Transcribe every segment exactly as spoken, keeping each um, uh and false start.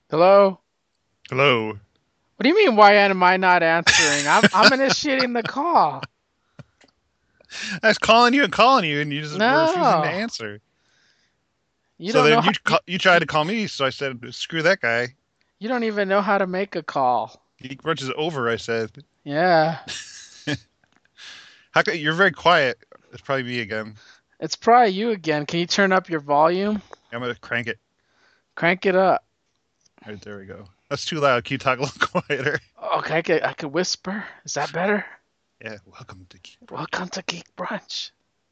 Hello? Hello. What do you mean, why am I not answering? I'm I'm initiating the call. I was calling you and calling you, and you just were refusing to No. answer. You So don't know then how you you, ca- you tried you to call me, so I said, "Screw that guy." you don't even know how to make a call. He brunches over. I said, Yeah. "How come you're very quiet?" It's probably me again. It's probably you again. Can you turn up your volume? I'm gonna crank it. Crank it up. All right, there we go. That's too loud. Can you talk a little quieter? Okay, I could I could whisper. Is that better? Yeah. Welcome to Geek Brunch. Welcome to Geek Brunch.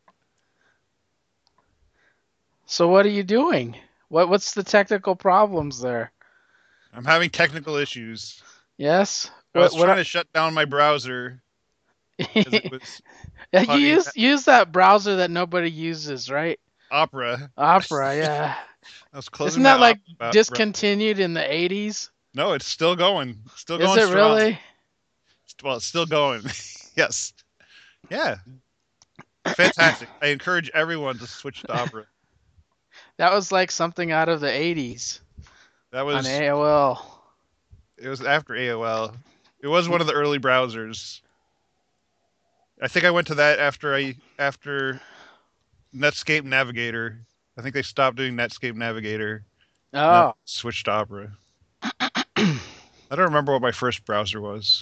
So what are you doing? What what's the technical problems there? I'm having technical issues. Yes? I What was what trying are... to shut down my browser because it was Yeah, you putting use use that browser that nobody uses, right? Opera. Opera, yeah. I was Isn't closing that that like Opera browser. discontinued in the eighties? No, it's still going. Still Is going it strong. really? Well, it's still going. Yes. Yeah. Fantastic. I encourage everyone to switch to Opera. That was like something out of the eighties That on was A O L. it was after A O L. It was one of the early browsers. I think I went to that after I after Netscape Navigator. I think they stopped doing Netscape Navigator and then Oh. switched to Opera. I don't remember what my first browser was.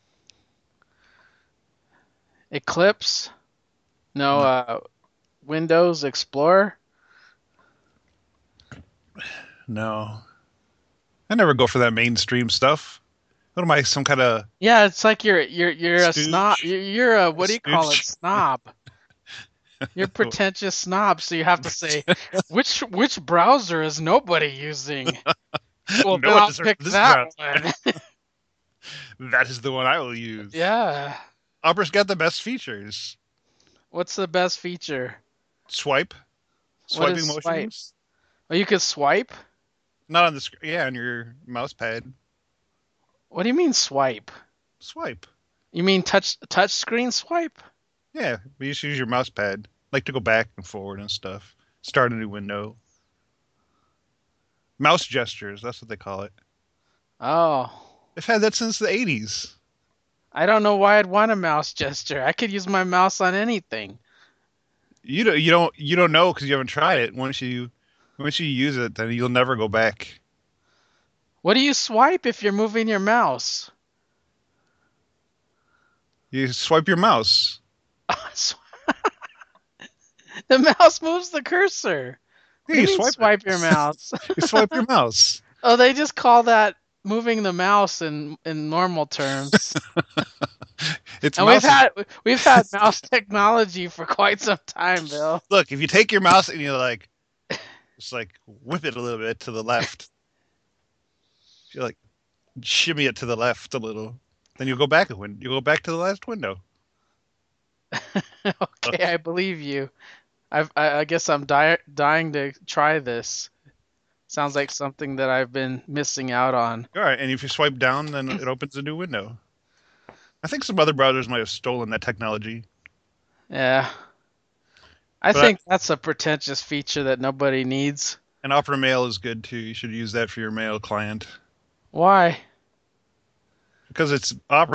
Eclipse? No, No, uh, Windows Explorer? no. I never go for that mainstream stuff. What am I, some kind of Yeah, it's like you're you're you're a snob. stooge? You're, you're a, A what do you call it? stooge? Snob. You're a pretentious snob, so you have to say, which which browser is nobody using? Well, No then one I'll deserves pick this that browser. one. That is the one I will use. Yeah. Opera's got the best features. What's the best feature? Swipe, What is swiping swipe? motions. Oh, you can swipe? Not on the screen. Yeah, on your mouse pad. What do you mean swipe? Swipe. You mean touch touch screen swipe? Yeah, we just use your mouse pad. Like to go back and forward and stuff. Start a new window. Mouse gestures, that's what they call it. Oh. They've had that since the eighties. I don't know why I'd want a mouse gesture. I could use my mouse on anything. You don't you don't you don't know because you haven't tried it. Once you once you use it, then you'll never go back. What do you swipe if you're moving your mouse? You swipe your mouse. The mouse moves the cursor. What Yeah, do you you mean swipe it. swipe your mouse? You swipe your mouse. Oh, they just call that moving the mouse in in normal terms. It's And we've mouse. had we've had mouse technology for quite some time, Bill. Look, if you take your mouse and you like just like whip it a little bit to the left, if you like shimmy it to the left a little, then you'll go back a win. You'll go back to the last window. Okay, I believe you. I've, I, I guess I'm di dying to try this. Sounds like something that I've been missing out on. All right, and if you swipe down, then it opens a new window. I think some other browsers might have stolen that technology, Yeah, I but think that's a pretentious feature that nobody needs. and Opera Mail is good too. You should use that for your mail client Why? because it's Opera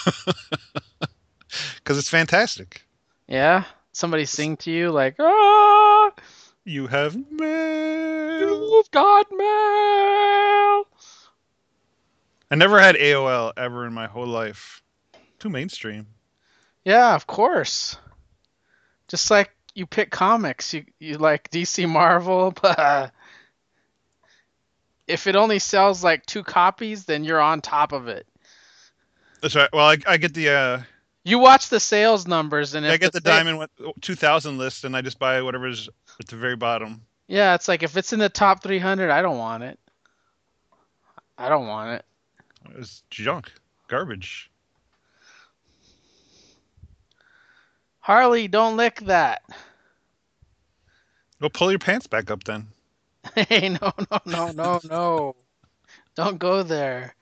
because it's fantastic. Yeah? Somebody sing to you like, ah, You have mail. you've got mail. I never had A O L ever in my whole life. Too mainstream. Yeah, of course. Just like you pick comics, you you like D C Marvel, but if it only sells like two copies, then you're on top of it. That's right. Well, I, I get the uh, You watch the sales numbers, and I if the get the sa- Diamond two thousand list, and I just buy whatever's at the very bottom. yeah, it's like if it's in the top three hundred, I don't want it. I don't want it. It's junk, garbage. Harley, don't lick that. Go pull your pants back up then. Hey, no, no, no, no, no. Don't go there.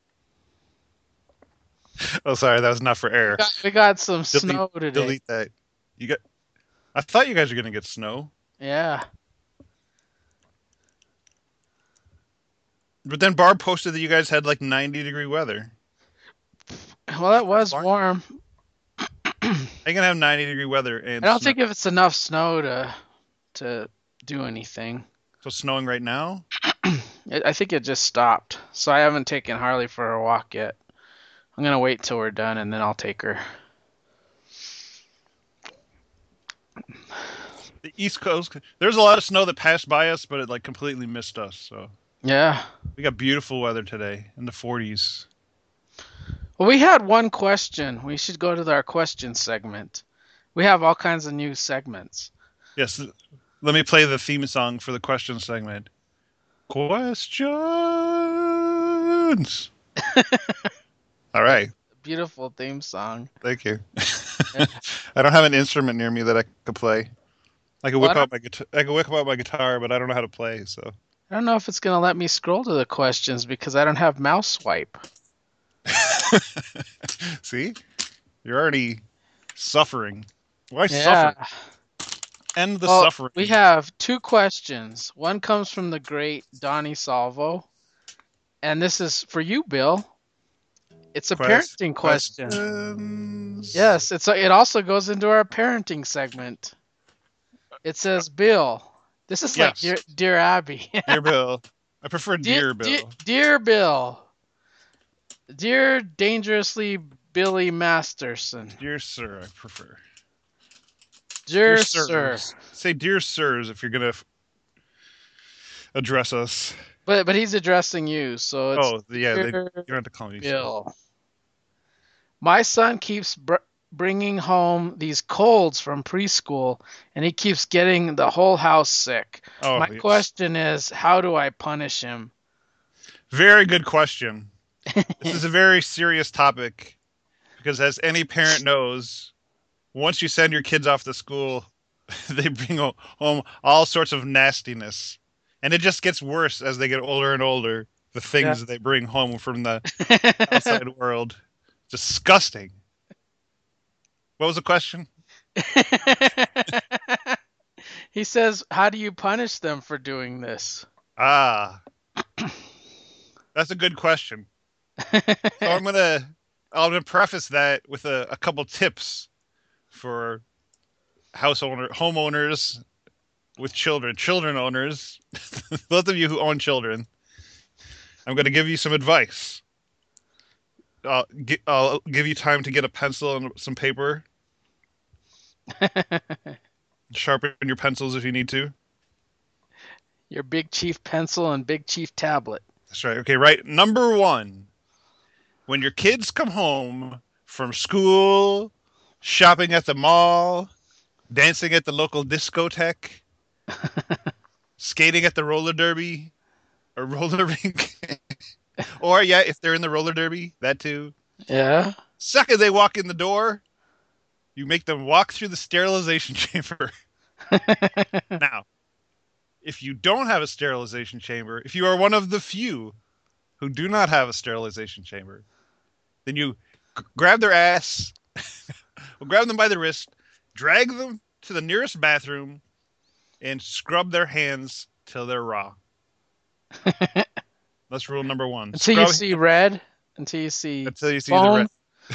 Oh, sorry, that was not for We air. got we got some Delete, snow today. delete that. You got. I thought you guys were gonna get snow. Yeah. But then Barb posted that you guys had like ninety degree weather. Well, it was How warm. you gonna have ninety degree weather I and don't snow? think if it's enough snow to to do anything. So snowing right now? It, I think it just stopped, so I haven't taken Harley for a walk yet. I'm gonna wait till we're done and then I'll take her. The East Coast, there's a lot of snow that passed by us, but it like completely missed us. So Yeah. we got beautiful weather today in the forties. Well, we had one question. We should go to our question segment. We have all kinds of new segments. Yes, let me play the theme song for the question segment. Questions. All right. Beautiful theme song. Thank you. Yeah. I don't have an instrument near me that I could play. I could Well, I whip don't, out my guitar. I could whip out my guitar, but I don't know how to play. So, I don't know if it's gonna let me scroll to the questions because I don't have mouse swipe. see, you're already suffering. Why Yeah. suffer? End the Well, suffering. we have two questions. One comes from the great Donnie Salvo, and this is for you, Bill. It's a Quest parenting question. questions. Yes, it's a, it also goes into our parenting segment. It says, Bill, this is like Yes, dear dear Abby. dear Bill. I prefer dear, dear dear Bill. dear Bill, dear dangerously Billy Masterson, Dear sir, I prefer. Dear dear sir. sirs. Say dear sirs if you're gonna f- address us. But but he's addressing you, so it's Oh, yeah. They. You dear don't have to call me sir. Bill. My son keeps br- bringing home these colds from preschool, and he keeps getting the whole house sick. Oh, My yes. question is, how do I punish him? Very good question. This is a very serious topic because, as any parent knows, once you send your kids off to school, they bring home all sorts of nastiness. And it just gets worse as they get older and older. The Yeah. things they bring home from the outside world. Disgusting. What was the question? He says, how do you punish them for doing this? Ah, that's a good question. So I'm gonna I'm gonna preface that with a, a couple tips for house owner homeowners with children, children owners, both of you who own children. I'm gonna give you some advice. I'll, gi- I'll give you time to get a pencil and some paper. Sharpen your pencils if you need to. Your Big Chief pencil and Big Chief tablet. That's right. Okay, right. Number one, when your kids come home from school, shopping at the mall, dancing at the local discotheque, skating at the roller derby or roller rink, or yeah, if they're in the roller derby, that too. Yeah. Second, they walk in the door, you make them walk through the sterilization chamber. Now, if you don't have a sterilization chamber, if you are one of the few who do not have a sterilization chamber, then you g- grab their ass, grab them by the wrist, drag them to the nearest bathroom, and scrub their hands till they're raw. That's rule number one. Until you Scrub see hands red, until you see until you see the red. foam.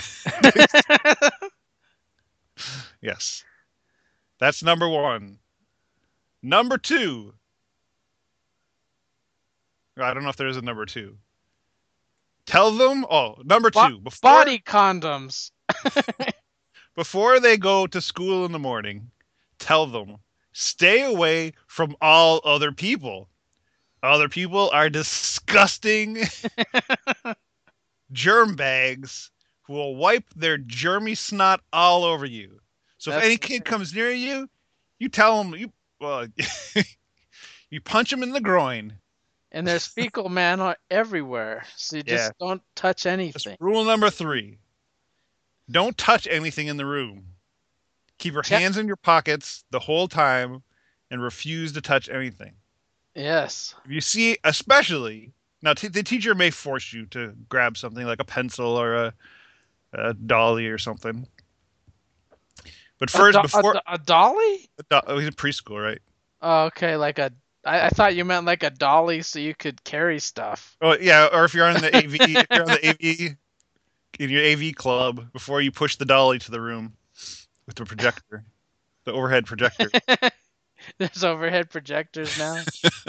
Yes. That's number one. Number two. I don't know if there is a number two. Tell them. Oh, number Bo- two. Before body condoms. before they go to school in the morning, tell them stay away from all other people. Other people are disgusting germ bags who will wipe their germy snot all over you. So if That's any kid comes near you, you tell them you well, you punch them in the groin. and there's fecal matter everywhere, so you Yeah. just don't touch That's anything. rule number three. Don't touch anything in the room. Keep your Check. hands in your pockets the whole time and refuse to touch anything. Yes. If you see, especially now, t- the teacher may force you to grab something like a pencil or a, a dolly or something. But A, first, do- a, before do- a dolly? oh, he's in preschool, right? Oh, okay, like a I, I thought you meant like a dolly so you could carry stuff. Oh yeah, or if you're on the A V, if you're on the A V in your A V club, before you push the dolly to the room with the projector, the overhead projector. There's overhead projectors now.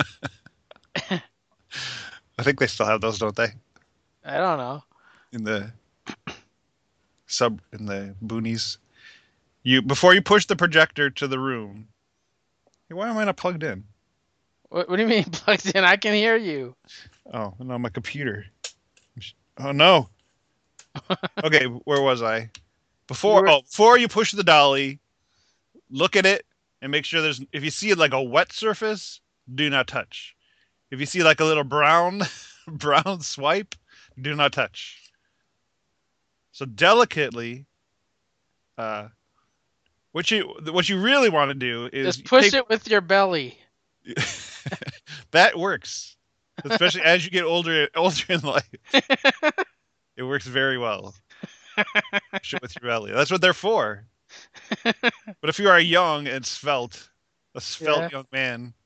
I think they still have those, don't they? I don't know. In the sub in the boonies. You before you push the projector to the room. Hey, why am I not plugged in? What, what do you mean plugged in? I can hear you. Oh, no, my computer. Oh no. Okay, where was I? You Before were oh, before you push the dolly, look at it and make sure there's if you see like a wet surface, do not touch. If you see like a little brown brown swipe, do not touch. So delicately, uh, what you what you really want to do is just push take it with your belly. that works, especially as you get older older in life. It works very well. Push it with your belly. That's what they're for. But if you are young and svelte, a svelte Yeah. young man,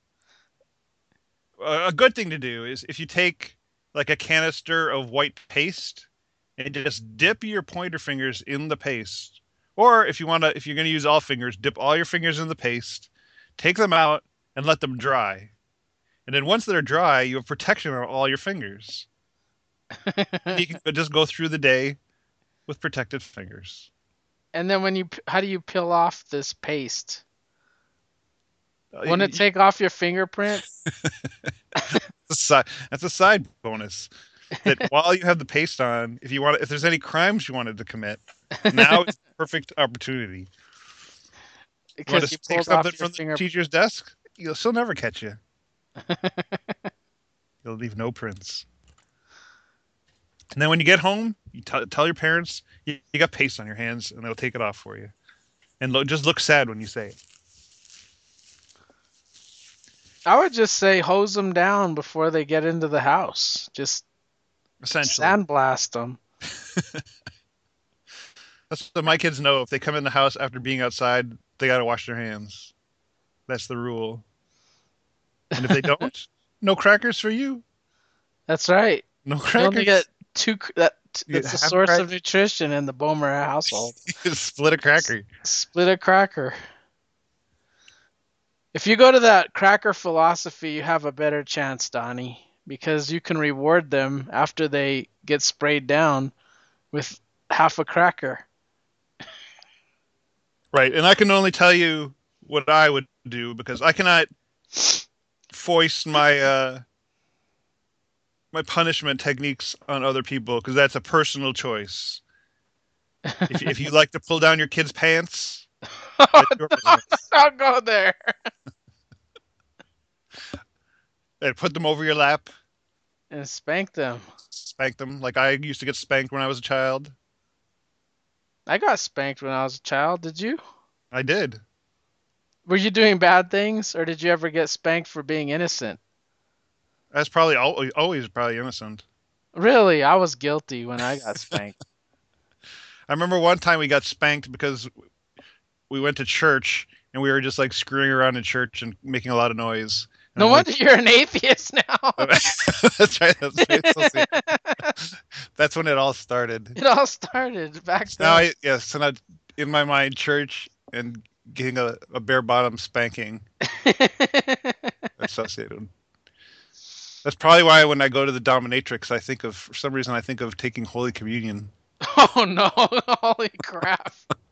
a good thing to do is if you take like a canister of white paste and just dip your pointer fingers in the paste. Or if you want to, if you're going to use all fingers, dip all your fingers in the paste, take them out and let them dry. And then once they're dry, you have protection on all your fingers. And you can just go through the day with protected fingers. And then when you, how do you peel off this paste? Uh, Wouldn't it you- take off your fingerprint? That's a side, that's a side bonus. That while you have the paste on, if you want, if there's any crimes you wanted to commit, now is the perfect opportunity. You want Because to you take pulled off something your from the finger. teacher's desk? You'll, she'll never catch you. You'll leave no prints. And then when you get home, you t- tell your parents you, you got paste on your hands, and they'll take it off for you. And lo- just look sad when you say it. I would just say hose them down before they get into the house. Just Essentially, sandblast them. that's what my kids know. If they come in the house after being outside, they got to wash their hands. That's the rule. And if they don't, no crackers for you. That's right. No You only get crackers. two. cr- That You get that's the half a source crack. of nutrition in the Bomer household. Split a cracker. Split a cracker. If you go to that cracker philosophy, you have a better chance, Donnie, because you can reward them after they get sprayed down with half a cracker. Right, and I can only tell you what I would do because I cannot foist my uh, my punishment techniques on other people because that's a personal choice. If if you like to pull down your kid's pants, that's your business. Don't go there. And put them over your lap, And spank them. spank them like I used to get spanked when I was a child. I got spanked when I was a child. Did you? I did. Were you doing bad things, or did you ever get spanked for being innocent? That's probably always, always probably innocent. Really, I was guilty when I got spanked. I remember one time we got spanked because we went to church and we were just like screwing around in church and making a lot of noise. And No I'm like, wonder you're an atheist now. that's right. That's right. So see, that's when it all started. It all started back So now then. I yes, so now in my mind, church and getting a, a bare bottom spanking associated. That's probably why when I go to the dominatrix, I think of for some reason I think of taking Holy Communion. Oh no! Holy crap!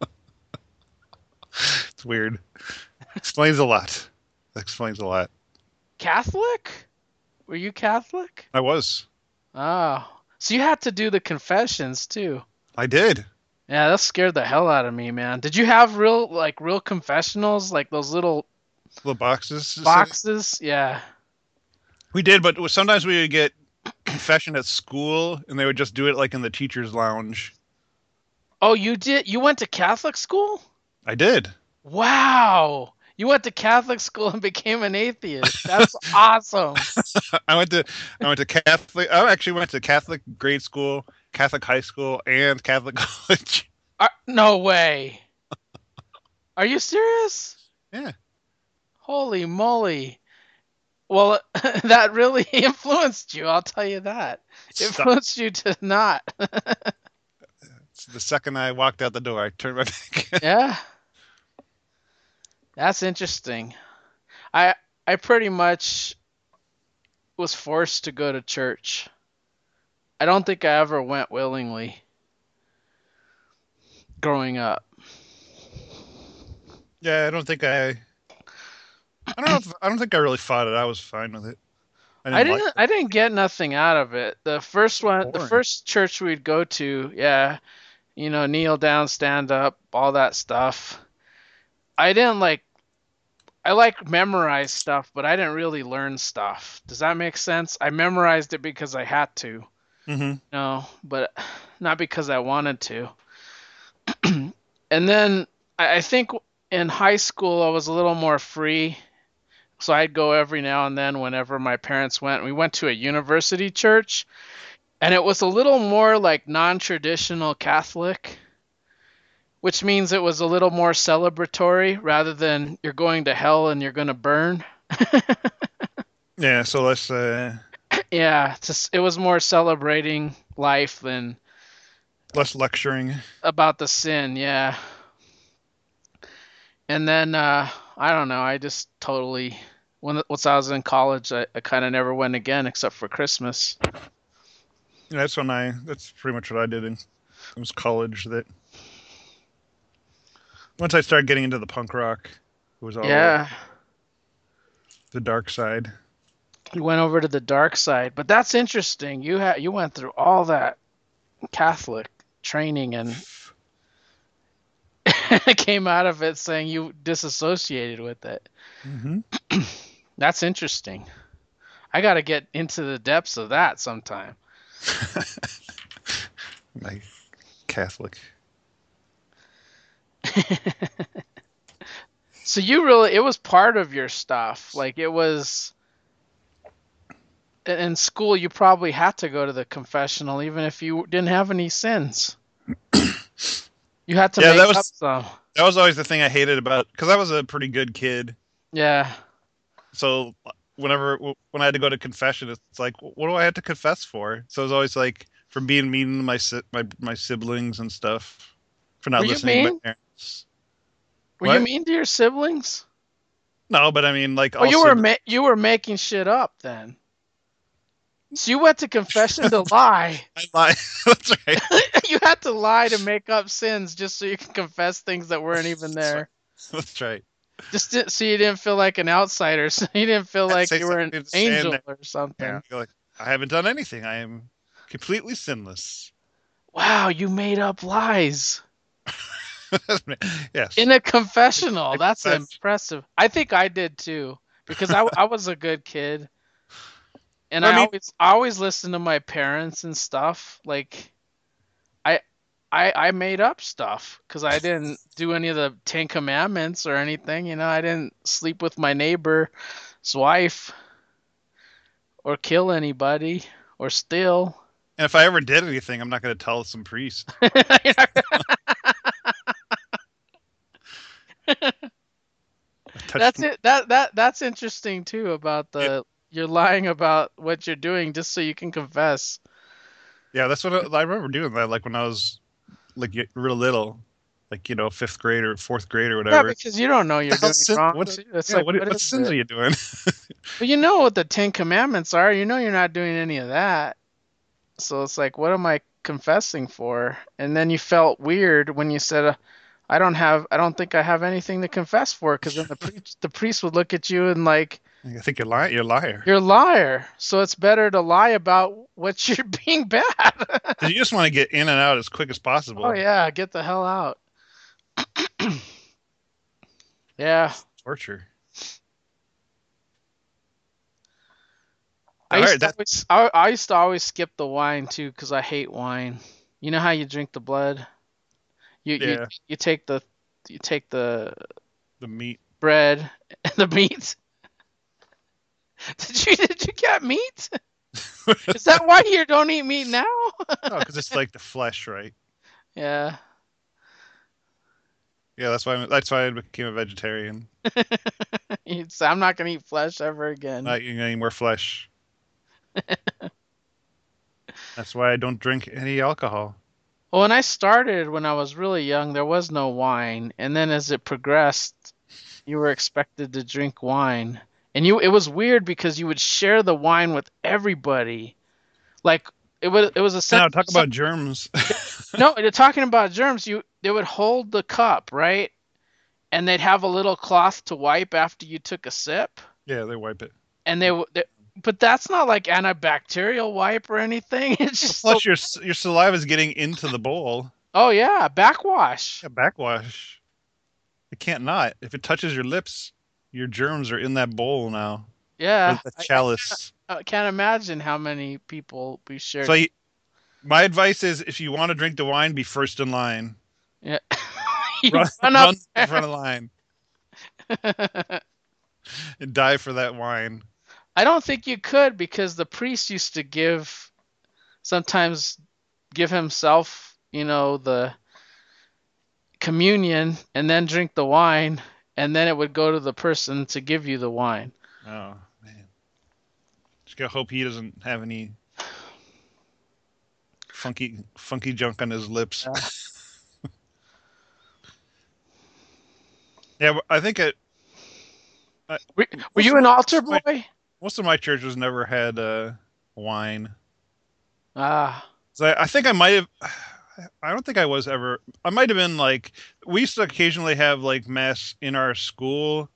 It's weird. Explains a lot. That explains a lot. Catholic? Were you Catholic? I was. Oh, so you had to do the confessions too. I did. Yeah, that scared the hell out of me, man. Did you have real, like, real confessionals, like those little Little boxes. boxes? Yeah. We did, but sometimes we would get confession at school, and they would just do it like in the teacher's lounge. Oh, you did? You went to Catholic school? I did. Wow. You went to Catholic school and became an atheist. That's awesome. I went to I went to Catholic. I actually went to Catholic grade school, Catholic high school, and Catholic college. Are, no way. Are you serious? Yeah. Holy moly. Well, that really influenced you. I'll tell you that. Stop. Influenced you to not. The second I walked out the door, I turned my back. Yeah, that's interesting. I I pretty much was forced to go to church. I don't think I ever went willingly growing up. Yeah, I don't think I. I don't know. If, I don't think I really fought it. I was fine with it. I I didn't like didn't it. I didn't get nothing out of it. The first one, the Boring. first church we'd go to, yeah, you know, kneel down, stand up, all that stuff. I didn't like I like memorize stuff, but I didn't really learn stuff. Does that make sense? I memorized it because I had to. Hmm. No, but not because I wanted to. And then I I think in high school I was a little more free, so I'd go every now and then whenever my parents went. We went to a university church, and it was a little more like non-traditional Catholic, which means it was a little more celebratory rather than you're going to hell and you're going to burn. Yeah. So let's. Uh, Yeah, just it was more celebrating life than less lecturing. about the sin. Yeah. And then uh, I don't know. I just totally when once I was in college, I, I kind of never went again except for Christmas. Yeah, that's when I. That's pretty much what I did in. It was college that. Once I started getting into the punk rock, it was all the Yeah, the dark side. you went over to the dark side, but that's interesting. You had you went through all that Catholic training and came out of it saying you disassociated with it. Hmm. That's interesting. I got to get into the depths of that sometime. My Catholic. So you really it was part of your stuff. Like it was in school you probably had to go to the confessional even if you didn't have any sins. You had to Yeah, make that up was some. that was always the thing I hated about because I was a pretty good kid. Yeah. So whenever when I had to go to confession, it's like, what do I have to confess for? So it was always like from being mean to my si- my my siblings and stuff, for Were not you listening to my mean? parents. Were you What? mean to your siblings? No, but I mean like Oh, all you were siblings. ma- you were making shit up then. So you went to confession to lie. I lie. That's right. You had to lie to make up sins just so you can confess things that weren't even That's right. there. That's right. Just to, so you didn't feel like an outsider. So you didn't feel I had to like say you were an something to stand. angel or Yeah, something. you're like I haven't done anything. I am completely sinless. Wow, you made up lies Yes. in a confessional. I That's confess. impressive. I think I did too because I I was a good kid and But I I mean, always I always listened to my parents and stuff. Like I I I made up stuff because I didn't do any of the Ten Commandments or anything. You know, I didn't sleep with my neighbor's wife or kill anybody or steal. and if I ever did anything, I'm not going to tell some priest. I touched. That's it. That that that's interesting too about Yeah, the you're lying about what you're doing just so you can confess. yeah, that's what I, I remember doing that. Like when I was like y- real little, like you know, fifth grade or fourth grade or Yeah, whatever. because you don't know The you're hell doing sin? wrong What? too. It's Yeah, like, what? what What is sins it? are you doing? But you know what the Ten Commandments are. You know you're not doing any of that. So it's like, what am I confessing for? And then you felt weird when you said, uh, I don't have, I don't think I have anything to confess for, because then the priest, the priest would look at you and like, I think you're lying. You're a liar. you're a liar. So it's better to lie about what you're being bad. Because you just want to get in and out as quick as Oh possible. yeah, get the hell out. Yeah, Torture. I All used right, to that. always, I, I used to always skip the wine too, because I hate wine. You know how you drink the blood? You you Yeah, you take the you take the the meat. bread and the meat. Did you did you get meat? Is that why you don't eat meat now? Oh, because it's like the flesh, right? Yeah. Yeah, that's why I'm, that's why I became a vegetarian. You'd say, I'm not gonna eat flesh ever again. Not eating any more flesh. That's why I don't drink any alcohol. Well, when I started when I was really young, there was no wine, and then as it progressed, you were expected to drink wine. And you it was weird because you would share the wine with everybody. Like it was it was Now essentially talk some, about germs. no, they're talking about germs. You they would hold the cup, right? And they'd have a little cloth to wipe after you took a sip. Yeah, they wipe it. And they, they but that's not like antibacterial wipe or anything. It's just so, Plus, your your saliva is getting into the bowl. oh yeah, backwash. Yeah, backwash. It can't not. If it touches your lips, your germs are in that bowl now, or Yeah, the I, I chalice. I can't imagine how many people we So shared. I, my advice is, if you want to drink the wine, be first in line. Yeah, you Run, run up run to the front of the line there. and die for that wine. I don't think you could because the priest used to give sometimes give himself, you know, the communion and then drink the wine, and then it would go to the person to give you the wine. Oh man, just gotta hope he doesn't have any funky, funky junk on his lips. Yeah. Yeah, but I think it. I, Were, were most you of an my, altar most of my boy? most of my churches never had uh, wine. Ah, So I, I think I might have. I don't think I was ever. I might have been like. We used to occasionally have like mass in our school.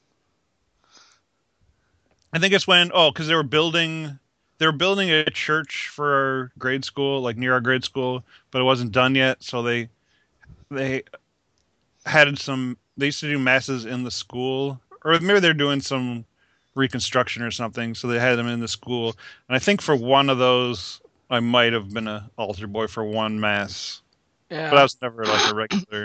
I think it's when oh, because they were building. They were building a church for our grade school, like near our grade school, but it wasn't done yet. So they they had some. They used to do masses in the school, or maybe they're doing some reconstruction or something. So they had them in the school, and I think for one of those, I might have been a altar boy for one mass, but I yeah. was never like a regular.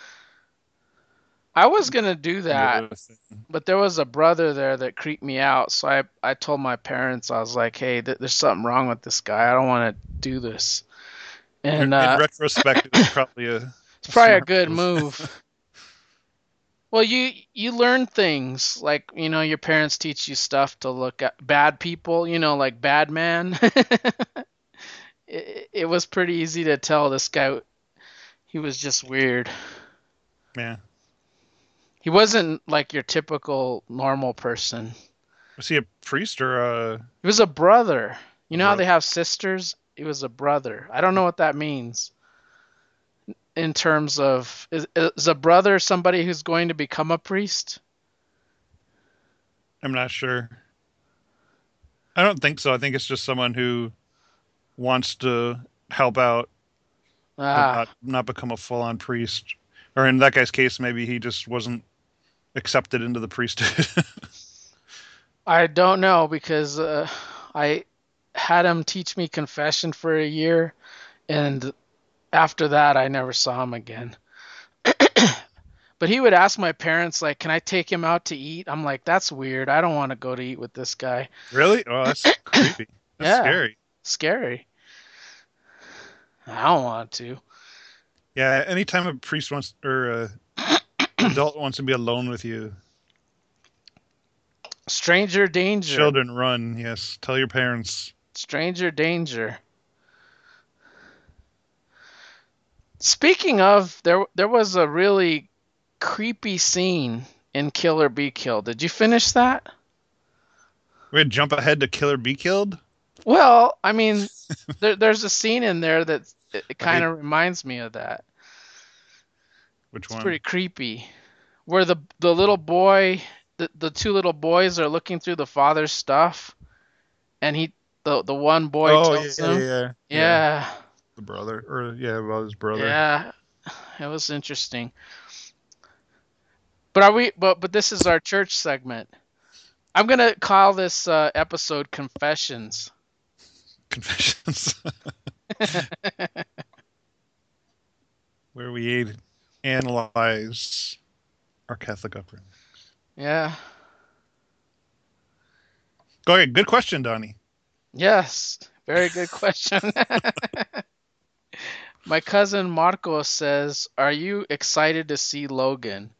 I was gonna do that, Regular thing. but there was a brother there that creeped me out. So I, I told my parents, I was like, hey, th- there's something wrong with this guy. I don't want to do this. In, And in uh, retrospect, it was probably a, it's a probably a smart good move. move. Well, you you learn things like you know your parents teach you stuff to look at bad people. You know, like bad man. it, it was pretty easy to tell this guy. He was just weird. Yeah. He wasn't like your typical normal person. Was he a priest or a, He was a brother. You a know how brother? they have sisters? He was a brother. I don't know what that means in terms of is, is a brother somebody who's going to become a priest? I'm not sure. I don't think so. I think it's just someone who wants to help out, but Ah, not not become a full-on priest. Or in that guy's case, maybe he just wasn't accepted into the priesthood. I don't know because uh, I had him teach me confession for a year, and after that, I never saw him again. But he would ask my parents, like, "Can I take him out to eat?" I'm like, "That's weird. I don't want to go to eat with this guy." Really? Oh, that's creepy. That's Yeah, scary. scary. I don't want to. Yeah, anytime a priest wants or a adult wants to be alone with you, Stranger danger. children run. Yes, tell your parents. Stranger danger. Speaking of, there there was a really creepy scene in Kill or Be Killed. Did you finish that? We'd jump ahead to kill or be killed. Well, I mean, there, there's a scene in there that it, it kind Right? of reminds me of that. Which It's one? pretty creepy. Where the the little boy, the, the two little boys are looking through the father's stuff, and he the the one boy Oh yeah, tells yeah, him, yeah, yeah. yeah, The brother, or yeah, about his brother. yeah, it was interesting. But are we? But but this is our church segment. I'm gonna call this uh, episode "Confessions." Confessions, where we analyze our Catholic upbringing. Yeah. Go ahead. Good question, Donnie. Yes. Very good question. My cousin Marco says, "Are you excited to see Logan?"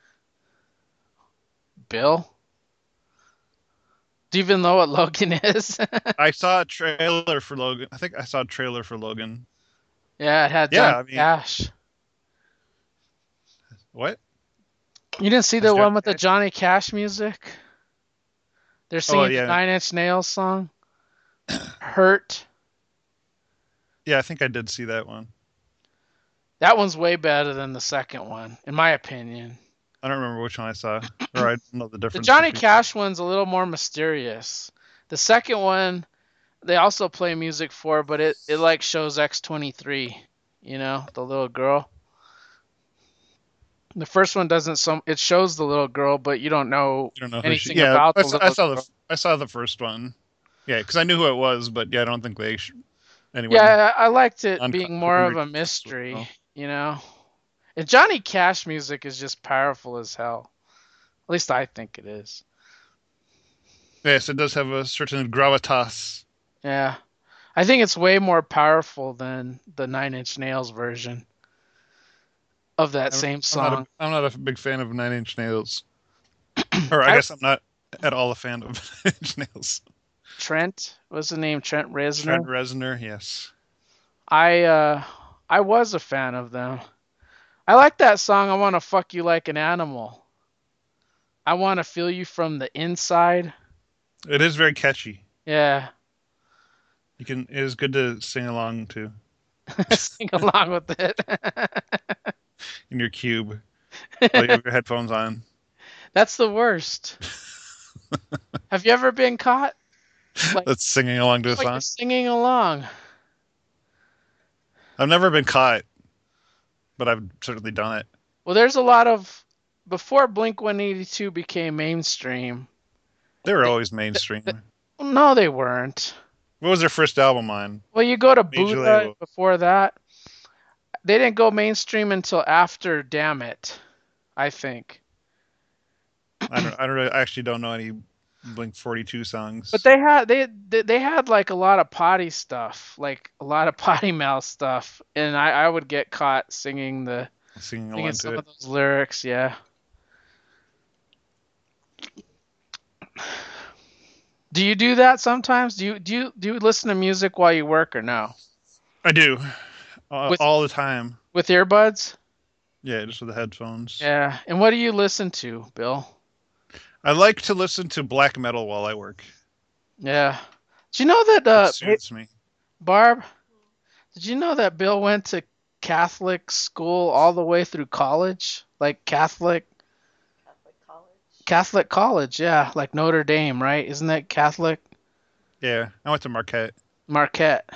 Bill, do you even know what Logan is? I saw a trailer for Logan. I think I saw a trailer for Logan. Yeah, it had Yeah, Johnny I mean, Cash. what? You didn't see Has the Johnny one with the Cash? Johnny Cash music? They're Oh singing the yeah, Nine Inch Nails song, "Hurt." yeah. I think I did see that one. That one's way better than the second one, in my opinion. I don't remember which one I saw, or I don't know the The difference Johnny between them. Cash one's a little more mysterious. The second one, they also play music for, but it, it like shows X twenty-three, you know, the little girl. The first one doesn't some it shows the little girl, but you don't know I don't know who she. anything Yeah, about I the saw, I little saw the girl. I saw the first one. Yeah, because I knew who it was, but yeah, I don't think they sh- anyone Yeah, I I liked it on being who more of a understands would mystery, know. you know. And Johnny Cash music is just powerful as hell. At least I think it is. Yes, it does have a certain gravitas. Yeah. I think it's way more powerful than the Nine Inch Nails version of that I'm, same I'm not a song. I'm not a big fan of Nine Inch Nails, or I I guess I'm not at all a fan of Nine Inch Nails. Trent, what's the name? Trent Trent Reznor. Reznor, yes. I uh I was a fan of them. I like that song I want to fuck you like an animal. I want to feel you from the inside. It is very catchy. Yeah. You can. It is good to sing along to Sing along with it. in your cube while you have your headphones on. That's the worst. Have you ever been caught like That's singing along to a oh, you're song. singing along? I've never been caught, but I've certainly done it. Well, there's a lot of before Blink one eighty-two became mainstream. They were They, always th th mainstream. no, they weren't. What was their first album on? Well, you go to Major Buddha label. before that. They didn't go mainstream until after Damn It, I think. I don't. I don't. Really, I actually don't know any Blink forty-two But songs. they had they they they had like a lot of potty stuff, like a lot of potty mouth stuff, and I I would get caught singing the Singing singing along to some it. of those lyrics. Yeah. Do you do that sometimes? Do you do you do you listen to music while you work or no? I do uh, With all the time. with earbuds? Yeah, just with the headphones. Yeah. And what do you listen to, Bill? I like to listen to black metal while I work. Yeah. Did you know that It uh hey, soothes me. Barb, did you know that Bill went to Catholic school all the way through college? Like Catholic Catholic college, yeah, like Notre Dame, right? Isn't that Catholic? Yeah, I went to Marquette. Marquette.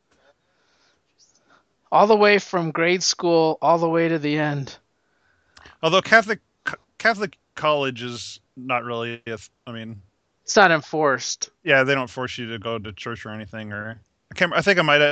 All the way from grade school all the way to the end. Although Catholic Catholic college is not really. If I mean, It's not enforced. yeah, they don't force you to go to church or anything. Or I can't. I think I might have.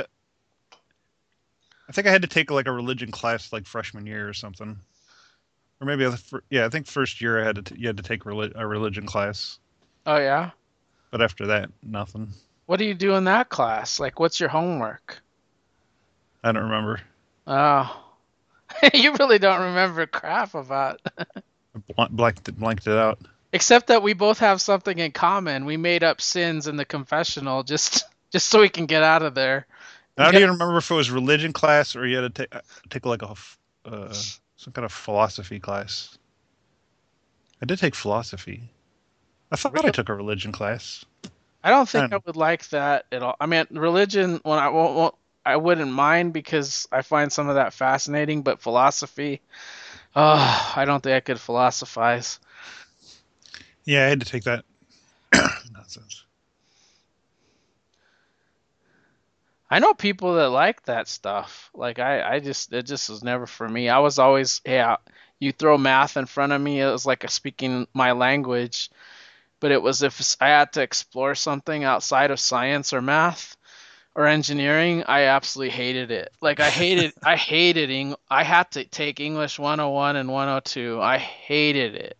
I think I had to take like a religion class like freshman year or something, or maybe a, yeah. I think first year I had to t- you had to take reli- a religion class, Oh yeah? but after that, nothing. What do you do in that class? Like what's your homework? I don't remember. Oh. You really don't remember crap about. I blanked it, blanked it out. Except that we both have something in common. We made up sins in the confessional just just so we can get out of there. I We don't got even remember if it was religion class or you had to take take like a uh, some kind of philosophy class. I did take philosophy. I thought I really. took a religion class. I don't I think don't I know. would like that at all. I mean, religion when I won't, won't I wouldn't mind because I find some of that fascinating, but philosophy, oh, I don't think I could philosophize. Yeah, I had to take that nonsense. I know people that like that stuff. Like I, I just it just was never for me. I was always yeah. You throw math in front of me, it was like a speaking my language. But it was if I had to explore something outside of science or math or engineering, I absolutely hated it. Like I hated I hated Eng- I had to take English one oh one and one oh two. I hated it.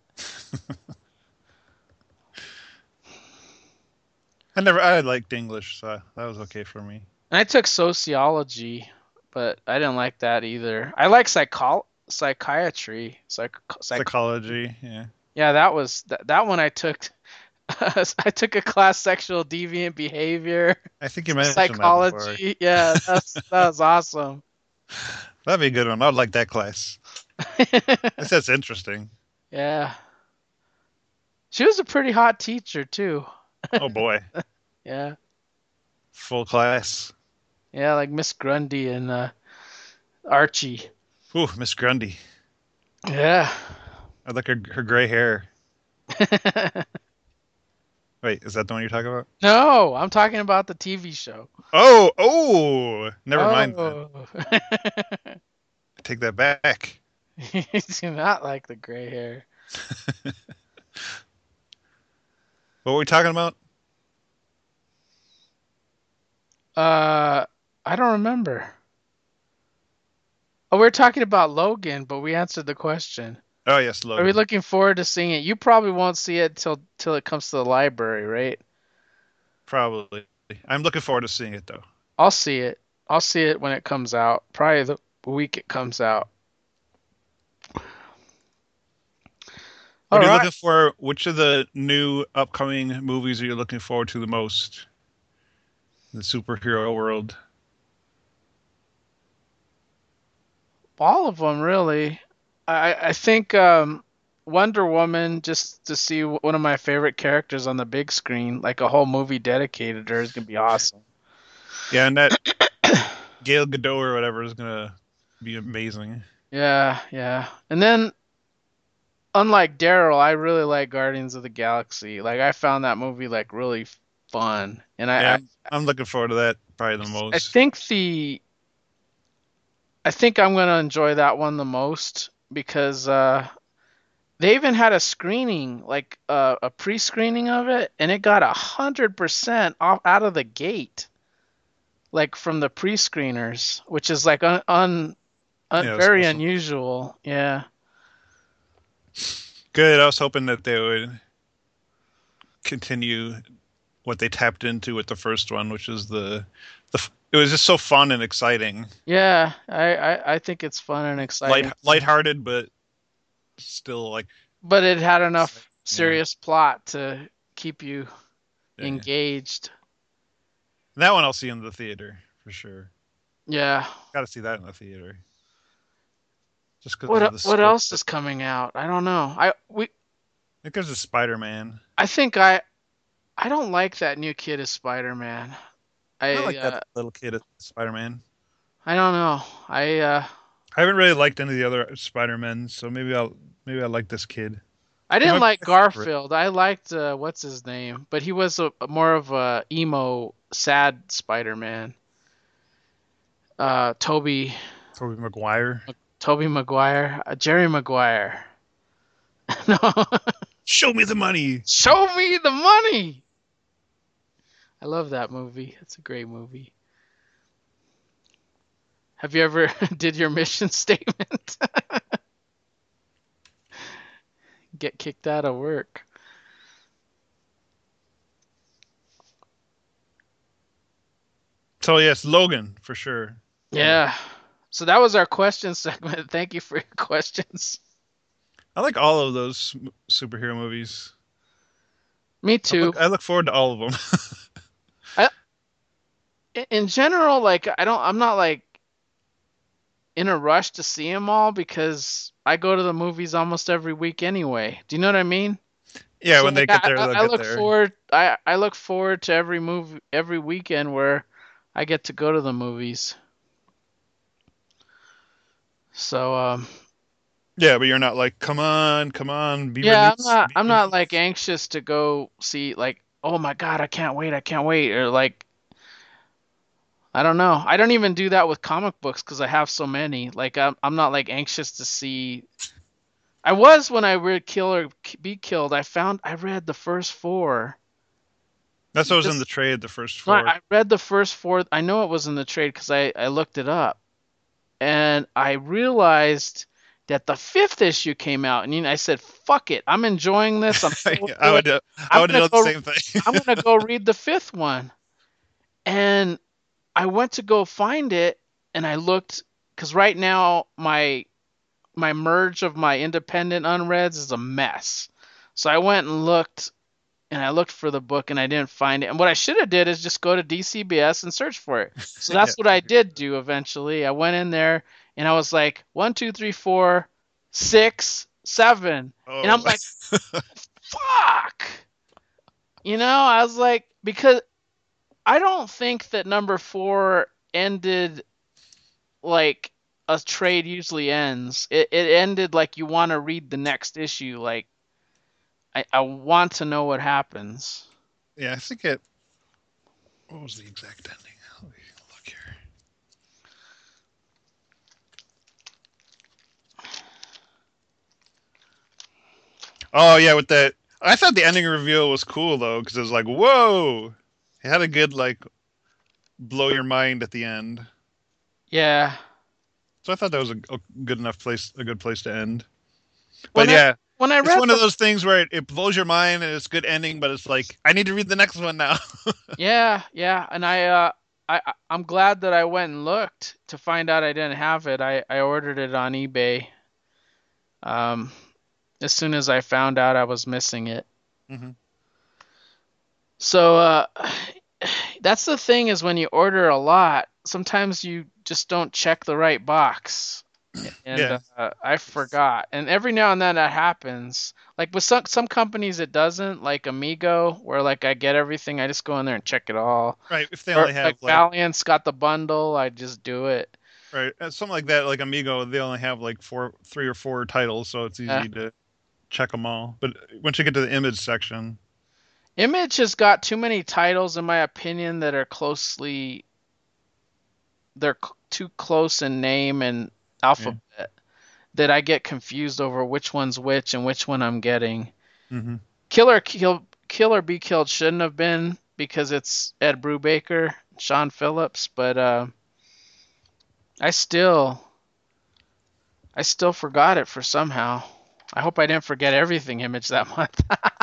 I never I liked English, so that was okay for me. And I took sociology, but I didn't like that either. I like psycho psychiatry, psych psych. Psychology, yeah. Yeah, that was that, that one I took. I took a class sexual deviant behavior, I think you mentioned that before. psychology. Yeah, that's that was awesome. That'd be a good one. I'd like that class. This that's interesting. Yeah, she was a pretty hot teacher too. Oh boy, Yeah, full class. yeah, like Miss Grundy and uh, Archie. Ooh, Miss Grundy. Yeah. I like her her gray hair. Wait, is that the one you're talking about? No, I'm talking about the T V show. Oh, oh, never mind then. Oh. I take that back. You do not like the gray hair. What were we talking about? Uh, I don't remember. Oh, we are talking about Logan, but we answered the question. Oh yes, Are we Logan. looking forward to seeing it? You probably won't see it till till it comes to the library, right? Probably. I'm looking forward to seeing it though. I'll see it. I'll see it when it comes out. Probably the week it comes out. All What are you right. looking for? Which of the new upcoming movies are you looking forward to the most in the superhero world? All of them, really. I I think um, Wonder Woman, just to see one of my favorite characters on the big screen, like a whole movie dedicated to her, is gonna be awesome. Yeah, and that Gail Gadot or whatever is gonna be amazing. Yeah, yeah. And then, unlike Daryl, I really like Guardians of the Galaxy. Like I found that movie like really fun, and Yeah, I I, I'm, I'm looking forward to that probably the I most. think the I think I'm gonna enjoy that one the most because uh, they even had a screening, like uh, a pre-screening of it, and it got a hundred percent off out of the gate, like from the pre-screeners, which is like un, un, un Yeah, it was very awesome. unusual. Yeah, Good. I was hoping that they would continue what they tapped into with the first one, which is the the. f- It was just so fun and exciting, yeah. I, I I think it's fun and light exciting, lighthearted, but still like but it had enough exciting. Yeah, serious plot to keep you yeah, yeah. engaged. That one I'll see in the theater for sure. Yeah. Got to see that in the theater just because of What the what scope. else is coming out? I don't know. I we Because of Spider Man. I think I I don't like that new kid as Spider-Man. I I like that uh, little kid at Spider Man. I don't know. I uh, I haven't really liked any of the other Spider Men, so maybe I'll maybe I like this kid. I He didn't might be like my favorite. Garfield. I liked uh, what's his name, but he was a, more of a emo, sad Spider-Man. Uh, Toby, Tobey Maguire. Toby Maguire, uh, Jerry Maguire. No, Show me the money. show me the money. I love that movie. It's a great movie. Have you ever did your mission statement? Get kicked out of work. So yes, Logan for sure. Yeah. Yeah. So that was our question segment. Thank you for your questions. I like all of those m- superhero movies. Me I too. look I look forward to all of them. I, in general, like I don't, I'm not like in a rush to see them all because I go to the movies almost every week anyway. Do you know what I mean? Yeah, So when they like get I, there, I they'll I get look there. forward, I, I look forward to every movie, every weekend where I get to go to the movies. So um, Yeah, but you're not like, come on, come on, be yeah, I'm released, not, be I'm not like released. anxious to go see like, oh my God, I can't wait, I can't wait, or like I don't know. I don't even do that with comic books because I have so many. Like I'm, I'm not like anxious to see. I was when I read Kill or Be Killed. I found I read the first four. That's what was in the Because trade, the first no, I four. I read the first four. I know it was in the trade because I I looked it up, and I realized that the fifth issue came out, and you know, I said, "Fuck it, I'm enjoying this. I'm so I into would it. do, I I'm would gonna do the go. same thing. I'm gonna go read the fifth one." And I went to go find it, and I looked because right now my my merge of my independent unreads is a mess. So I went and looked and I looked for the book and I didn't find it. And what I should have did is just go to D C B S and search for it. So Yeah. that's what I did do eventually. I went in there and I was like one, two, three, four, six, seven, and I'm Oh. like, fuck. You know, I was like, because I don't think that number four ended like a trade usually ends. It it ended like you want to read the next issue. Like I, I want to know what happens. Yeah, I think it. What was the exact ending? Let me look here. Oh yeah, with that. I thought the ending reveal was cool though, because it was like, whoa! It had a good like blow your mind at the end. Yeah. So I thought that was a, a good enough place, a good place to end. But When I yeah, when I it's read one of the those things where it, it blows your mind and it's a good ending, but it's like I need to read the next one now. yeah, yeah, and I uh I I- I'm glad that I went and looked to find out I didn't have it. I I ordered it on eBay. Um as soon as I found out I was missing it. hmm So uh that's the thing is when you order a lot, sometimes you just don't check the right box. And Yeah, uh, I forgot. And every now and then that happens. Like with some some companies it doesn't, like Amigo, where like I get everything, I just go in there and check it all. right. If they Or only like have like Valiant's got the bundle, I just do it. right uh, something like that, like Amigo, they only have like four, three or four titles, so it's Yeah. easy to check them all. But once you get to the image section, Image has got too many titles in my opinion that are closely they're c- too close in name and yeah. alphabet that I get confused over which one's which and which one I'm getting. hmm Killer Kill Killer Be Killed shouldn't have been because it's Ed Brubaker, Sean Phillips, but uh, I still I still forgot it for somehow. I hope I didn't forget everything Image that month.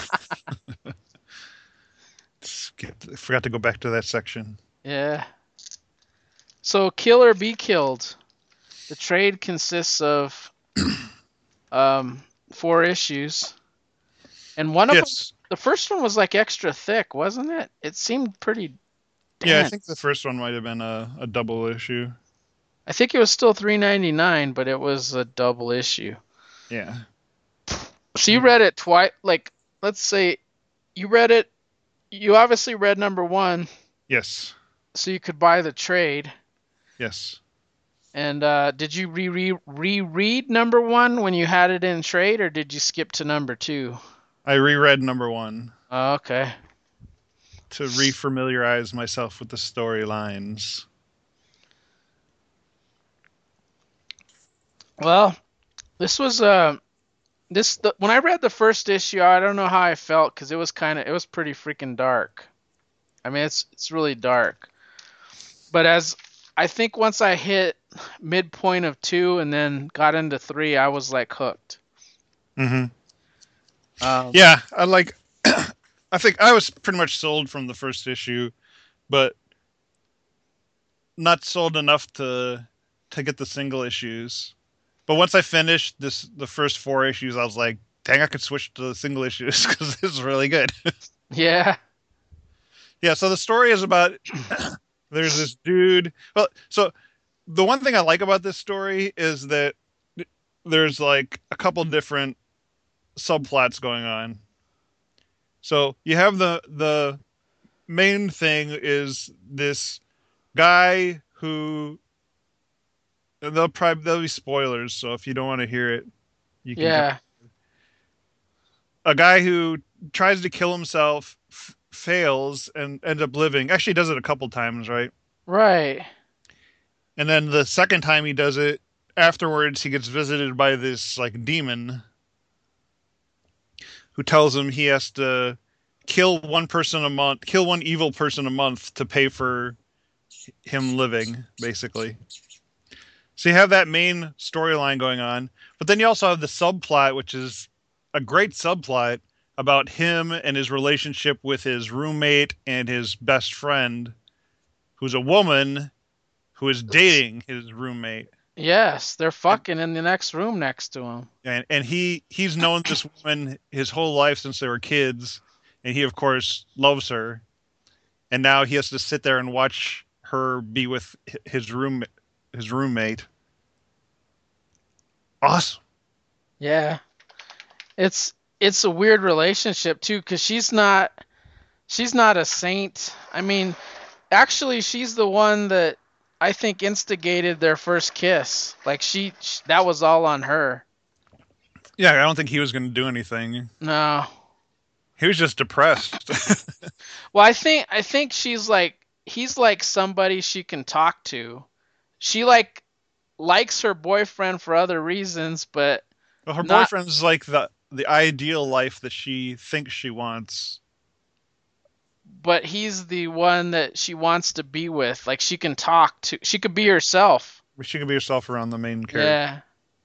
Skip, forgot to go back to that section. Yeah. So Killer Be Killed. The trade consists of um, four issues, and one of them, Yes. the first one was like extra thick, wasn't it? It seemed pretty Yeah, I think the dense. first one might have been a, a double issue. I think it was still three ninety-nine, but it was a double issue. Yeah. So you read it twice. Like, let's say you read it. You obviously read number one, Yes. so you could buy the trade. Yes. And uh, did you re re reread number one when you had it in trade, or did you skip to number two? I reread number one Oh, okay. to refamiliarize myself with the storylines. Well, this was uh this the, when I read the first issue, I don't know how I felt because it was kind of it was pretty freaking dark. I mean, it's it's really dark. But as I think once I hit midpoint of two and then got into three, I was like hooked. hmm Um, Yeah, I like. I think I was pretty much sold from the first issue, but not sold enough to to get the single issues. But once I finished this, the first four issues, I was like, "Dang, I could switch to the single issues because this is really good." yeah, Yeah. So the story is about there's this dude. Well, so the one thing I like about this story is that there's like a couple different subplots going on. So you have the the main thing is this guy who they'll probably there'll be spoilers. So if you don't want to hear it, you can jump. yeah, A guy who tries to kill himself, f- fails, and ends up living. Actually, does it a couple times, right? right, And then the second time he does it, afterwards he gets visited by this like demon who tells him he has to kill one person a month, kill one evil person a month to pay for him living, basically. So you have that main storyline going on, but then you also have the subplot, which is a great subplot about him and his relationship with his roommate and his best friend, who's a woman who is dating his roommate. Yes, they're And fucking in the next room next to him. and, and he he's known this woman his whole life since they were kids, and he of course loves her. And now he has to sit there and watch her be with his room his roommate. Awesome. Yeah. It's it's a weird relationship too, cuz she's not she's not a saint. I mean, actually she's the one that I think instigated their first kiss. Like she, sh that was all on her. Yeah, I don't think he was going to do anything. No. He was just depressed. Well, I think I think she's like he's like somebody she can talk to. She like likes her boyfriend for other reasons, but Well, her not boyfriend's like the the ideal life that she thinks she wants. but he's the one that she wants to be with. Like she can talk to, she could be herself. She can be herself around the main character. Yeah.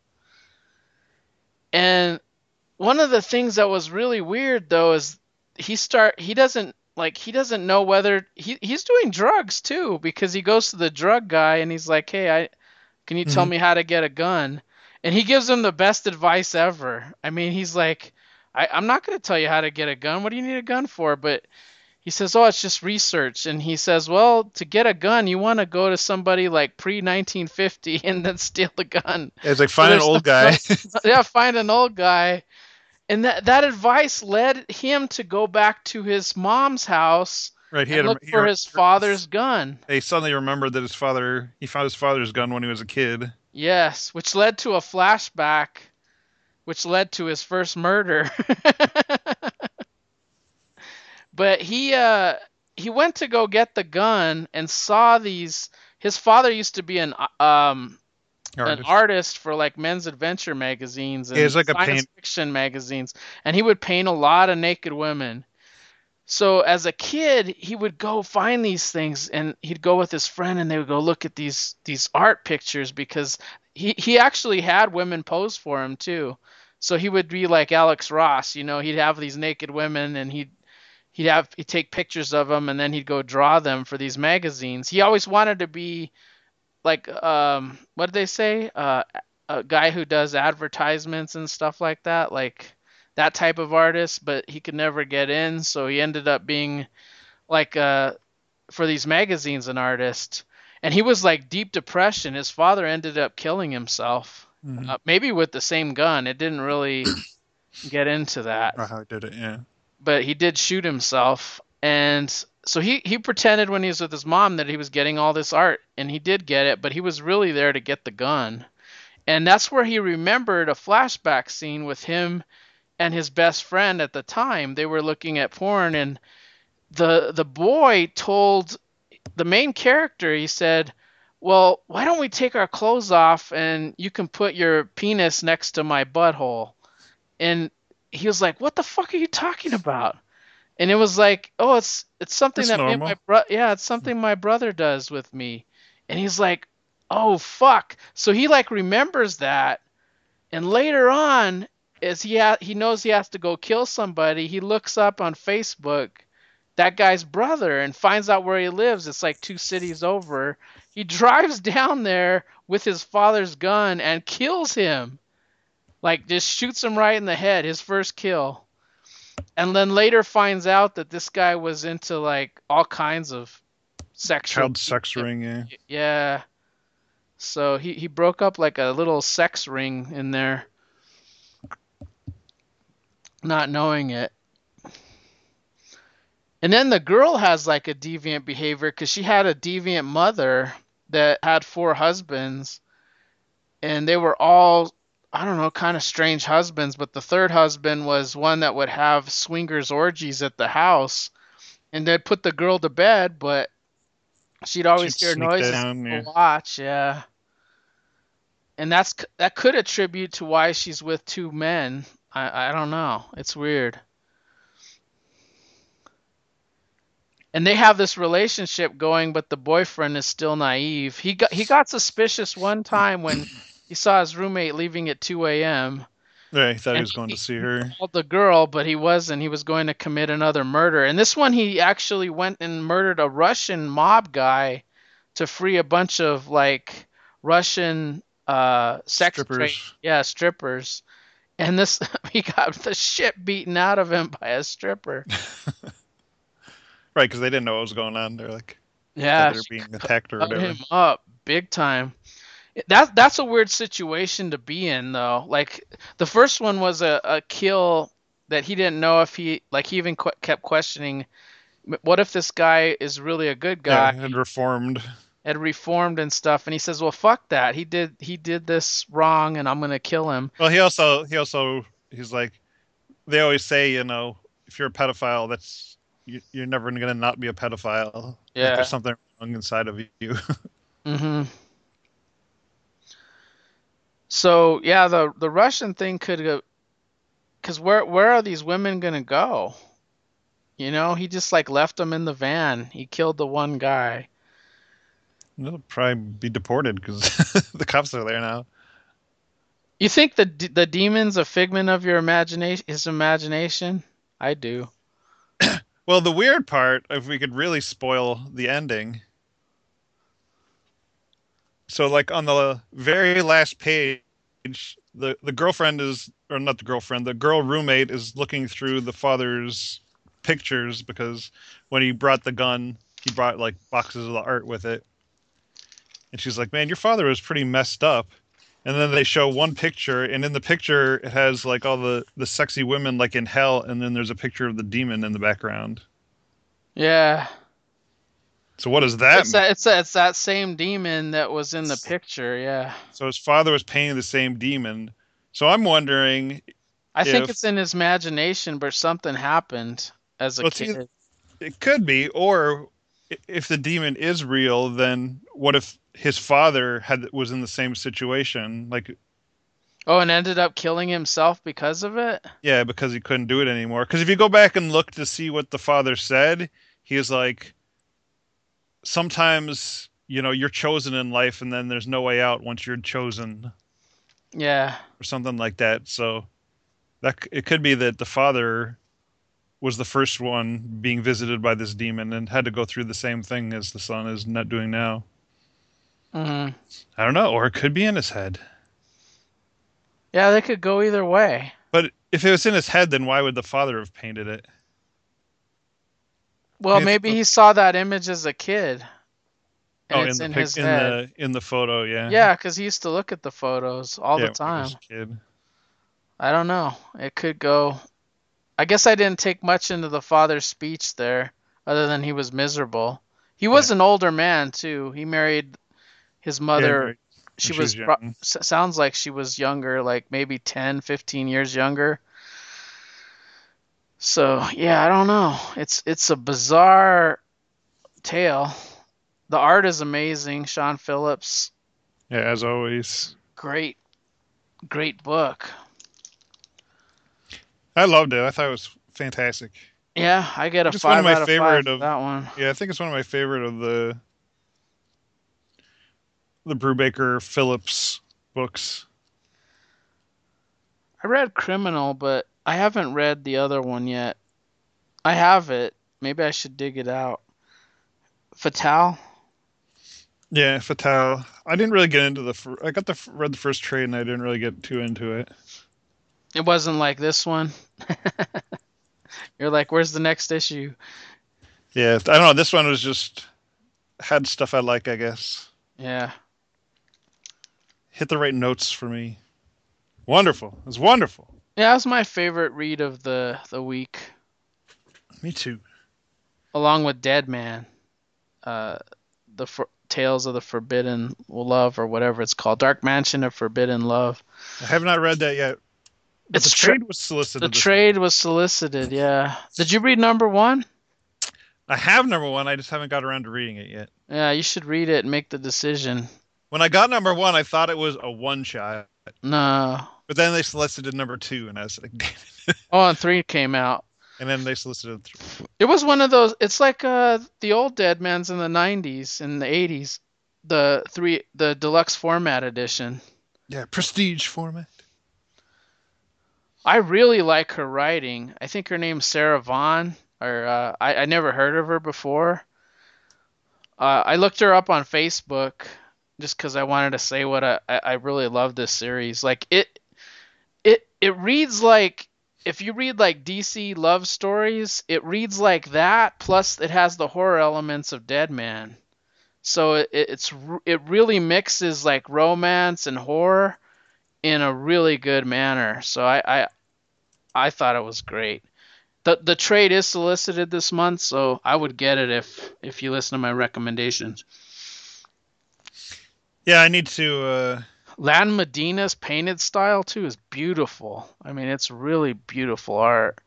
And one of the things that was really weird though is he start he doesn't like he doesn't know whether he he's doing drugs too because he goes to the drug guy and he's like, "Hey, I can you tell Mhm. me how to get a gun?" And he gives him the best advice ever. I mean, he's like, I, I'm not going to tell you how to get a gun. What do you need a gun for? But he says, "Oh, it's just research." And he says, "Well, to get a gun, you want to go to somebody like pre nineteen fifty and then steal the gun." Yeah, it's like So find an there's no, old guy. no, yeah, find an old guy. And that that advice led him to go back to his mom's house Right, he and had a, look he, for his father's gun. he suddenly remembered that his father he found his father's gun when he was a kid. Yes, which led to a flashback, which led to his first murder. But he uh he went to go get the gun and saw these. His father used to be an um an Artist. artist for like men's adventure magazines He has and like a science paint. fiction magazines, and he would paint a lot of naked women. So as a kid, he would go find these things, and he'd go with his friend, and they would go look at these these art pictures because he he actually had women pose for him too. So he would be like Alex Ross, you know, he'd have these naked women, and he'd he'd have he'd take pictures of them, and then he'd go draw them for these magazines. He always wanted to be like um what did they say? Uh, a guy who does advertisements and stuff like that, like that type of artist, but he could never get in, so he ended up being like uh for these magazines an artist. And he was like deep depression. His father ended up killing himself. Mm-hmm. Uh, maybe with the same gun. It didn't really get into that, Or how he did it, yeah. but he did shoot himself. And so he he pretended when he was with his mom that he was getting all this art, and he did get it, but he was really there to get the gun. And that's where he remembered a flashback scene with him and his best friend at the time. They were looking at porn, and the the boy told the main character, he said, "Well, why don't we take our clothes off and you can put your penis next to my butthole?" And he was like, "What the fuck are you talking about?" And it was like, "Oh, it's it's something That's that me and my normal. bro yeah, it's something my brother does with me." And he's like, "Oh fuck." So he like remembers that, and later on, as he ha- he knows he has to go kill somebody, he looks up on Facebook that guy's brother and finds out where he lives. It's like two cities over. He drives down there with his father's gun and kills him. Like just shoots him right in the head, his first kill. And then later finds out that this guy was into like all kinds of sexual Child sex ring, yeah. yeah. So he, he broke up like a little sex ring in there, not knowing it. And then the girl has like a deviant behavior because she had a deviant mother that had four husbands, and they were all, I don't know, kind of strange husbands. But the third husband was one that would have swingers orgies at the house, and they'd put the girl to bed, but she'd always She'd hear sneak noises down, and yeah. go watch, yeah. And that's that could attribute to why she's with two men. I I don't know. It's weird. And they have this relationship going, but the boyfriend is still naive. He got he got suspicious one time when he saw his roommate leaving at two a m Yeah, he thought he and was going to he, see he her. called the girl, but he wasn't. He was going to commit another murder. And this one, he actually went and murdered a Russian mob guy to free a bunch of like Russian uh sex trade, Strippers. yeah, strippers. And this he got the shit beaten out of him by a stripper. Right, because they didn't know what was going on. They're like, thought Yeah, they were she being cu- attacked or cut whatever. him up big time. That that's a weird situation to be in though. Like the first one was a, a kill that he didn't know if he like he even qu- kept questioning what if this guy is really a good Yeah, guy, and reformed. had reformed and stuff, and he says, well, fuck that, he did he did this wrong and I'm gonna kill him. Well, he also he also he's like, they always say, you know, if you're a pedophile, that's you, you're never gonna not be a pedophile. Like there's Yeah. something wrong inside of you. Mhm. So yeah, the the Russian thing could go, because where where are these women gonna go? You know, he just like left them in the van. He killed the one guy. They'll probably be deported because the cops are there now. You think the d- the demon's a figment of your imagination, his imagination? I do. Well, the weird part, if we could really spoil the ending, so like on the very last page, the the girlfriend is, or not the girlfriend, the girl roommate is looking through the father's pictures because when he brought the gun, he brought like boxes of the art with it, and she's like, "Man, your father was pretty messed up." And then they show one picture, and in the picture it has like all the the sexy women like in hell, and then there's a picture of the demon in the background. Yeah. So what does that It's mean? that it's that, it's that same demon that was in the picture, yeah. So his father was painting the same demon. So I'm wondering I think it's if, in his imagination, but something happened as a well, it's either, kid. it could be, or if the demon is real, then what if his father had was in the same situation? Like, Oh, and ended up killing himself because of it? yeah, because he couldn't do it anymore. Because if you go back and look to see what the father said, he was like, sometimes, you know, you're chosen in life, and then there's no way out once you're chosen, Yeah. or something like that. So that it could be that the father was the first one being visited by this demon and had to go through the same thing as the son is not doing now. Mhm. I don't know, or it could be in his head. Yeah, they could go either way. But if it was in his head, then why would the father have painted it? Well, Do you think maybe the, he saw that image as a kid and oh, in it's the in pic his in head. the in the photo, yeah, Yeah, because he used to look at the photos all the yeah, when he was time. a kid. I don't know. It could go. I guess I didn't take much into the father's speech there, other than he was miserable. He Yeah, was an older man too. He married his yeah, mother. married when She she was was pro- young. s- sounds like she was younger, like maybe ten, fifteen years younger. So, yeah, I don't know. It's it's a bizarre tale. The art is amazing. Sean Phillips, Yeah, as always. great great book. I loved it. I thought it was fantastic. Yeah, I get I a think it's one of five my out of five favorite for of. that one. Yeah, I think it's one of my favorite of the the Brubaker Phillips books. I read Criminal, but I haven't read the other one yet. I have it. Maybe I should dig it out. Fatale? Yeah, Fatale. I didn't really get into the. fir- I got the f- read the first trade and I didn't really get too into it. It wasn't like this one. You're like, where's the next issue? Yeah, I don't know. This one was just had stuff I like. I guess Yeah. hit the right notes for me. Wonderful. It was wonderful. Yeah, that was my favorite read of the the week, Me too. along with Dead Man. Uh, the for- Tales of the Forbidden Love, or whatever it's called, Dark Mansion of Forbidden Love. I have not read that yet, but the It's tra- trade was the solicited this week. trade was solicited. Yeah. Did you read number one? I have number one. I just haven't got around to reading it yet. Yeah, you should read it and make the decision. When I got number one, I thought it was a one shot, No. but then they solicited number two, and I was like, damn it. Oh, and three came out. And then they solicited three. It was one of those. It's like uh the old Dead Man's in the nineties and the eighties. The three, the deluxe format edition. Yeah, prestige format. I really like her writing. I think her name's Sarah Vaughn, or uh, I I never heard of her before. Uh, I looked her up on Facebook just because I wanted to say what I, I I really love this series. Like it it it reads like if you read like D C love stories, it reads like that. Plus, it has the horror elements of Dead Man. So it, it's it really mixes like romance and horror in a really good manner. So I I, I thought it was great. The the trade is solicited this month, so I would get it if if you listen to my recommendations. Yeah, I need to. Uh, Lan Medina's painted style too is beautiful. I mean, it's really beautiful art.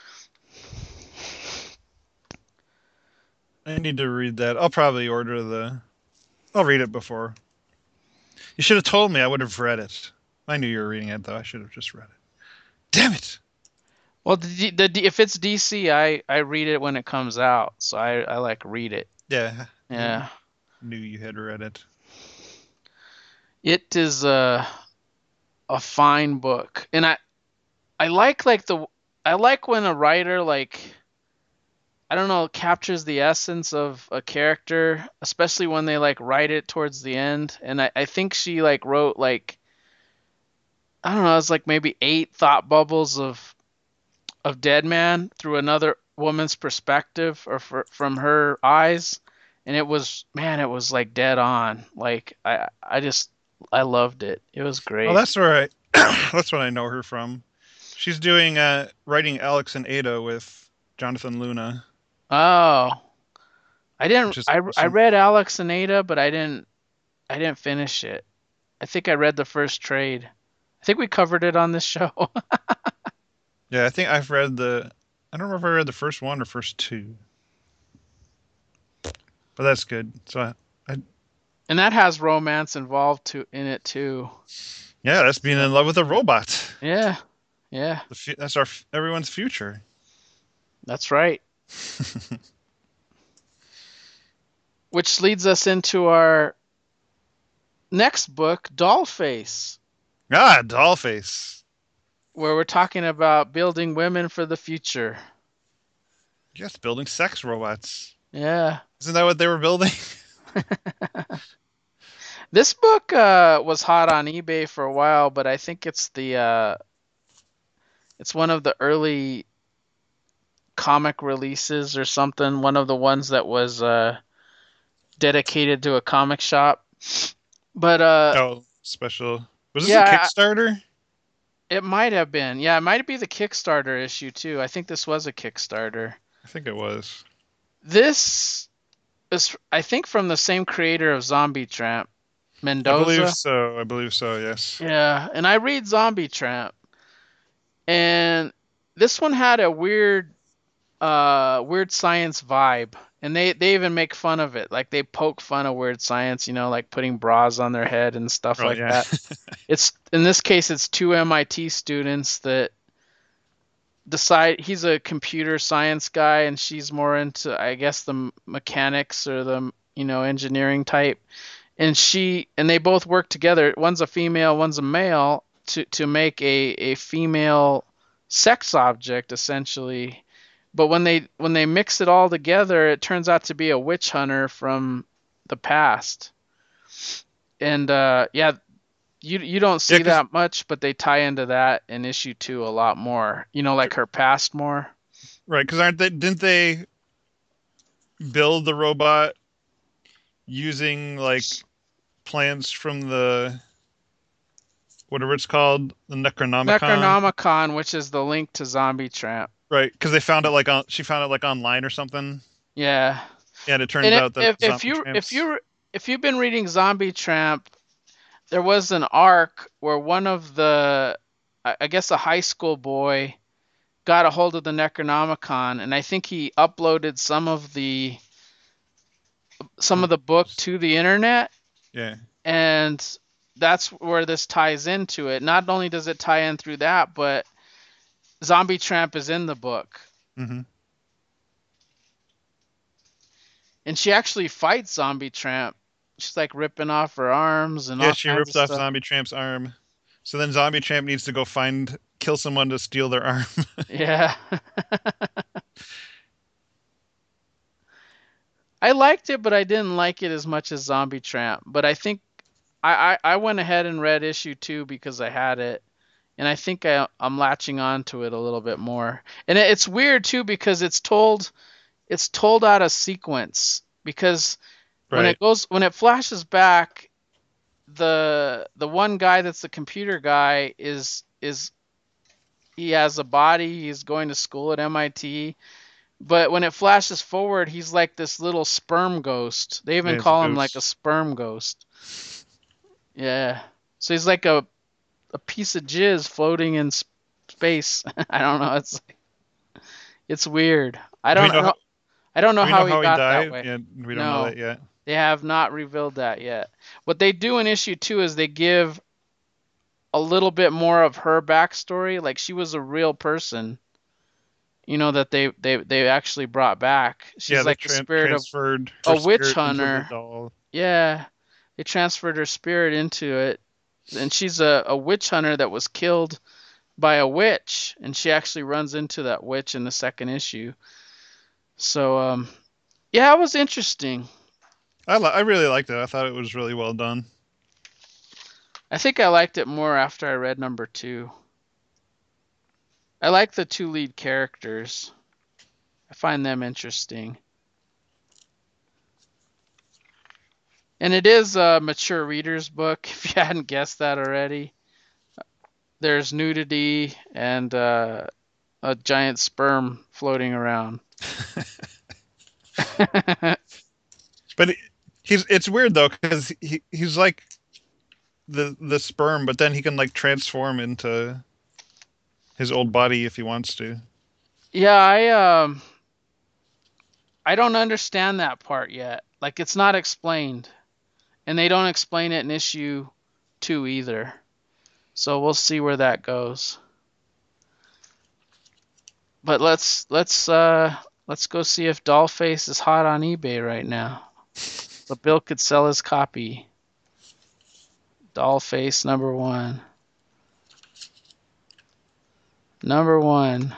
I need to read that. I'll probably order the. I'll read it before. You should have told me. I would have read it. I knew you were reading it, though. I should have just read it. Damn it! Well, the, the, if it's D C, I I read it when it comes out, so I I like read it. Yeah, I Yeah, knew you had read it. it is a a fine book, and I I like like the I like when a writer like I don't know captures the essence of a character, especially when they like write it towards the end. And I I think she like wrote like I don't know, it's like maybe eight thought bubbles of of Dead Man through another woman's perspective or for, from her eyes, and it was man, it was like dead on. Like I I just I loved it. It was Oh, great. that's where I. That's what I know her from. She's doing uh, writing Alex and Ada with Jonathan Luna, Oh, I didn't which is I I awesome. read Alex and Ada, but I didn't I didn't finish it. I think I read the first trade. I think we covered it on this show. Yeah, I think I've read the. I don't remember if I read the first one or first two, but that's good. So, I, I And that has romance involved to in it too. yeah, that's being So in love with a robot. yeah, yeah, The, fu- that's our everyone's future. that's right. Which leads us into our next book, Dollface, Ah, Dollface. where we're talking about building women for the future. Yes, building sex robots. Yeah. Isn't that what they were building? This book uh, was hot on eBay for a while, but I think it's the uh, it's one of the early comic releases or something. One of the ones that was uh, dedicated to a comic shop. But uh, Oh, special. Was this a yeah, Kickstarter? it might have been. Yeah, it might be the Kickstarter issue too. I think this was a Kickstarter. I think it was. This is, I think, from the same creator of Zombie Tramp, I believe Mendoza. so. I believe so. Yes. Yeah, and I read Zombie Tramp, and this one had a weird, uh, weird science vibe, and they they even make fun of it. Like they poke fun of weird science, you know, like putting bras on their head and stuff Oh like yeah. that. It's in this case, it's two M I T students that decide he's a computer science guy and she's more into I guess the mechanics or the you know engineering type, and she and they both work together. One's a female, one's a male to to make a a female sex object essentially. But when they when they mix it all together, it turns out to be a witch hunter from the past. And uh, yeah, you you don't Yeah, see because that much, but they tie into that in issue two a lot more. You know, like her past more. right, because aren't they? Didn't they build the robot using like plans from the whatever it's called, the Necronomicon? Necronomicon, which is the link to Zombie Tramp. Right, because they found it like on she found it like online or something, Yeah, and it and turns if out that if, if zombie you if tramps. you if you've been reading Zombie Tramp, there was an arc where one of the I I guess a high school boy got a hold of the Necronomicon, and I think he uploaded some of the some of the book to the internet, Yeah. and that's where this ties into it. Not only does it tie in through that, but Zombie Tramp is in the book, hmm and she actually fights Zombie Tramp. She's like ripping off her arms and Yeah, all she kinds of ripped off stuff. Zombie Tramp's arm. So then Zombie Tramp needs to go find kill someone to steal their arm. Yeah. I liked it, but I didn't like it as much as Zombie Tramp. But I think I, I, I went ahead and read issue two because I had it, and I think I, I'm latching on to it a little bit more. And it, it's weird too because it's told it's told out of sequence because when it Right. goes when it flashes back, the the one guy that's the computer guy is is he has a body, he's going to school at M I T, but when it flashes forward, he's like this little sperm ghost. They even Yeah, it's a call him like a ghost. sperm ghost. Yeah. So he's like a a piece of jizz floating in space. I don't know. It's it's weird. I Do we don't know know. how, I don't know do we know how he how he got that died? way. Yeah, we don't know No, that yet. they have not revealed that yet. What they do in issue two is they give a little bit more of her backstory. Like she was a real person, you know, that they they they actually brought back. Yeah, She's they like the tran spirit of transferred a her witch spirit into the hunter. doll. Yeah, they transferred her spirit into it, and she's a, a witch hunter that was killed by a witch, and she actually runs into that witch in the second issue. So, um, yeah, it was interesting. I li I really liked it. I thought it was really well done. I think I liked it more after I read number two. I like the two lead characters. I find them interesting. And it is a mature reader's book, if you hadn't guessed that already. There's nudity and uh, a giant sperm floating around. But he- he's it's weird though because he he's like the the sperm, but then he can like transform into his old body if he wants to. Yeah, I um I don't understand that part yet. Like it's not explained, and they don't explain it in issue two either. So we'll see where that goes. But let's let's uh let's go see if Dollface is hot on eBay right now. So Bill could sell his copy. Dollface number one. Number one.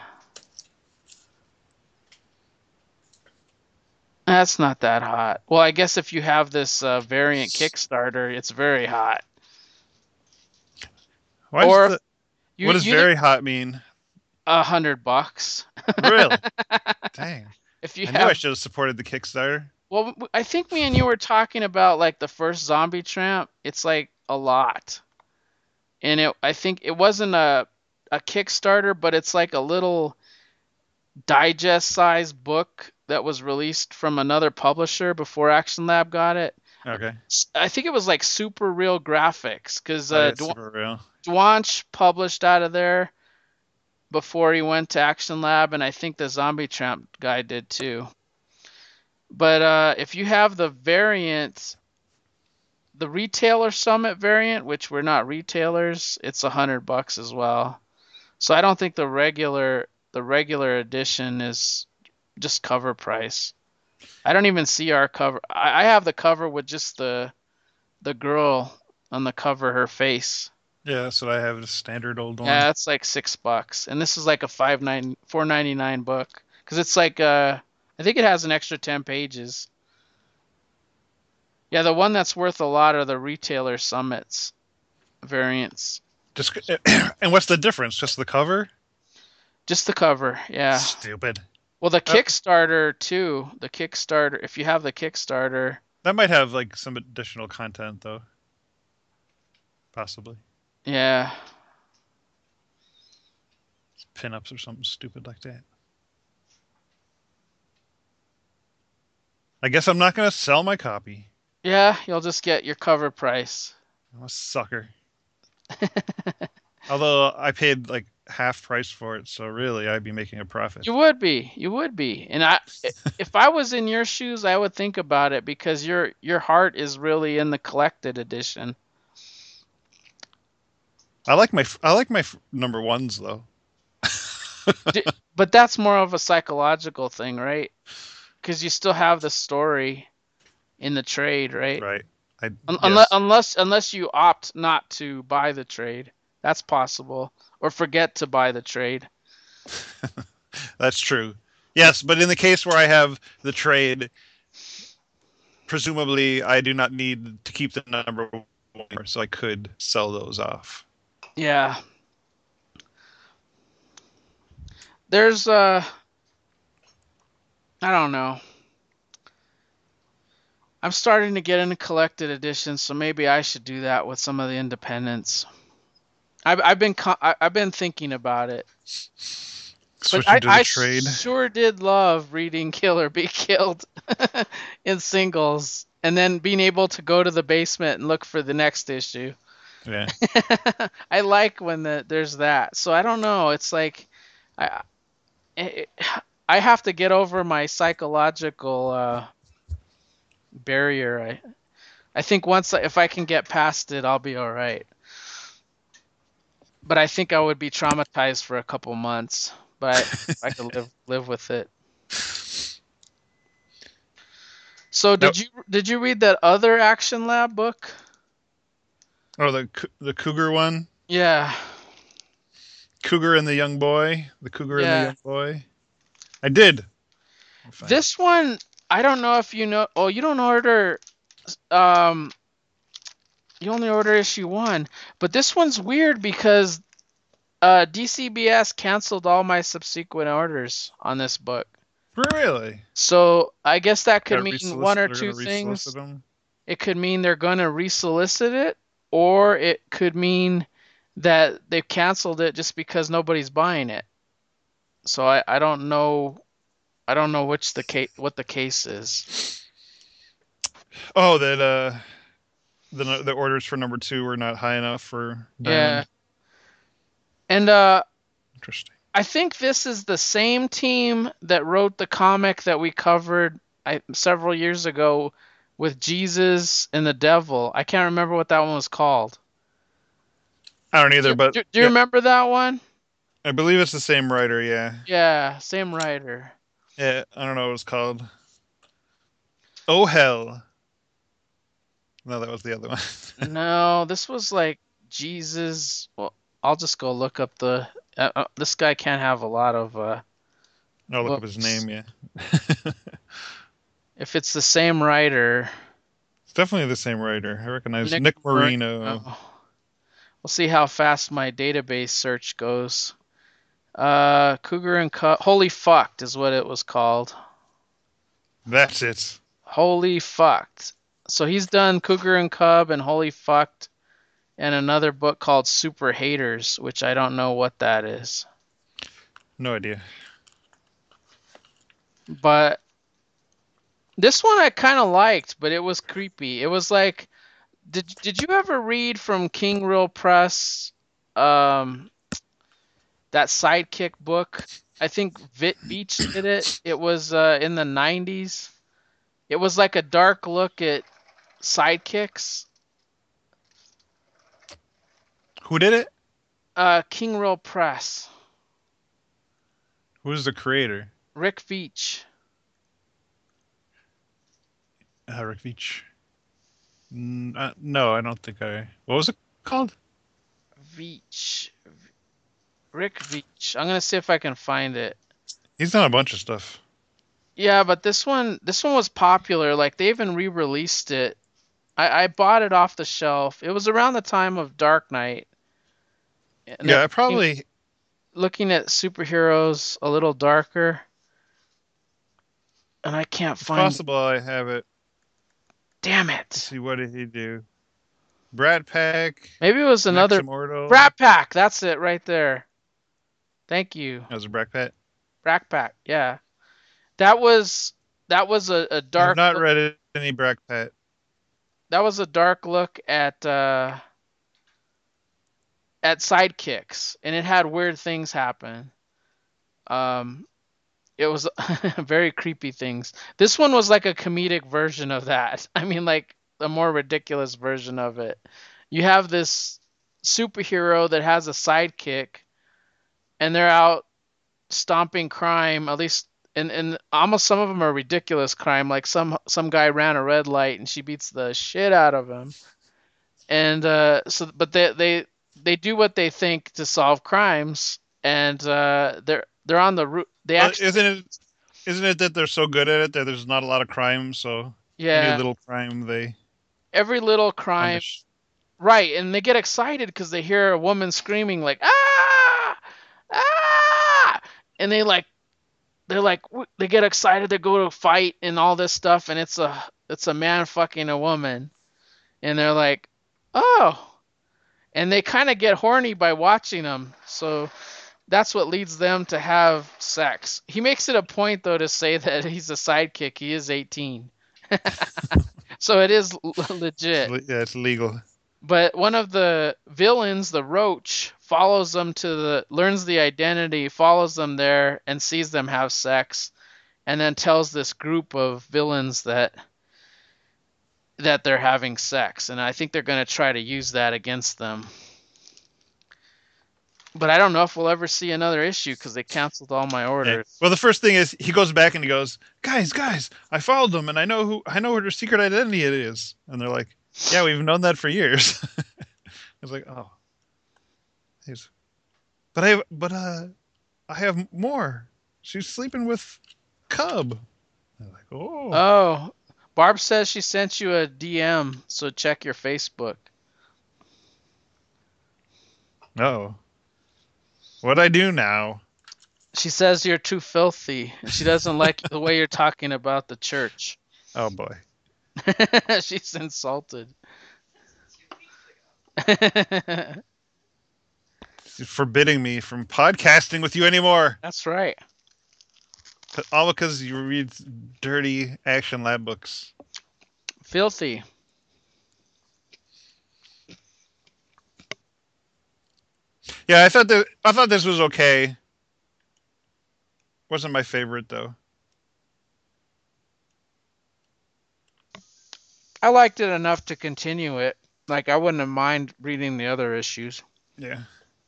That's not that hot. Well, I guess if you have this uh, variant Kickstarter, it's very hot. Why is Or if the you what does you very hot mean? a hundred bucks. Really? Dang. If you I knew I have, should have supported the Kickstarter. well, I think me and you were talking about like the first Zombie Tramp. It's like a lot, and it I think it wasn't a a Kickstarter, but it's like a little digest size book that was released from another publisher before Action Lab got it. Okay. I think it was like Super Real Graphics because Oh uh, yeah, super real. Dwanch published out of there before he went to Action Lab, and I think the Zombie Tramp guy did too. But uh, if you have the variant, the retailer summit variant, which we're not retailers, it's a hundred bucks as well. So I don't think the regular the regular edition is just cover price. I don't even see our cover. I, I have the cover with just the the girl on the cover, her face. Yeah, that's what I have. The standard old one. Yeah, it's like six bucks, and this is like a five nine four ninety nine book because it's like uh, I think it has an extra ten pages. Yeah, the one that's worth a lot are the retailer summits variants. Just and what's the difference? Just the cover? Just the cover, yeah. Stupid. Well, the Uh, Kickstarter too. The Kickstarter, if you have the Kickstarter, that might have like some additional content though, possibly yeah. pinups or something stupid like that. I guess I'm not gonna sell my copy. Yeah, you'll just get your cover price. I'm a sucker. Although I paid like half price for it, so really I'd be making a profit. You would be. You would be. And I if I was in your shoes, I would think about it because your your heart is really in the collected edition. I like my I like my number ones though. But that's more of a psychological thing, right? Because you still have the story in the trade, right? Right. I Un- unless yes. unless unless you opt not to buy the trade, that's possible, or forget to buy the trade. That's true. Yes, but in the case where I have the trade, presumably I do not need to keep the number one, so I could sell those off. Yeah. There's uh I don't know. I'm starting to get into collected editions, so maybe I should do that with some of the independents. I've I've been co- I- I've been thinking about it, but Switching I to the I trade. sure did love reading Kill or Be Killed in singles, and then being able to go to the basement and look for the next issue. Yeah. I like when the, there's that. So I don't know. It's like I it, I have to get over my psychological uh, barrier. I I think once I- if I can get past it, I'll be all right. But I think I would be traumatized for a couple months. But I could live live with it. So Now, did you did you read that other Action Lab book? oh, the cou- the cougar one, Yeah, Cougar and the Young Boy, the Cougar and the yeah. Young Boy. I did. Let me find it. This one, I don't know if you know. Oh, you don't order. Um, you only order issue one, but this one's weird because uh, D C B S canceled all my subsequent orders on this book. Really? So I guess that could Got mean one resolicit. or They're two gonna resolicit things. them. It could mean they're going to resolicit it, or it could mean that they've canceled it just because nobody's buying it. So I, I don't know I don't know which the case what the case is. Oh, that uh, the the orders for number two were not high enough for Yeah. Diamond. And uh Interesting. I think this is the same team that wrote the comic that we covered I, several years ago with Jesus and the Devil. I can't remember what that one was called. I don't Do, either, but do, do you yeah, remember that one? I believe it's the same writer. Yeah, Yeah, same writer. yeah. I don't know what it's called. Oh hell! No, that was the other one. No, this was like Jesus. Well, I'll just go look up the. Uh, uh, this guy can't have a lot of uh, I'll look up his books. name. Yeah, If it's the same writer, it's definitely the same writer. I recognize Nick Nick Marino. Marino. We'll see how fast my database search goes. Uh, Cougar and Cub. Holy fucked is what it was called. That's it. Holy fucked. So he's done Cougar and Cub and Holy fucked, and another book called Super Haters, which I don't know what that is. No idea. But this one I kind of liked, but it was creepy. It was like, did did you ever read from King Real Press, um, that Sidekick book? I think Vit Beach did it. It was uh, in the nineties. It was like a dark look at sidekicks. Who did it? Uh, King Real Press, Who's the creator? Rick Veitch. Uh, Rick Veitch. Mm, uh, no, I don't think I. What was it called? Veitch. Rick Veitch. I'm gonna see if I can find it. He's done a bunch of stuff. Yeah, but this one this one was popular. Like they even re-released it. I, I bought it off the shelf. It was around the time of Dark Knight. And Yeah, they're I probably. looking at superheroes a little darker. And I can't It's find. possible I have it. Damn Let's it. see, what did he do? Brat Pack, Maybe it was Max another Immortal. Brat Pack. That's it right there. Thank you. That was a Brat Pack. Brat Pack. Yeah. That was that was a, a I have dark not look. read any Brat Pack. That was a dark look at uh at sidekicks, and it had weird things happen. Um it was very creepy things. This one was like a comedic version of that. I mean, like a more ridiculous version of it. You have this superhero that has a sidekick, and they're out stomping crime. At least, and and almost some of them are ridiculous crime. Like some some guy ran a red light, and she beats the shit out of him. And uh, so, but they they they do what they think to solve crimes, and uh, they're they're on the route. They Well, actually isn't it? Isn't it that they're so good at it that there's not a lot of crime? So Any Yeah, little crime they every little crime. punish. Right, and they get excited because they hear a woman screaming like ah ah, and they like they're like they get excited to go to fight and all this stuff, and it's a it's a man fucking a woman, and they're like oh, and they kind of get horny by watching them, so that's what leads them to have sex. He makes it a point though to say that he's a sidekick. He is eighteen, so it is It's, legit. le- yeah, it's legal. But one of the villains, the Roach, follows them to the learns the identity, follows them there, and sees them have sex, and then tells this group of villains that that they're having sex, and I think they're going to try to use that against them. But I don't know if we'll ever see another issue because they canceled all my Yeah. orders. Well, the first thing is he goes back and he goes, "Guys, guys, I followed them and I know who I know what her secret identity it is." And they're like, "Yeah, we've known that for years." I was like, "Oh." He's, but I have, but uh, I have more. She's sleeping with Cub. I'm like, "Oh, Oh, Barb says she sent you a D M, so check your Facebook. no. What'd I do now?" She says you're too filthy, and she doesn't like the way you're talking about the church. Oh boy. She's insulted. She's forbidding me from podcasting with you anymore. That's right. All because you read dirty Action Lab books. Filthy. Yeah, I thought that I thought this was okay. Wasn't my favorite though. I liked it enough to continue it. Like I wouldn't have mind reading the other issues. Yeah.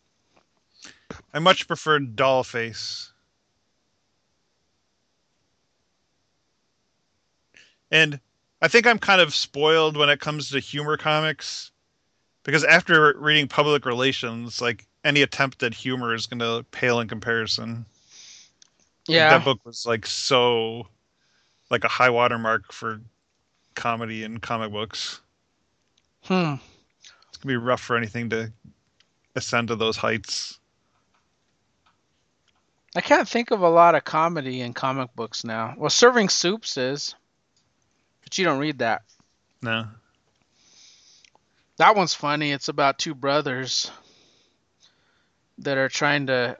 I much preferred Dollface. And I think I'm kind of spoiled when it comes to humor comics because after reading Public Relations, like any attempt at humor is going to pale in comparison. Like that Yeah. book was like so like a high watermark for comedy and comic books. Hmm. It's going to be rough for anything to ascend to those heights. I can't think of a lot of comedy in comic books now. Well, Serving Soups is, but you don't read that. No. That one's funny. It's about two brothers that are trying to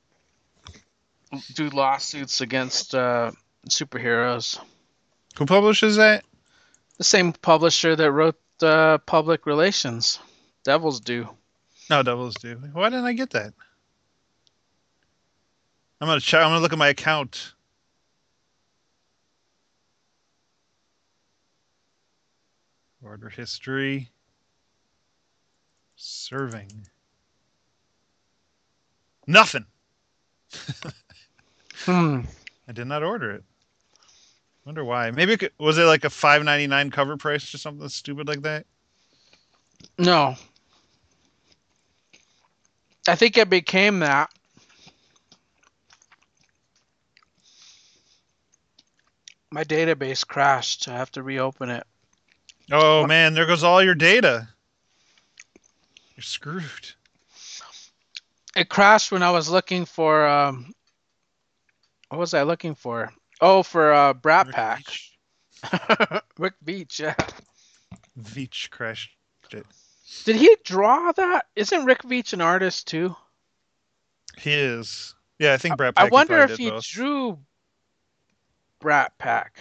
do lawsuits against uh, superheroes. Who publishes that? The same publisher that wrote uh, Public Relations. Devils do. No, Devils do. Why didn't I get that? I'm gonna check. I'm gonna look at my account. Order history. Serving. Nothing. Hmm. I did not order it. Wonder why. Maybe it could, was it like a five ninety-nine cover price or something stupid like that? No. I think it became that. My database crashed. I have to reopen it. Oh man, there goes all your data. You're screwed. It crashed when I was looking for um what was I looking for? Oh, for uh Brat Rick Pack. Veitch. Rick Beach, yeah. Veitch crashed it. Did he draw that? Isn't Rick Beach an artist too? He is. Yeah, I think Brad I Packy wonder probably if did he both. drew Brat Pack.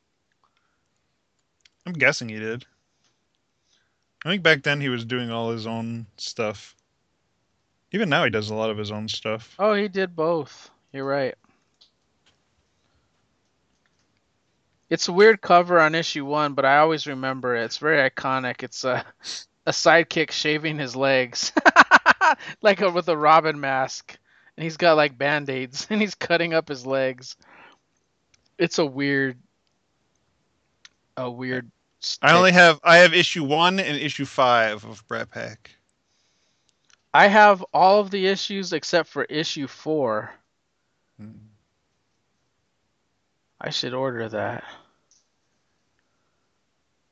I'm guessing he did. I think back then he was doing all his own stuff. Even now he does a lot of his own stuff. Oh, he did both. You're right. It's a weird cover on issue one, but I always remember it. It's very iconic. It's a a sidekick shaving his legs, like a, with a Robin mask, and he's got like band-aids, and he's cutting up his legs. It's a weird, a weird. I Stick. only have I have issue one and issue five of Brat Pack. I have all of the issues except for issue four. Hmm. I should order that.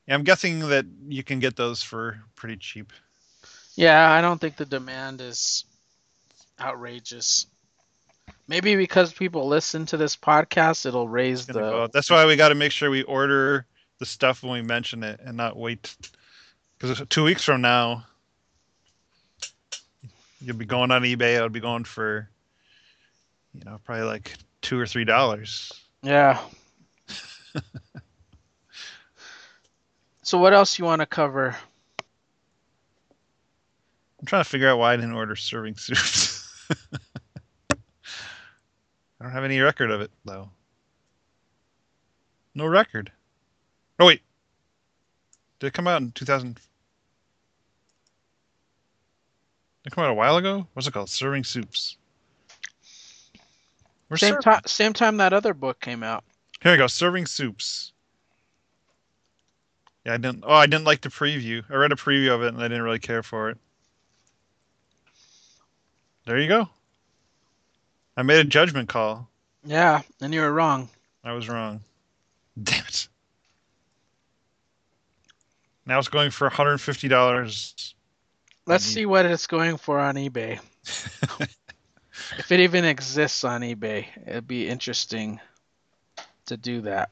Yeah, I'm guessing that you can get those for pretty cheap. Yeah, I don't think the demand is outrageous. Maybe because people listen to this podcast, it'll It's raise gonna go the. up. That's why we got to make sure we order the stuff when we mention it and not wait. Because two weeks from now, you'll be going on eBay. It'll be going for, you know, probably like two or three dollars. Yeah. So what else you want to cover? I'm trying to figure out why I didn't order serving soups. I don't have any record of it though. No record. Oh wait, did it come out in two thousand? Did it come out a while ago? What's it called? Serving soups. Where's Same time, serving? same time that other book came out. Here we go. Serving soups. Yeah, I didn't. Oh, I didn't like the preview. I read a preview of it and I didn't really care for it. There you go. I made a judgment call. Yeah, and you were wrong. I was wrong. Damn it. Now it's going for one hundred fifty dollars. Let's see what it's going for on eBay. If it even exists on eBay, it'd be interesting to do that.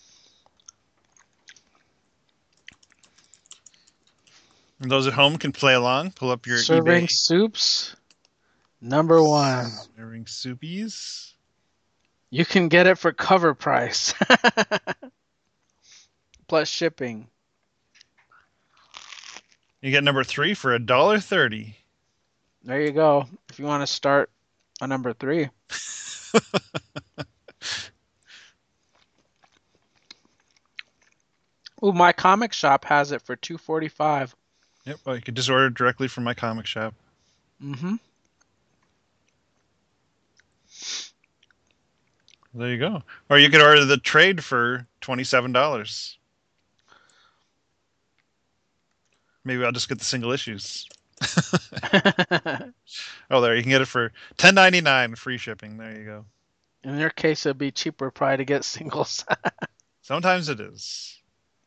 And those at home can play along. Pull up your Serving eBay. soups, number one. Serving soupies. You can get it for cover price. Plus shipping. You get number three for a dollar thirty. There you go. If you want to start on number three. Ooh, my comic shop has it for two forty-five. Yep, well, you can just order it directly from my comic shop. Mm-hmm. There you go. Or you could order the trade for twenty-seven dollars. Maybe I'll just get the single issues. Oh, there, you can get it for ten ninety-nine, free shipping. There you go. In your case, it'd be cheaper probably to get singles. Sometimes it is.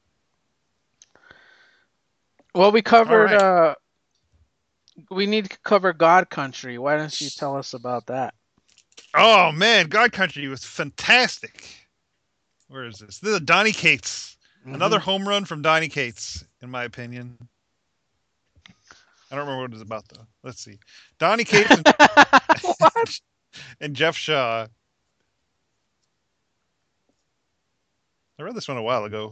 Well, we covered, right. uh, we need to cover God Country. Why don't you tell us about that? Oh, man, God Country was fantastic. Where is this? This is Donny Cates. Mhm. Another home run from Donny Cates, in my opinion. I don't remember what it's about, though. Let's see. Donny Cates and, What? and Jeff Shaw. I read this one a while ago.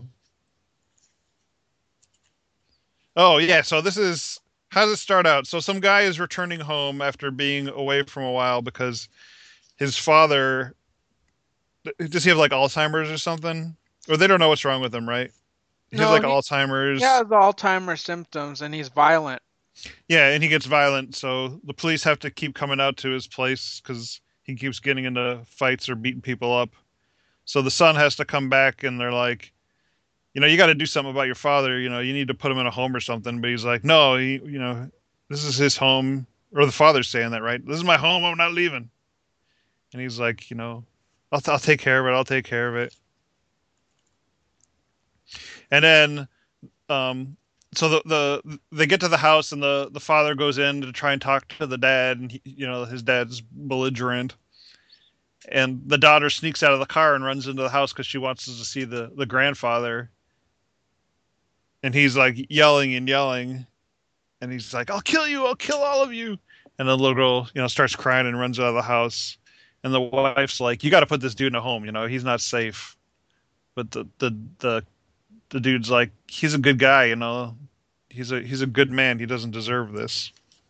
Oh, yeah. So this is, how does it start out? So some guy is returning home after being away from a while because his father, does he have like Alzheimer's or something? Or they don't know what's wrong with him, right? He has No, like he, Alzheimer's. he has Alzheimer's symptoms and he's violent. Yeah, and he gets violent. So the police have to keep coming out to his place because he keeps getting into fights or beating people up. So the son has to come back and they're like, you know, you got to do something about your father. You know, you need to put him in a home or something. But he's like, no, he, you know, this is his home. Or the father's saying that, right? This is my home. I'm not leaving. And he's like, you know, I'll, I'll take care of it. I'll take care of it. And then, um, so the, the they get to the house and the, the father goes in to try and talk to the dad. And, he, you know, his dad's belligerent. And the daughter sneaks out of the car and runs into the house because she wants to see the, the grandfather. And he's like yelling and yelling. And he's like, I'll kill you. I'll kill all of you. And the little girl, you know, starts crying and runs out of the house. And the wife's like, you got to put this dude in a home. You know, he's not safe. But the, the, the, the dude's like, he's a good guy. You know, he's a, he's a good man. He doesn't deserve this.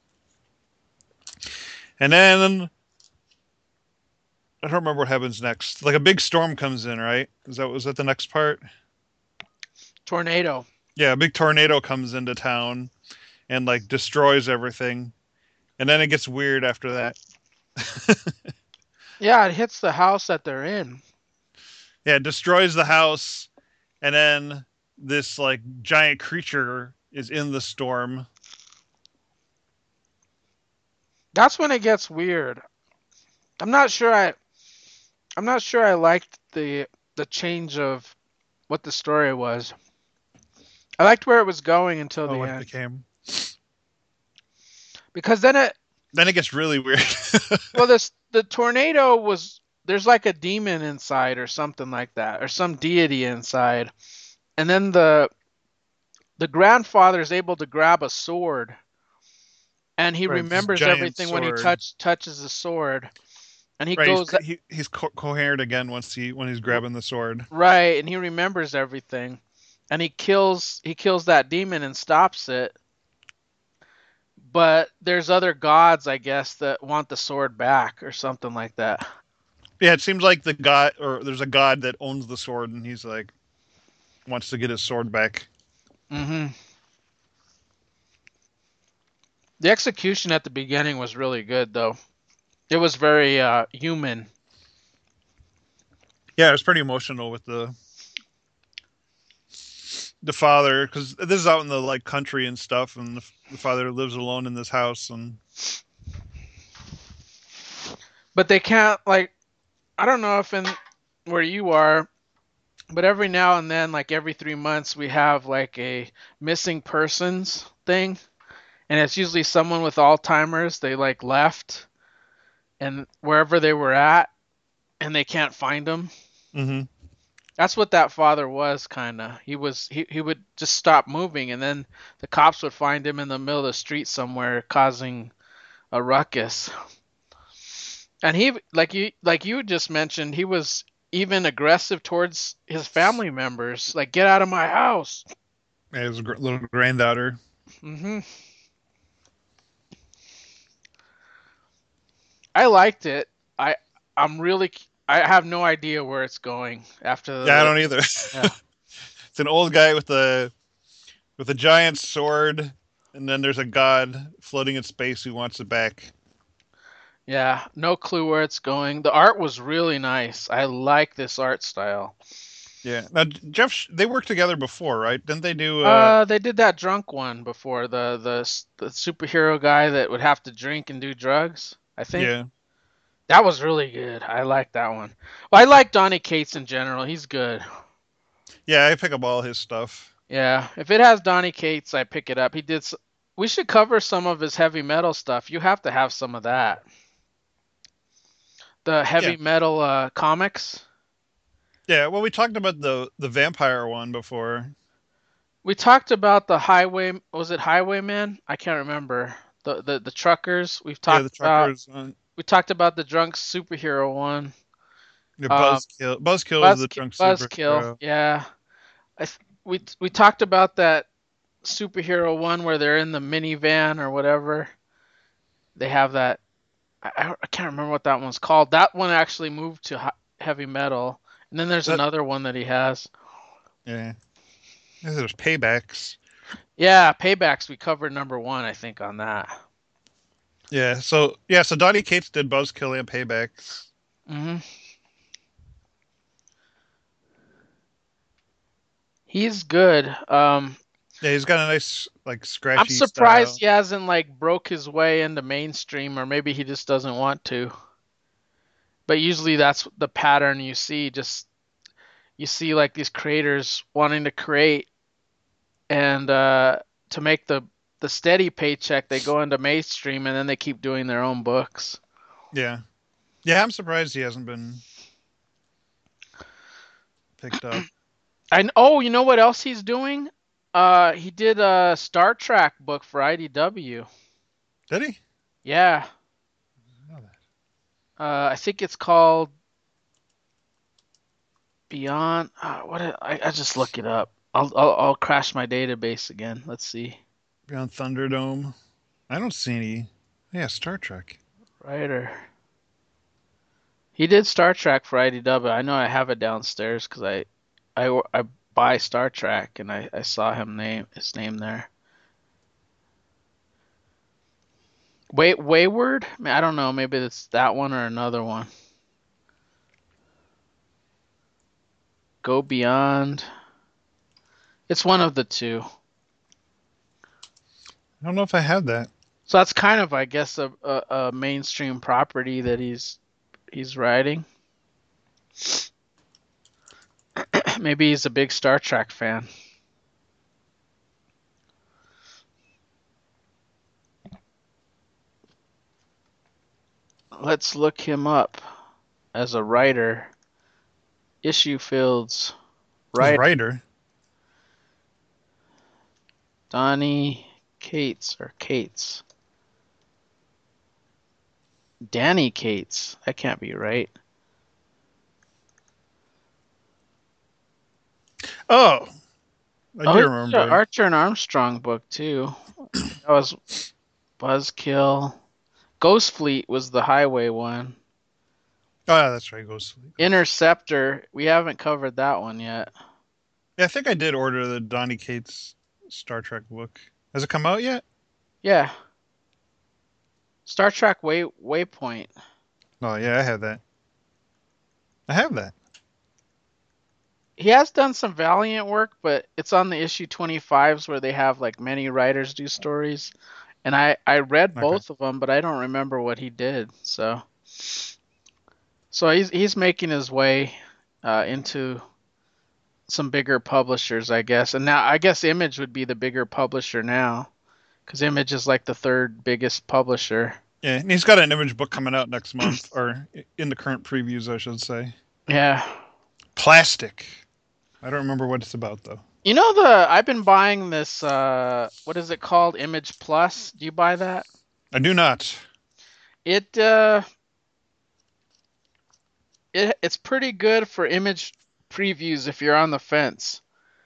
And then I don't remember what happens next. Like a big storm comes in, right? Is that, was that the next part? Tornado. Yeah, a big tornado comes into town and like destroys everything. And then it gets weird after that. Yeah, it hits the house that they're in. Yeah, it destroys the house, and then this like giant creature is in the storm. That's when it gets weird. I'm not sure I I'm not sure I liked the the change of what the story was. I liked where it was going until Oh, the what it end. became. Because then it, Then it gets really weird. well, this the tornado was there's like a demon inside or something like that, or some deity inside, and then the the grandfather is able to grab a sword, and he Right, this remembers giant everything when he sword. touch touches the sword, and he Right, he's goes co- he, he's co- coherent again once he when he's grabbing the sword. right, and he remembers everything, and he kills he kills that demon and stops it. But there's other gods, I guess, that want the sword back or something like that. Yeah, it seems like the god or there's a god that owns the sword, and he's like wants to get his sword back. Hmm. The execution at the beginning was really good, though. It was very uh, human. Yeah, it was pretty emotional with the the father because this is out in the like country and stuff, and the, the father lives alone in this house, and But they can't, like, I don't know if in where you are, but every now and then, like every three months, we have like a missing persons thing. And it's usually someone with Alzheimer's. They like left and wherever they were at, and they can't find them. mm-hmm. That's what that father was, kind of. He was he, he would just stop moving, and then the cops would find him in the middle of the street somewhere, causing a ruckus. And he, like you like you just mentioned, he was even aggressive towards his family members. Like, get out of my house. Yeah, his gr- little granddaughter. Hmm. I liked it. I I'm really I have no idea where it's going after Yeah, I the don't either. yeah. It's an old guy with a with a giant sword, and then there's a god floating in space who wants it back. Yeah, no clue where it's going. The art was really nice. I like this art style. Yeah. Now Jeff, they worked together before, right? Didn't they do? Uh, Uh, they did that drunk one before, the the the superhero guy that would have to drink and do drugs. I think yeah, that was really good. I like that one. Well, I like Donny Cates in general. He's good. yeah. I pick up all his stuff. Yeah, if it has Donny Cates, I pick it up. He did. We should cover some of his heavy metal stuff. You have to have some of that. The Yeah, heavy metal uh, comics. yeah. Well, we talked about the the vampire one before. We talked about the highway. Was it Highwayman? I can't remember. The the the truckers. We've Yeah, the talked about. truckers. Uh, We talked about the drunk superhero one. yeah, Um, Buzzkill. Buzzkill is Buzz the drunk Buzzkill. superhero. Yeah. I th- we we talked about that superhero one where they're in the minivan or whatever. They have that. I, I can't remember what that one's called. That one actually moved to hi- heavy metal. And then there's That another one that he has. yeah. There's paybacks. Yeah, Paybacks. We covered number one, I think, on that. Yeah. So yeah. So Donny Cates did Buzzkill and paybacks. Hmm. He's good. Um, Yeah, he's got a nice like I'm scratchy surprised style. he hasn't like broke his way into mainstream, or maybe he just doesn't want to. But usually that's the pattern you see. Just you see like these creators wanting to create, and uh, to make the the steady paycheck, they go into mainstream, and then they keep doing their own books. Yeah. Yeah, I'm surprised he hasn't been picked up. And oh, you know what else he's doing? Uh, he did a Star Trek book for I D W. Did he? Yeah, I know that. uh, I think it's called Beyond. Uh, what? I, I just look it up. I'll, I'll I'll crash my database again. Let's see. Beyond Thunderdome. I don't see any. Yeah, Star Trek. Writer. He did Star Trek for I D W. I know I have it downstairs because I, I I buy Star Trek, and I, I saw him name his name there. Wait, Wayward? I, mean, I don't know. Maybe it's that one or another one. Go Beyond. It's one of the two. I don't know if I had that. So that's kind of, I guess, a, a, a mainstream property that he's he's writing. Maybe he's a big Star Trek fan. Let's look him up as a writer. Issue Fields As a writer writer. Donny Cates or Cates. Danny Cates. That can't be right. Oh, I Oh, do he did an remember. Archer and Armstrong book too. That was Buzzkill. Ghost Fleet was the highway one. Oh, yeah, that's right. Ghost Fleet. Interceptor. We haven't covered that one yet. Yeah, I think I did order the Donny Cates Star Trek book. Has it come out yet? Yeah. Star Trek Way Waypoint. Oh, yeah, I have that. I have that. He has done some Valiant work, but it's on the issue twenty-fives where they have like many writers do stories. And I I read Okay. both of them, but I don't remember what he did. So so he's he's making his way uh, into some bigger publishers, I guess. And now I guess Image would be the bigger publisher now, because Image is like the third biggest publisher. Yeah, and he's got an Image book coming out next month, or in the current previews, I should say. Yeah. Plastic. I don't remember what it's about, though. You know the I've been buying this uh what is it called? Image Plus. Do you buy that? I do not. It uh it it's pretty good for image previews if you're on the fence.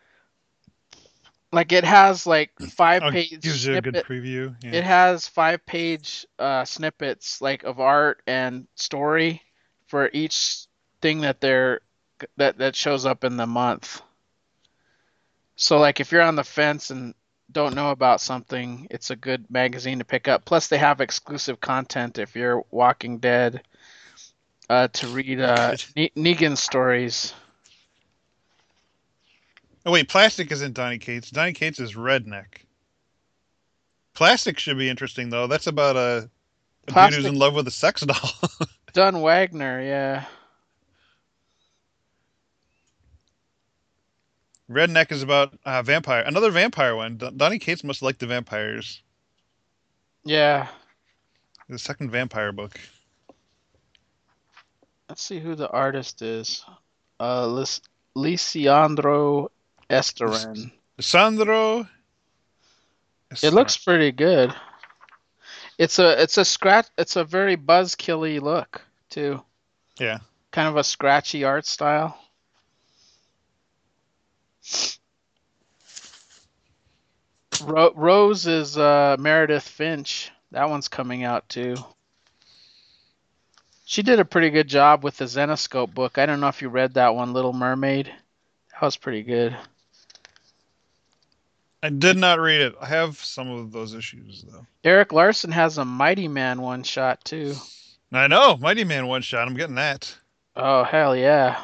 Like it has like five Oh, page gives you a good snippet. preview. Yeah. It has five page uh snippets like of art and story for each thing that they're that that shows up in the month. So like if you're on the fence and don't know about something, it's a good magazine to pick up. Plus they have exclusive content if you're Walking Dead uh, to read uh, ne- Negan stories. Oh, wait, Plastic isn't Donny Cates. Donny Cates is Redneck. Plastic should be interesting, though. That's about a, a dude who's Plastic in love with a sex doll. Dunn Wagner, yeah. Redneck is about uh, vampire. Another vampire one. Don- Donny Cates must like the vampires. Yeah. The second vampire book. Let's see who the artist is. Uh, Lis- Lisandro Esteran. Sandro. It looks pretty good. It's a it's a scratch. It's a very buzzkilly look too. Yeah. Kind of a scratchy art style. Ro- Rose is uh, Meredith Finch. That one's coming out too. She did a pretty good job with the Zenoscope book. I don't know if you read that one, Little Mermaid. That was pretty good. I did not read it. I have some of those issues, though. Eric Larson has a Mighty Man one shot too. I know. Mighty Man one shot. I'm getting that. Oh, hell yeah.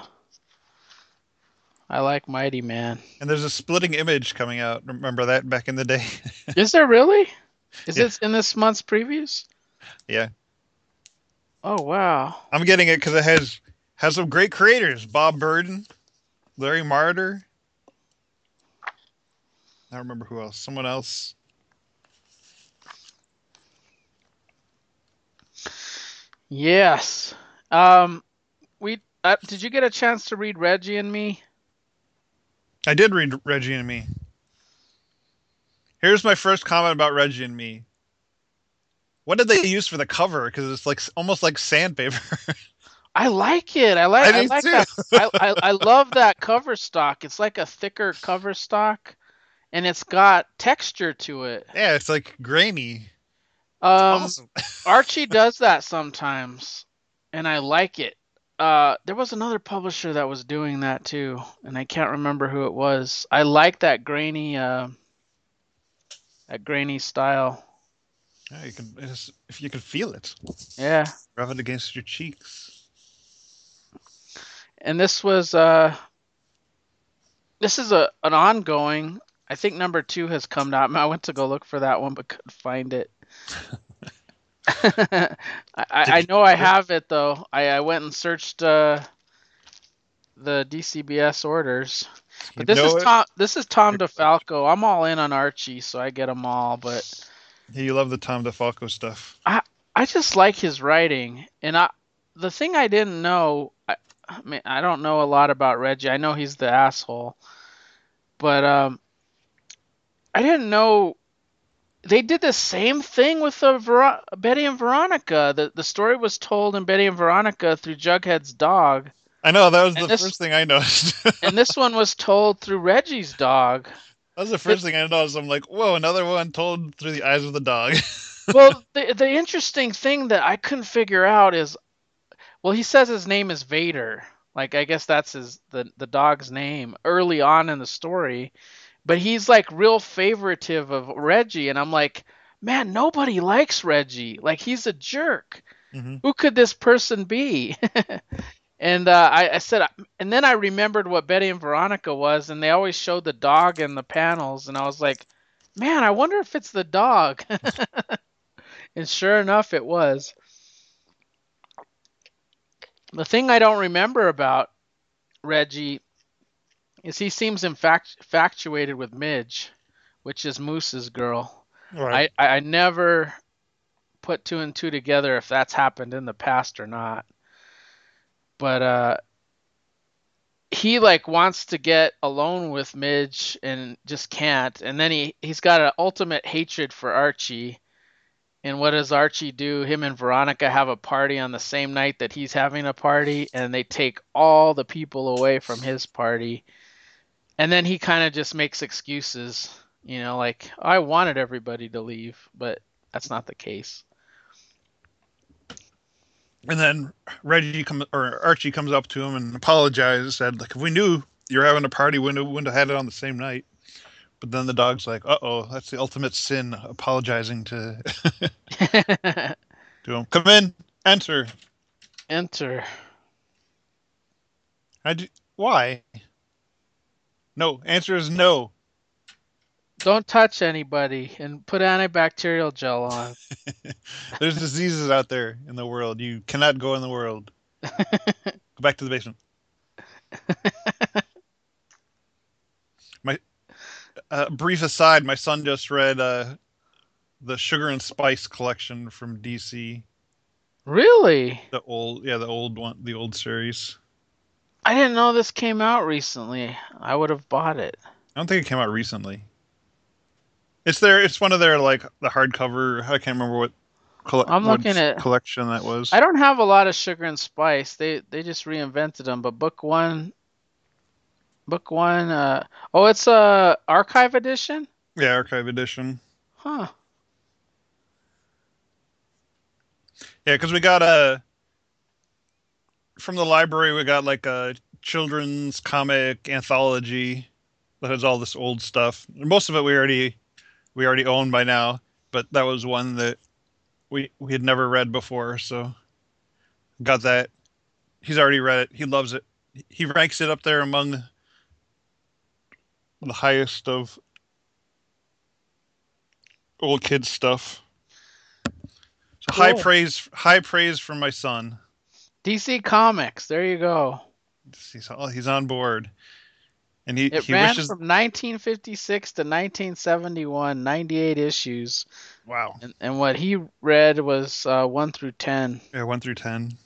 I like Mighty Man. And there's a Splitting Image coming out. Remember that back in the day? Is there really? Is Yeah. it in this month's previews? Yeah. Oh, wow. I'm getting it because it has has some great creators. Bob Burden, Larry Marder. I don't remember who else. Someone else. Yes. Um, we uh, did you get a chance to read Reggie and Me? I did read Reggie and Me. Here's my first comment about Reggie and Me. What did they use for the cover? Because it's like almost like sandpaper. I like it. I like. I I, do like too. that. I, I I love that cover stock. It's like a thicker cover stock, and it's got texture to it. Yeah, it's like grainy. Um, Awesome. Archie does that sometimes, and I like it. Uh, there was another publisher that was doing that too, and I can't remember who it was. I like that grainy, uh, that grainy style. Yeah, you can it's, if you can feel it, Yeah, rub it against your cheeks. and this was uh, this is a an ongoing. I think number two has come out. I went to go look for that one, but couldn't find it. I, I know I have it though. I, I went and searched uh, the D C B S orders, but You this is know it. Tom. This is Tom DeFalco. I'm all in on Archie, so I get them all. But Yeah, you love the Tom DeFalco stuff. I I just like his writing, and I the thing I didn't know. I, I mean, I don't know a lot about Reggie. I know he's the asshole, but um, I didn't know they did the same thing with the Ver- Betty and Veronica. The the story was told in Betty and Veronica through Jughead's dog, I know that was and the this first thing I noticed. That and this one was told through Reggie's dog. was the The, first thing I noticed. I'm like, whoa, another one told through the eyes of the dog. well, the the interesting thing that I couldn't figure out is, well, he says his name is Vader. Like I guess that's his the the dog's name early on in the story, but he's like real favoritive of Reggie, and I'm like, man, nobody likes Reggie. Like he's a jerk. hmm Who could this person be? And uh, I, I said, and then I remembered what Betty and Veronica was, and they always showed the dog in the panels, and I was like, man, I wonder if it's the dog. And sure enough, it was. The thing I don't remember about Reggie is he seems infact- infatuated with Midge, which is Moose's girl. Right. I, I never put two and two together if that's happened in the past or not. But uh, he like wants to get alone with Midge and just can't. And then he he's got an ultimate hatred for Archie. And what does Archie do? Him and Veronica have a party on the same night that he's having a party, and they take all the people away from his party. And then he kind of just makes excuses, you know, like I wanted everybody to leave, but that's not the case. And then Reggie comes or Archie comes up to him and apologizes. Said like, if we knew you were having a party, we wouldn't wouldn't have had it on the same night. But then the dog's like, uh oh, that's the ultimate sin, apologizing to to him. Come in, enter. Enter. How'd you, why? No. Answer is no. Don't touch anybody and put antibacterial gel on. There's diseases out there in the world. You cannot go in the world. Go back to the basement. My uh, brief aside, my son just read uh, the Sugar and Spice collection from D C. Really? The old, yeah, the old one, the old series. I didn't know this came out recently. I would have bought it. I don't think it came out recently. It's there. It's one of their like the hardcover. I can't remember what colle- I'm what looking at. collection that was. I don't have a lot of Sugar and Spice. They they just reinvented them. But book one, book one. Uh, oh, it's a archive edition. Yeah, archive edition. Huh. Yeah, because we got a from the library. We got like a children's comic anthology that has all this old stuff. Most of it we already we already own by now, but that was one that we we had never read before, so got that. He's already read it. He loves it. He ranks it up there among the highest of old kids stuff. So high Cool. praise, high praise from my son. D C Comics. There you go. He's he's on board, and he It he ran wishes. from nineteen fifty-six to nineteen seventy-one, ninety-eight issues. Wow. And, and what he read was uh, one through ten. Yeah, one through ten.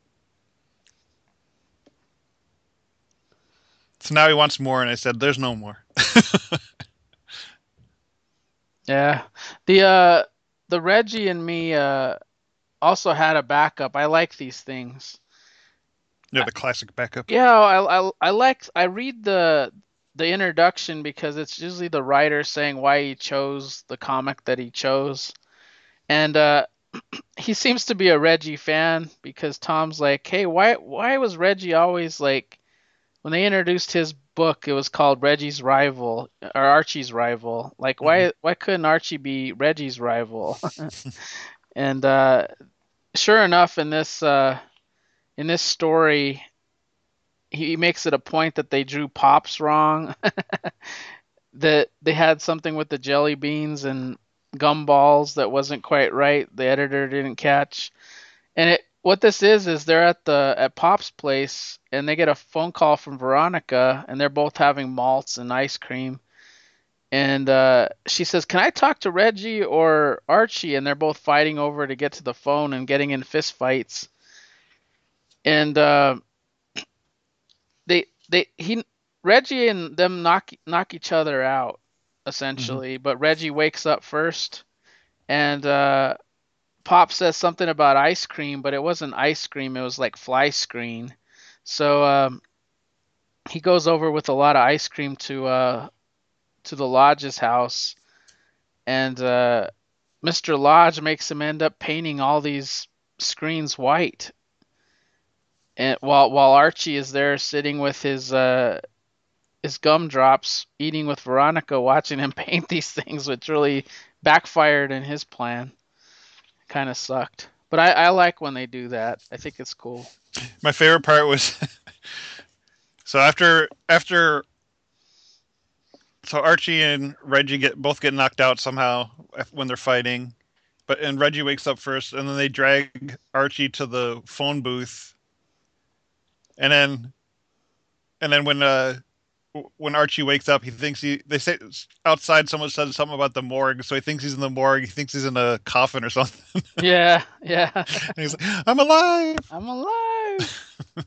So now he wants more, and I said, "There's no more." Yeah. The uh the Reggie and me uh also had a backup. I like these things. Yeah, the classic backup. Yeah, I I I like I read the the introduction because it's usually the writer saying why he chose the comic that he chose. And uh he seems to be a Reggie fan because Tom's like, "Hey, why why was Reggie always like when they introduced his book, it was called Reggie's Rival or Archie's Rival. Like hmm why why couldn't Archie be Reggie's rival?" And uh sure enough in this uh in this story he makes it a point that they drew Pops wrong, that they had something with the jelly beans and gumballs that wasn't quite right. The editor didn't catch. And it what this is is they're at the at Pop's place and they get a phone call from Veronica and they're both having malts and ice cream And uh, she says, "Can I talk to Reggie or Archie?" And they're both fighting over to get to the phone and getting in fist fights. And uh, they they he Reggie and them knock knock each other out Hmm. essentially. But Reggie wakes up first, and uh, Pop says something about ice cream, but it wasn't ice cream. It was like fly screen. So um, he goes over with a lot of ice cream to uh, to the Lodge's house, and uh, mister Lodge makes him end up painting all these screens white. And while while Archie is there sitting with his uh, his gumdrops, eating with Veronica, watching him paint these things, which really backfired in his plan. Kind of sucked. But I, I like when they do that. I think it's cool. My favorite part was so after after so Archie and Reggie get both get knocked out somehow when they're fighting, but and Reggie wakes up first, and then they drag Archie to the phone booth, and then and then when uh when Archie wakes up, he thinks he they say outside someone says something about the morgue, so he thinks he's in the morgue. He thinks he's in a coffin or something, Yeah, yeah. and he's like, "I'm alive." I'm alive.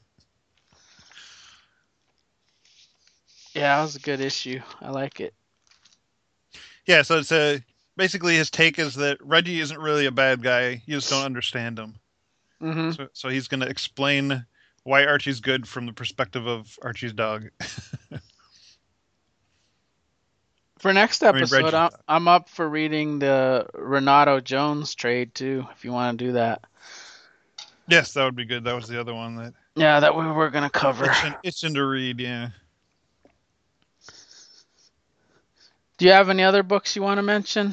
Yeah, that was a good issue. I like it. Yeah, so it's a basically his take is that Reggie isn't really a bad guy. You just don't understand him. Hmm. So so he's going to explain why Archie's good from the perspective of Archie's dog. For next I mean episode, Reggie's I'm dog. I'm up for reading the Renato Jones trade too. If you want to do that. Yes, that would be good. That was the other one that Yeah, that we were gonna I'm cover. itching itching to read. Yeah. Do you have any other books you want to mention?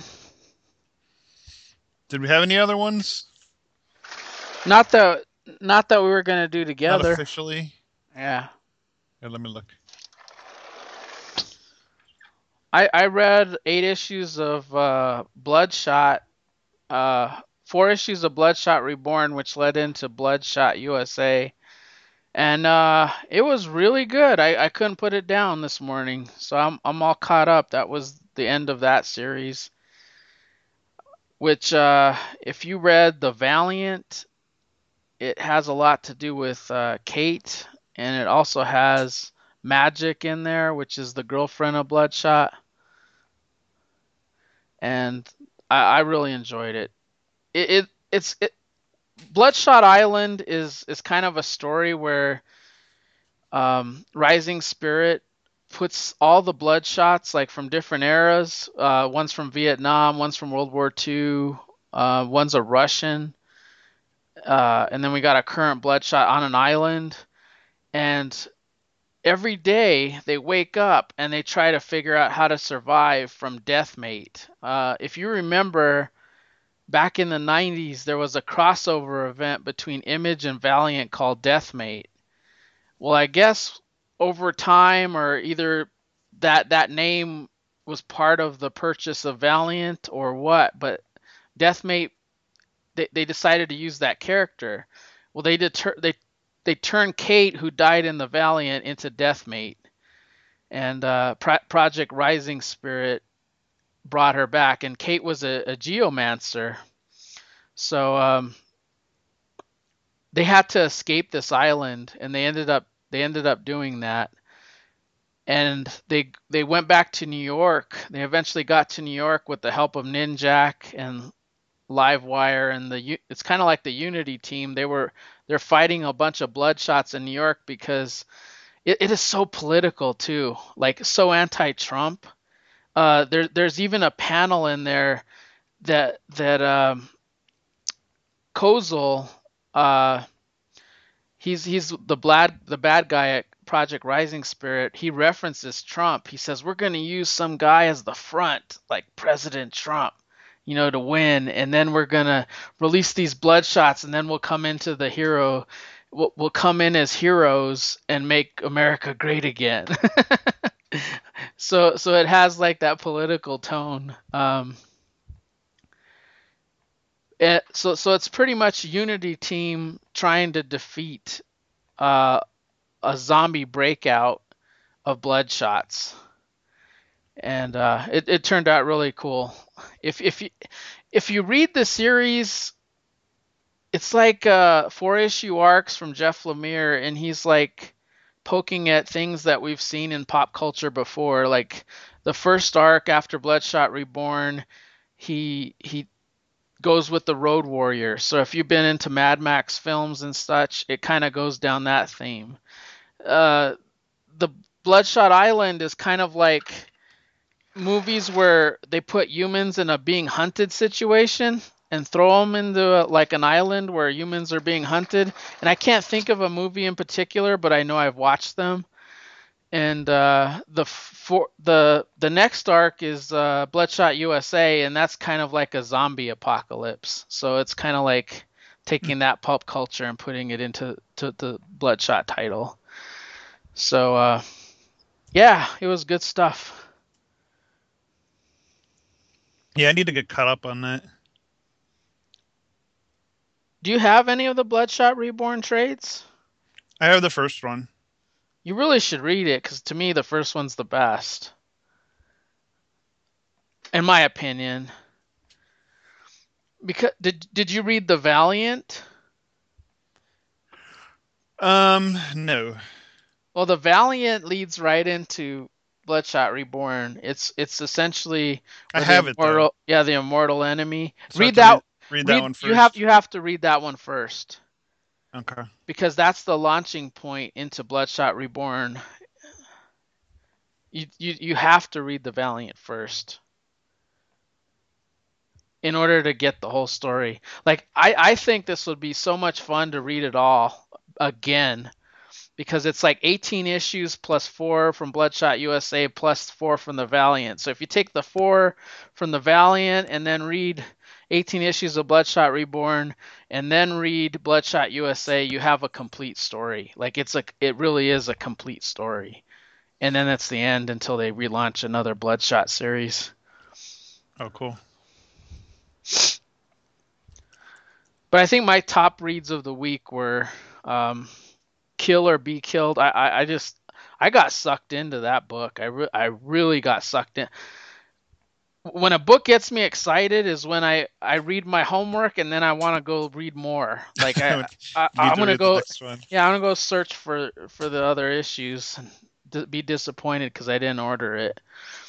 Did we have any other ones? Not that not that we were gonna do Not together. officially. Yeah. Yeah, let me look. I I read eight issues of uh, Bloodshot, uh, four issues of Bloodshot Reborn, which led into Bloodshot U S A, and uh, it was really good. I, I couldn't put it down this morning, so I'm I'm all caught up. That was the end of that series. Which, uh, if you read The Valiant, it has a lot to do with uh, Kate, and it also has Magic in there, which is the girlfriend of Bloodshot, and I, I really enjoyed it. It, it it's it, Bloodshot Island is is kind of a story where um, Rising Spirit puts all the Bloodshots like from different eras. Uh, one's from Vietnam, one's from World War Two, uh, one's a Russian, uh, and then we got a current Bloodshot on an island. And every day they wake up and they try to figure out how to survive from Deathmate. Uh, if you remember, back in the nineties, there was a crossover event between Image and Valiant called Deathmate. Well, I guess over time, or either that that name was part of the purchase of Valiant or what, but Deathmate, they, they decided to use that character. Well, they deter they they turned Kate, who died in the Valiant, into Deathmate, and uh, Pro- Project Rising Spirit brought her back, and Kate was a, a geomancer. So um, they had to escape this island, and they ended up they ended up doing that. And they they went back to New York. They eventually got to New York with the help of Ninjak and Livewire, and the it's kind of like the Unity team. They were they're fighting a bunch of bloodshots in New York because it, it is so political too, like so anti-Trump. Uh, there there's even a panel in there that that um, Kozel, uh, he's he's the bad the bad guy at Project Rising Spirit. He references Trump. He says we're going to use some guy as the front, like President Trump, you know, to win, and then we're going to release these bloodshots, and then we'll come into the hero. We'll, we'll come in as heroes and make America great again. so so it has like that political tone. Um, it, so so it's pretty much Unity team trying to defeat uh, a zombie breakout of Bloodshots. and uh, it it turned out really cool. If if you if you read the series, it's like uh, four issue arcs from Jeff Lemire, and he's like poking at things that we've seen in pop culture before. Like the first arc after Bloodshot Reborn, he he goes with the Road Warrior. So if you've been into Mad Max films and such, it kind of goes down that theme. Uh, the Bloodshot Island is kind of like movies where they put humans in a being hunted situation and throw them into a, like an island where humans are being hunted. And I can't think of a movie in particular, but I know I've watched them. And uh, the for, the the next arc is uh, Bloodshot U S A, and that's kind of like a zombie apocalypse. So it's kind of like taking that pulp culture and putting it into to the Bloodshot title. So uh, yeah, it was good stuff. Yeah, I need to get caught up on that. Do you have any of the Bloodshot Reborn trades? I have the first one. You really should read it because to me the first one's the best, in my opinion. Because did did you read the Valiant? Um, no. Well, the Valiant leads right into Bloodshot Reborn. It's it's essentially I where the have it though, immortal, yeah, the immortal enemy. so I have Read to read that. read that Read one you have first. you have to read that one first Okay. because that's the launching point into Bloodshot Reborn. You you you have to read the Valiant first in order to get the whole story. Like I I think this would be so much fun to read it all again because it's like eighteen issues plus four from Bloodshot U S A plus four from the Valiant. So if you take the four from the Valiant and then read eighteen issues of Bloodshot Reborn and then read Bloodshot U S A, you have a complete story. Like it's a it really is a complete story. And then that's the end until they relaunch another Bloodshot series. Oh, cool. But I think my top reads of the week were um, Kill or Be Killed. I, I, I just I got sucked into that book. I re- I really got sucked in. When a book gets me excited is when I, I read my homework and then I want to go read more. Like I, I You need I'm to gonna read the go next one. yeah I'm gonna go search for for the other issues and d- be disappointed because I didn't order it.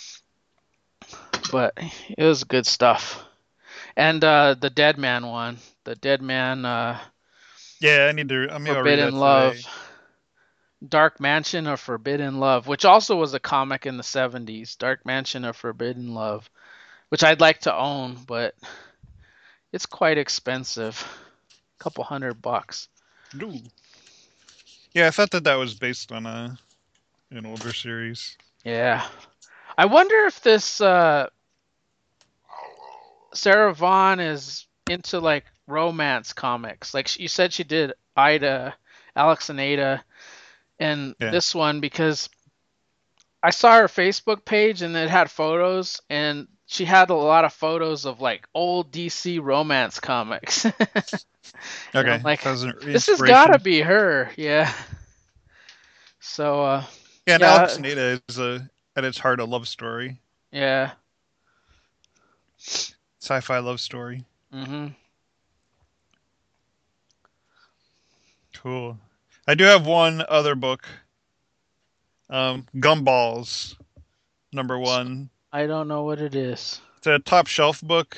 But it was good stuff. And uh, the Dead Man one, the Dead Man uh, Yeah, I need to. I mean, I'll read Forbidden that Love. today. Dark Mansion of Forbidden Love, which also was a comic in the seventies. Dark Mansion of Forbidden Love, which I'd like to own, but it's quite expensive. A couple hundred bucks. Ooh. Yeah, I thought that that was based on a an older series. Yeah. I wonder if this uh, Sarah Vaughn is into like romance comics. Like you said, she did Ida, Alex and Ada, and Yeah. this one because I saw her Facebook page and it had photos and she had a lot of photos of like old D C romance comics. And I'm Okay. like, That was an this has got to inspiration. be her. Yeah. So, uh, Yeah, and Alex yeah, and Ada is a at its heart a love story, yeah. sci-fi love story. Mhm. Cool. I do have one other book, um, Gumballs, number one. I don't know what it is. It's a top shelf book.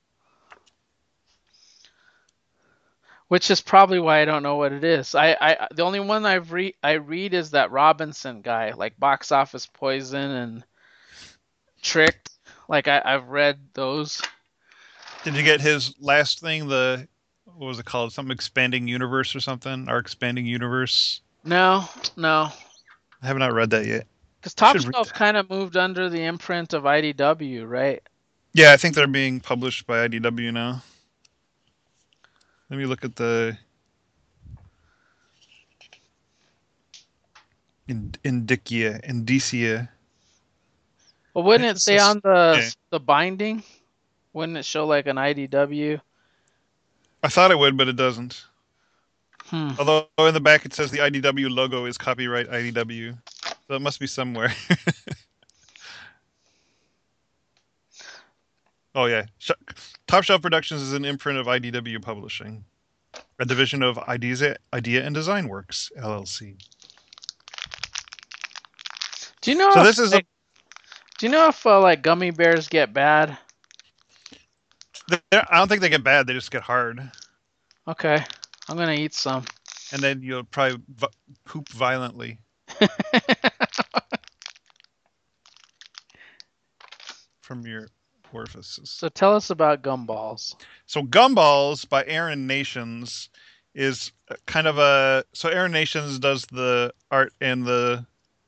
Which is probably why I don't know what it is. I, I the only one I've read I read is that Robinson guy, like Box Office Poison and Tricked. Like I, I've read those. Did you get his last thing? The what was it called? Something expanding universe or something? Our expanding universe. No, no. I have not read that yet. Because I Top should read Shelf that. kind of moved under the imprint of I D W, right? Yeah, I think they're being published by I D W now. Let me look at the Ind- Indicia, Indicia. Well, I wouldn't think it it's say this. on the Yeah, the binding? Wouldn't it show like an I D W? I thought it would, but it doesn't. Hmm. Although in the back it says the I D W logo is copyright I D W, so it must be somewhere. Oh yeah, Sh- Top Shelf Productions is an imprint of I D W Publishing, a division of Ideas, Idea and Design Works L L C. Do you know So if this is a. like do you know if uh, like gummy bears get bad? I don't think they get bad; they just get hard, Okay, I'm gonna eat some. and then you'll probably v- poop violently from your orifices. So tell us about gumballs. So Gumballs by Aaron Nations is kind of a. So Aaron Nations does the art and the.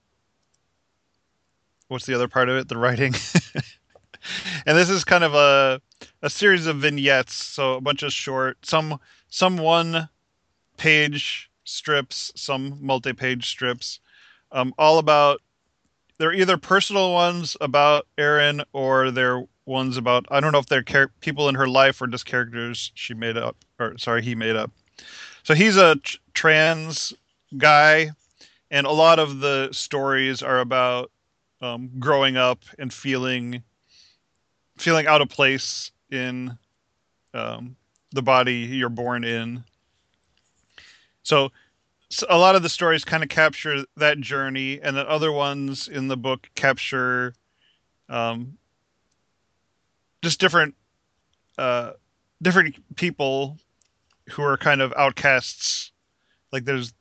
What's the other part of it? The writing. And this is kind of a a series of vignettes, so a bunch of short, some some one page strips, some multi-page strips, um, all about. They're either personal ones about Erin or they're ones about. I don't know if they're char- people in her life or just characters she made up, or sorry, he made up. So he's a tr- trans guy, and a lot of the stories are about um, growing up and feeling feeling out of place in um, the body you're born in. So, so a lot of the stories kind of capture that journey, and then other ones in the book capture um, just different uh, different people who are kind of outcasts. Like there's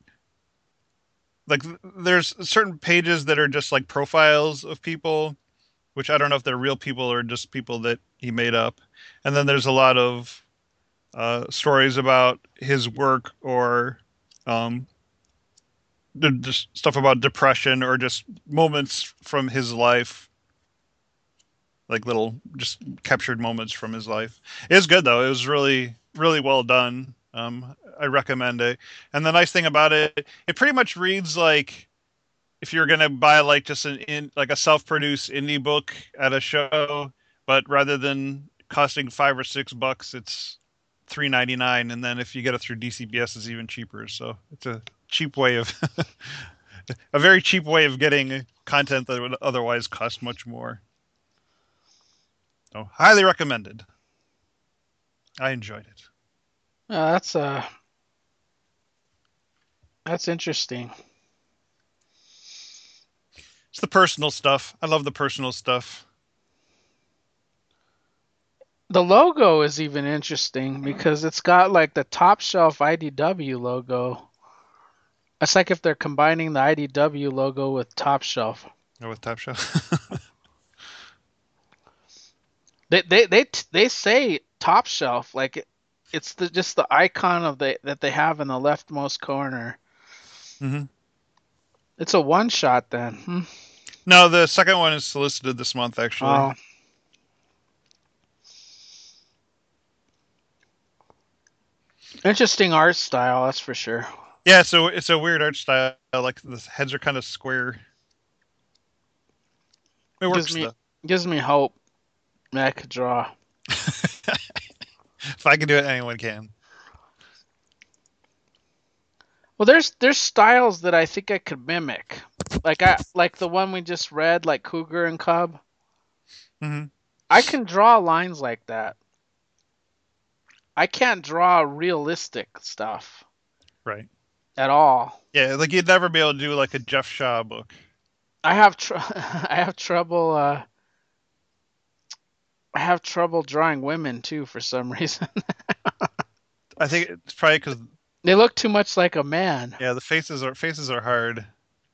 like there's certain pages that are just like profiles of people, which I don't know if they're real people or just people that he made up. And then there's a lot of uh, stories about his work or um, just stuff about depression or just moments from his life, like little just captured moments from his life. It was good though. It was really really well done. Um, I recommend it. And the nice thing about it, it pretty much reads like if you're gonna buy like just an in like a self-produced indie book at a show, but rather than costing five or six bucks, it's three ninety nine, and then if you get it through D C B S, it's even cheaper. So it's a cheap way of a very cheap way of getting content that would otherwise cost much more. So highly recommended. I enjoyed it. Uh, that's uh that's interesting. It's the personal stuff. I love the personal stuff. The logo is even interesting because it's got like the top shelf I D W logo. It's like if they're combining the I D W logo with Top Shelf. Oh, with Top Shelf. They they they they say Top Shelf like it's the just the icon of the that they have in the leftmost corner. hmm It's a one shot then. Hmm. No, the second one is solicited this month actually. Oh, interesting art style, that's for sure. Yeah, so it's a weird art style. Like the heads are kind of square. It Gives works me though. gives me hope that I could draw. If I can do it, anyone can. Well, there's there's styles that I think I could mimic. Like I like the one we just read, like Cougar and Cub. hmm I can draw lines like that. I can't draw realistic stuff Right. at all. Yeah, like you'd never be able to do like a Jeff Shaw book. I have tr- I have trouble uh I have trouble drawing women too for some reason. I think it's probably because They look too much like a man. yeah, the faces are faces are hard.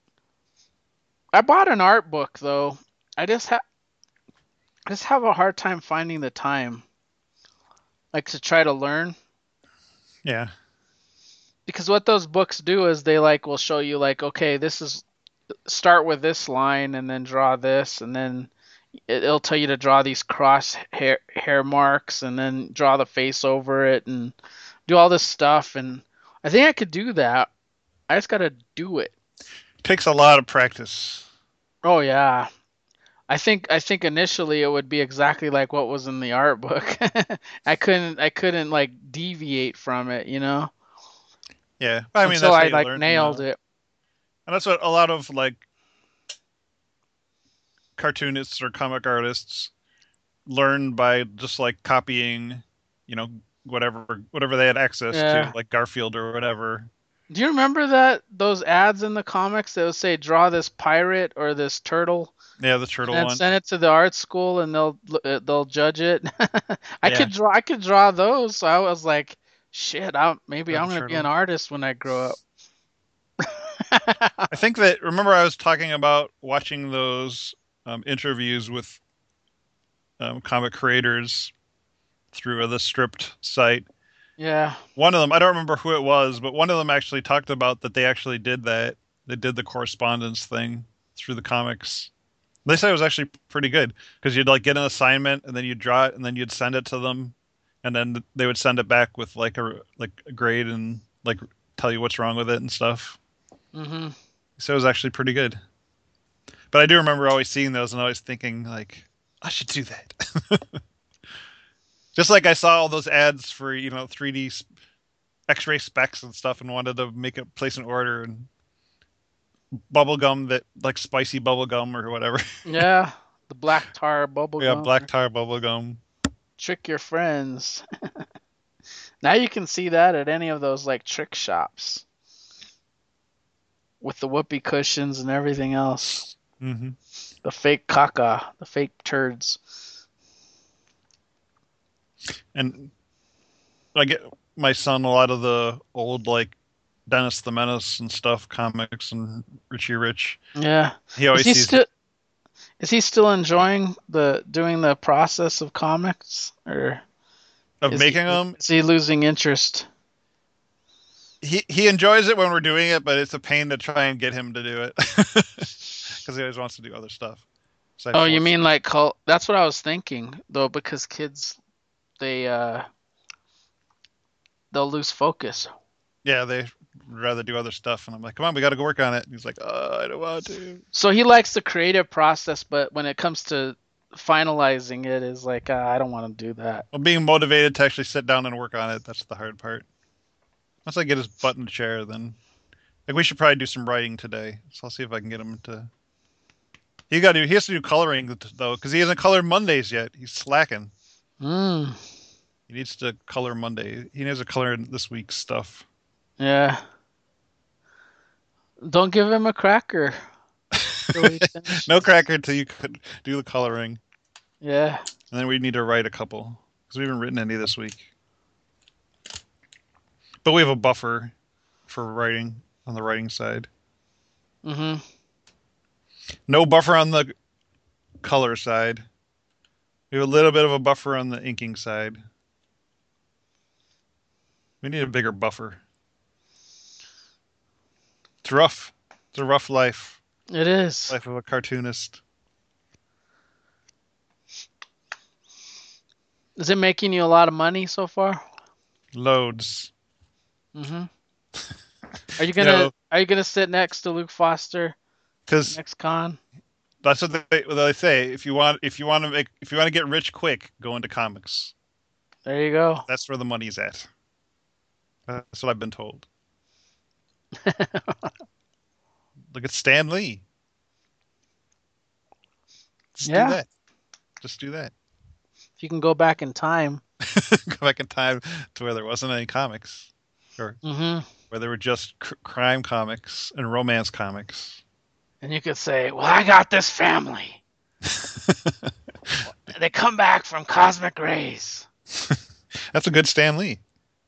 I bought an art book though. I just have I just have a hard time finding the time like to try to learn Yeah. because what those books do is they like will show you like okay, this is start with this line and then draw this and then it'll tell you to draw these cross hair hair marks and then draw the face over it and do all this stuff and I think I could do that. I just got to do it. Takes a lot of practice. Oh yeah. I think I think initially it would be exactly like what was in the art book. I couldn't I couldn't like deviate from it, you know, Yeah. I mean until that's how I you like learn, you nailed know. it. And that's what a lot of like cartoonists or comic artists learn by just like copying, you know, whatever whatever they had access to, Yeah. like Garfield or whatever. Do you remember that those ads in the comics that would say draw this pirate or this turtle Yeah, the and turtle then one. send it to the art school and they'll uh, they'll judge it? I Yeah, could draw I could draw those, so I was like, shit, I maybe or I'm the gonna be an turtle. artist when I grow I up. think that remember I was talking about watching those um, interviews with um, comic creators through the Stripped site. Yeah. One of them, I don't remember who it was, but one of them actually talked about that they actually did that. They did the correspondence thing through the comics. They said it was actually pretty good because you'd like get an assignment and then you'd draw it and then you'd send it to them, and then they would send it back with like a like a grade and like tell you what's wrong with it and stuff. Mhm. So it was actually pretty good. But I do remember always seeing those and always thinking like I should do that. Just like I saw all those ads for you know three D X-ray specs and stuff and wanted to make it place an order and bubble gum that like spicy bubble gum or whatever. Yeah. The black tar bubble Yeah, gum. black tar bubble gum. Trick your friends. Now you can see that at any of those like trick shops with the whoopee cushions and everything else. Hmm. The fake caca, the fake turds. And I get my son a lot of the old like Dennis the Menace and stuff comics and Richie Rich. Yeah. He Is always he sees the still is he still enjoying the doing the process of comics, or of is he making them. is he losing interest? He he enjoys it when we're doing it, but it's a pain to try and get him to do it because he always wants to do other stuff. So I Oh, you force mean him. like cult? That's what I was thinking though, because kids they uh they'll lose focus. Yeah, they rather do other stuff, and I'm like, come on, we got to go work on it. And he's like, oh, I don't want to. So he likes the creative process, but when it comes to finalizing it, is like uh, I don't want to do that. Well, being motivated to actually sit down and work on it, that's the hard part. Once I get his butt in the chair, then like we should probably do some writing today. So I'll see if I can get him to. He got to. He has to do coloring though, because he hasn't colored Mondays yet. He's slacking. Mm, He needs to color Monday. He needs to color this week's stuff. yeah. Don't give him a cracker till he No finishes. cracker until you could do the coloring, Yeah. and then we need to write a couple because we haven't written any this week. But we have a buffer for writing on the writing side. Mhm. No buffer on the color side. We have a little bit of a buffer on the inking side. We need a bigger buffer. It's rough. It's a rough life. It is. Life of a cartoonist. Is it making you a lot of money so far? Loads. Mhm. Are you You gonna know, Are you gonna sit next to Luke Foster because next con? that's what they, what they say. If you want, if you want to make, if you want to get rich quick, go into comics. There you go. That's where the money's at. That's what I've been told. Look at Stan Lee. Just do Yeah. that. Just do that. If you can go back in time. Go back in time to where there wasn't any comics, or Mhm. where there were just cr- crime comics and romance comics. And you could say, "Well, I got this family. They come back from cosmic rays." That's a good Stan Lee.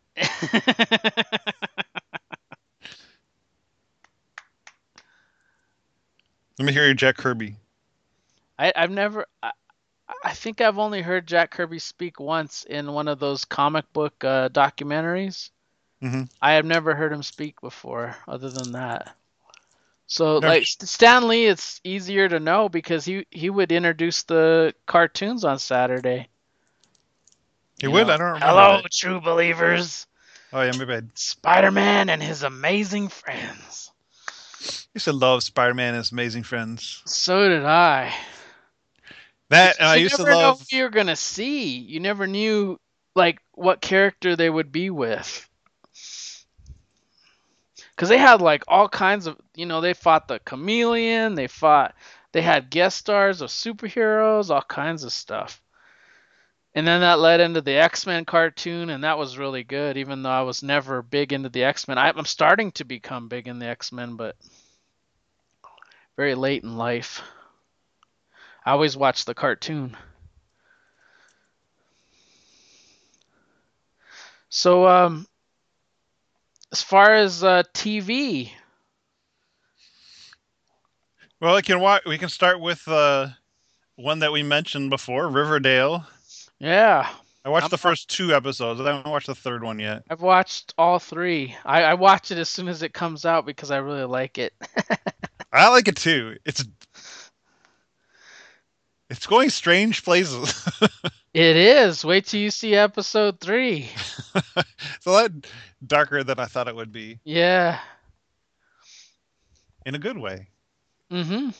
Let me hear your Jack Kirby. I, I've never. I, I think I've only heard Jack Kirby speak once in one of those comic book uh, documentaries. Hmm. I have never heard him speak before, other than that. So, Never. like Stan Lee, it's easier to know because he he would introduce the cartoons on Saturday. He You would. know, I don't remember hello, that. true believers, Oh yeah, maybe I Spider-Man and his amazing friends. used to love Spider-Man and His Amazing Friends. So did I. That and Because I you used to never know love. who you're gonna see. You never knew like what character they would be with. Because they had like all kinds of, you know, they fought the Chameleon. They fought. They had guest stars of superheroes, all kinds of stuff. And then that led into the X-Men cartoon, and that was really good, even though I was never big into the X-Men. I, I'm starting to become big in the X-Men, but very late in life. I always watch the cartoon. So, um, as far as uh, T V, Well, I can wa- we can start with uh, one that we mentioned before, Riverdale. yeah, I watched I'm, the first two episodes. I haven't watched the third one yet. I've watched all three. I, I watch it as soon as it comes out because I really like it. I like it too. It's it's going strange places. It is. Wait till you see episode three. It's a lot darker than I thought it would be, Yeah. in a good way. Mm-hmm.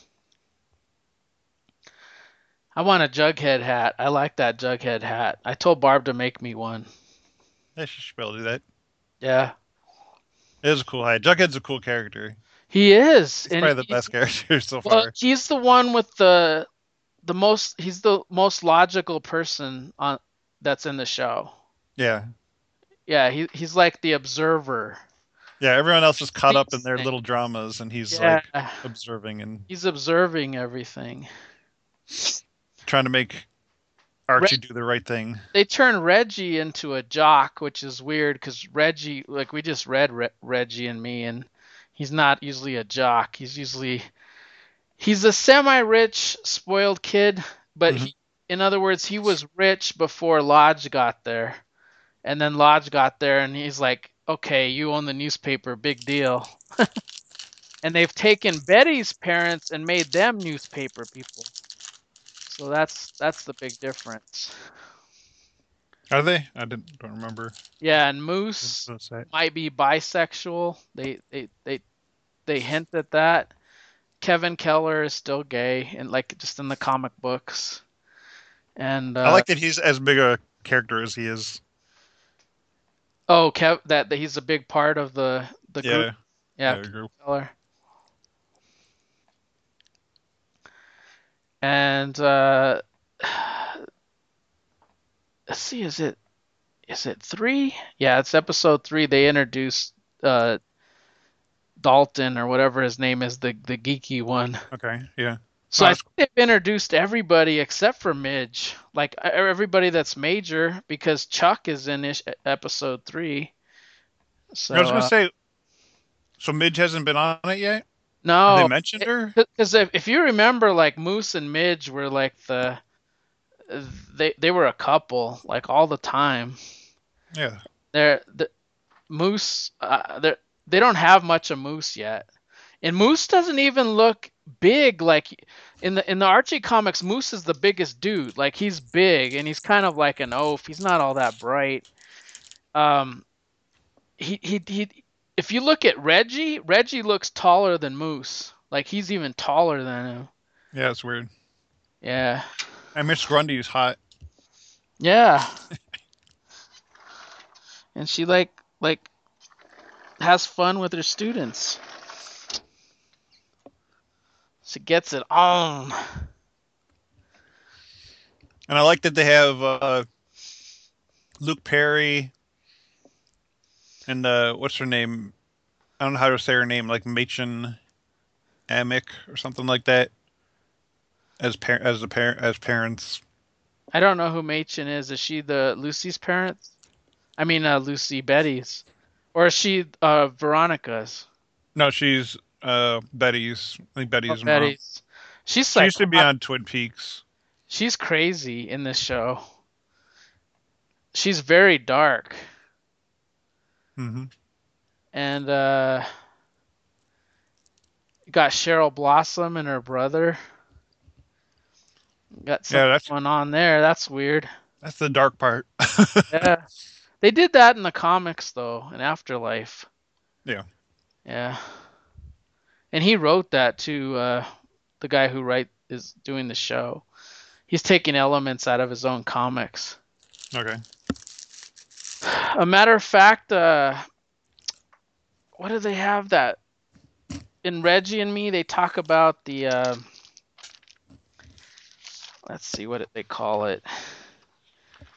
I want a Jughead hat. I like that Jughead hat. I told Barb to make me one. I should be able to do that. Yeah. It is a cool hide. Jughead's a cool character. He is. He's And probably the he, best character so well, far. he's the one with the the most he's the most logical person on that's in the show. Yeah. Yeah, he he's like the observer. Yeah, everyone else is caught up in Sees their things. little dramas and he's Yeah. like observing and He's observing everything. trying to make Archie do the right thing. They turn Reggie into a jock, which is weird because Reggie, like we just read Re- Reggie and Me, and he's not usually a jock. He's usually he's a semi-rich, spoiled kid, but Hmm. he, in other words, he was rich before Lodge got there, and then Lodge got there, and he's like, "Okay, you own the newspaper, big deal." And they've taken Betty's parents and made them newspaper people. So that's that's the big difference. Are they? I didn't don't remember. Yeah, and Moose What's that? might be bisexual. They they they they hint at that. Kevin Keller is still gay, and like just in the comic books. And I uh, like that he's as big a character as he is. oh, Kev, that, that he's a big part of the the group. Yeah, Yeah, yeah, Kevin group. Keller. And uh, let's see, is it is it three? Yeah, it's episode three. They introduced uh, Dalton or whatever his name is, the the geeky one. Okay, yeah. So Oh, I that's think they've introduced everybody except for Midge, like e- everybody that's major, because Chuck is in ish- episode three. So I was gonna uh, say, so Midge hasn't been on it yet? Have they no, mentioned her? because if, if you remember, like Moose and Midge were like the they they were a couple like all the time. Yeah. They're the Moose. Uh, they they don't have much of Moose yet, and Moose doesn't even look big like in the in the Archie comics. Moose is the biggest dude. Like he's big and he's kind of like an oaf. He's not all that bright. Um, he he he. If you look at Reggie, Reggie looks taller than Moose. Like he's even taller than him. Yeah, it's weird. Yeah, And Miss Grundy's hot. yeah. And she like like has fun with her students. She gets it on. And I like that they have uh, Luke Perry and uh, what's her name? I don't know how to say her name, like Machen Amick or something like that. As par as the par as parents. I don't know who Machen is. Is she the Lucy's parents? I mean, uh, Lucy Betty's, or is she uh, Veronica's? No, she's uh Betty's. I think Oh, Betty's mom. Betty's. She's She used to be psychotic. on Twin Peaks. She's crazy in this show. She's very dark, Hmm. and uh, got Cheryl Blossom and her brother. Got Yeah, something that's going on there. That's weird. that's the dark part. Yeah, they did that in the comics though, in Afterlife. Yeah. Yeah, and he wrote that too. Uh, the guy who write is doing the show. He's taking elements out of his own comics. Okay. A matter of fact, uh, what do they have that in Reggie and Me? They talk about the. Uh, let's see, what did they call it?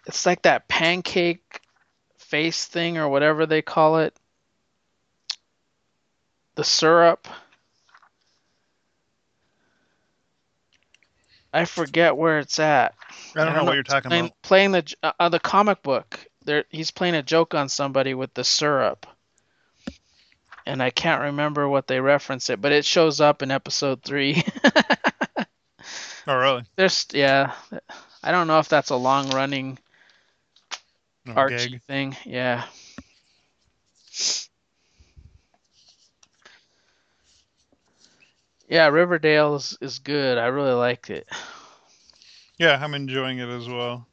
It's like that pancake face thing or whatever they call it. The syrup. I forget where it's at. I I don't don't know know. what you're He's talking playing about. playing the uh, uh, the comic book. There, he's playing a joke on somebody with the syrup, and I can't remember what they reference it, but it shows up in episode three. Oh, really? There's yeah. I don't know if that's a long running No Archie gag. thing. Yeah. Yeah, Riverdale is, is good. I really liked it. Yeah, I'm enjoying it as well.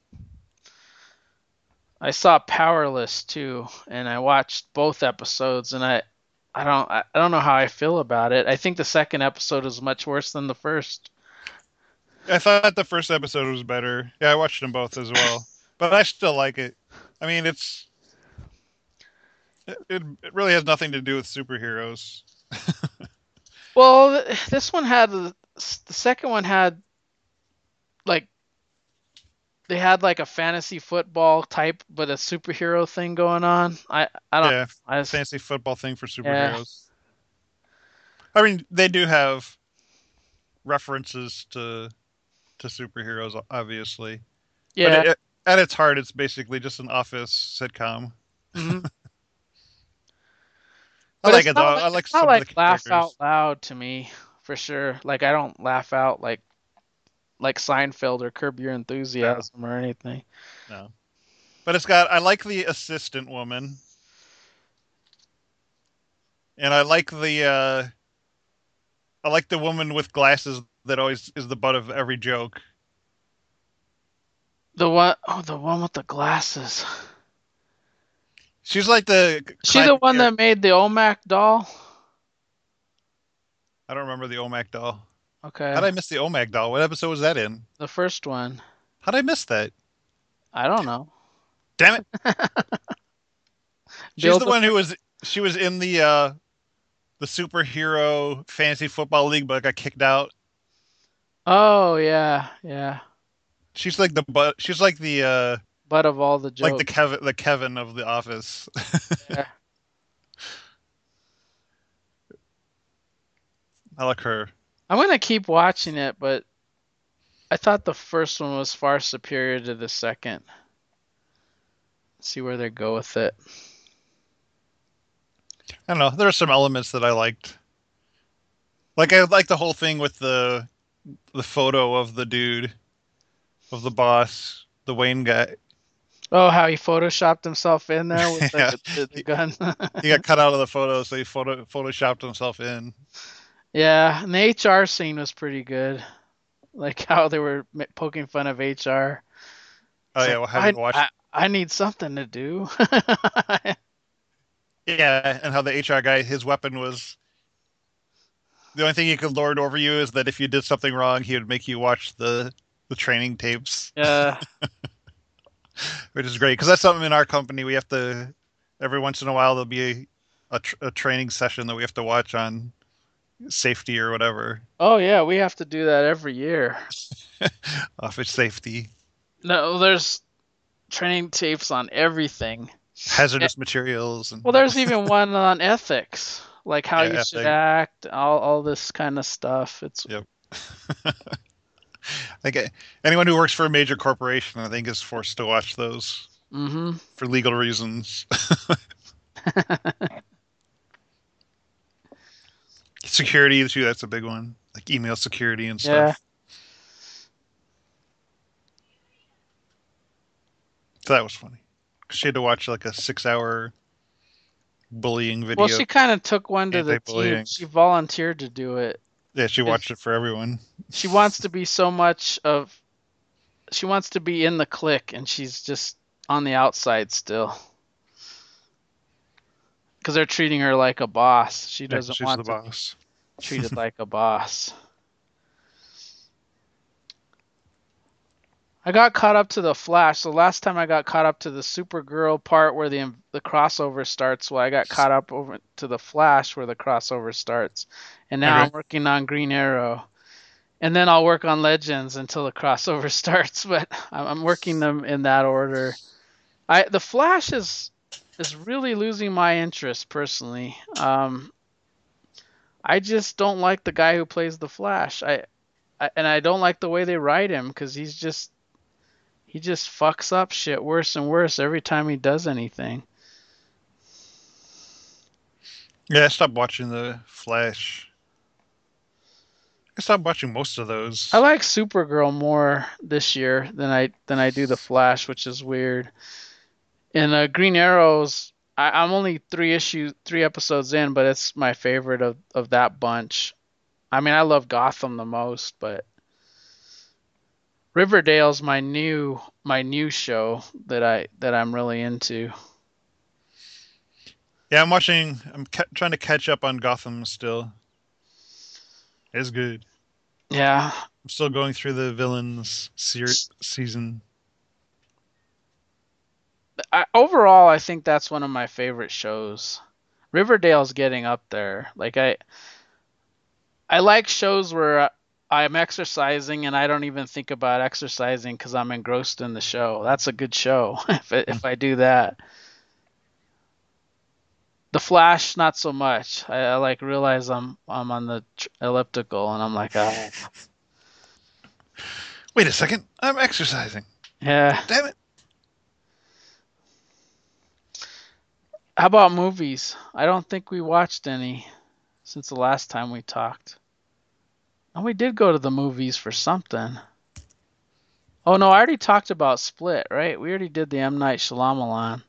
I saw Powerless too, and I watched both episodes, and I, I don't, I don't know how I feel about it. I think the second episode is much worse than the first. I thought the first episode was better. Yeah, I watched them both as well, but I still like it. I mean, it's it, it really has nothing to do with superheroes. Well, this one had the second one had like they had like a fantasy football type, but a superhero thing going on. I, I don't, Yeah, I just, fancy football thing for yeah, superheroes. I mean, they do have references to to superheroes, obviously, but yeah. it, at its heart, it's basically just an office sitcom. Hmm. I But like it's it though. not I like like it's not some of like the laugh out characters. loud to me for sure. Like I don't laugh out like like Seinfeld or Curb Your No, Enthusiasm or anything. no. But it's got. I like the assistant woman, and I like the. uh I like the woman with glasses that always is the butt of every joke. The one oh the one with the glasses. She's like the Is she the classic one character. that made the Olmec doll? I don't remember the O M A C doll. How Okay, did I miss the O M A C doll? What episode was that in? the first one. How did I miss that? I don't know. Damn it! She's Build the a one who was. She was in the uh the superhero fantasy football league, but got kicked out. Oh yeah, yeah. She's like the but. She's like the uh Butt of all the like the jokes. Kevin the Kevin of the Office. Yeah. I like her. I'm gonna keep watching it, but I thought the first one was far superior to the second. See where they go with it. I don't know. There are some elements that I liked. Like I like the whole thing with the the photo of the dude of the boss, the Wayne guy. Oh, how he photoshopped himself in there with Yeah, the the, the he, gun. he got cut out of the photo, so he photo photoshopped himself in. Yeah, and the H R scene was pretty good. Like how they were ma- poking fun of H R. Oh It's yeah, like well, I having watched, I, I need something to do. yeah, and how the H R guy, his weapon was the only thing he could lord over you is that if you did something wrong, he would make you watch the the training tapes, Yeah. which is great because that's something in our company we have to every once in a while there'll be a, a, tr a training session that we have to watch on safety or whatever, Oh yeah, we have to do that every year. office safety, No, there's training tapes on everything. Eh, hazardous materials, Well, and there's even one on ethics, like how you yeah, should they, act, all all this kind of stuff. It's yep. Like anyone who works for a major corporation, I think, is forced to watch those mhm. for legal reasons. Security too, that's a big one, like email security and Yeah. stuff. So that was funny. She had to watch like a six-hour bullying Well, video, she kind of took one to the team. anti-bullying. She volunteered to do it. Yeah, she watched 'Cause it for everyone. she wants to be so much of she wants to be in the clique and she's just on the outside still because they're treating her like a boss. She Yeah, 'cause doesn't she's the want to be boss. treated like a boss. I got caught up to the Flash. The last time I got caught up to the Supergirl part where the the crossover starts, well, I got caught up over to the Flash where the crossover starts, and now Okay. I'm working on Green Arrow. and then I'll work on Legends until the crossover starts. But I'm I'm working them in that order. I the Flash is is really losing my interest personally. Um, I just don't like the guy who plays the Flash. I, I and I don't like the way they write him because he's just he just fucks up shit worse and worse every time he does anything. Yeah, I stopped watching the Flash. I stopped watching most of I those. like Supergirl more this year than I than I do the Flash, which is weird. And uh, Green Arrows, I, I'm only three issues, three episodes in, but it's my favorite of of that bunch. I mean, I love Gotham the most, but Riverdale's my new my new show that I that I'm really into. Yeah, I'm watching. I'm ca- trying to catch up on Gotham still. It's good. Yeah, I'm still going through the villains ser- season. I, overall, I think that's one of my favorite shows. Riverdale's getting up there. Like I I like shows where I'm exercising and I don't even think about exercising because I'm engrossed in the show. That's a good show if I, Hmm. if I do that. The Flash, not so much. I, I like realize I'm I'm on the tr- elliptical and I'm like, ah, Wait a second. I'm exercising. yeah. Damn it. How about movies? I don't think we watched any since the last time we talked. And we did go to the movies for something. Oh no, I already talked about Split, right? We already did the M Night Shyamalan.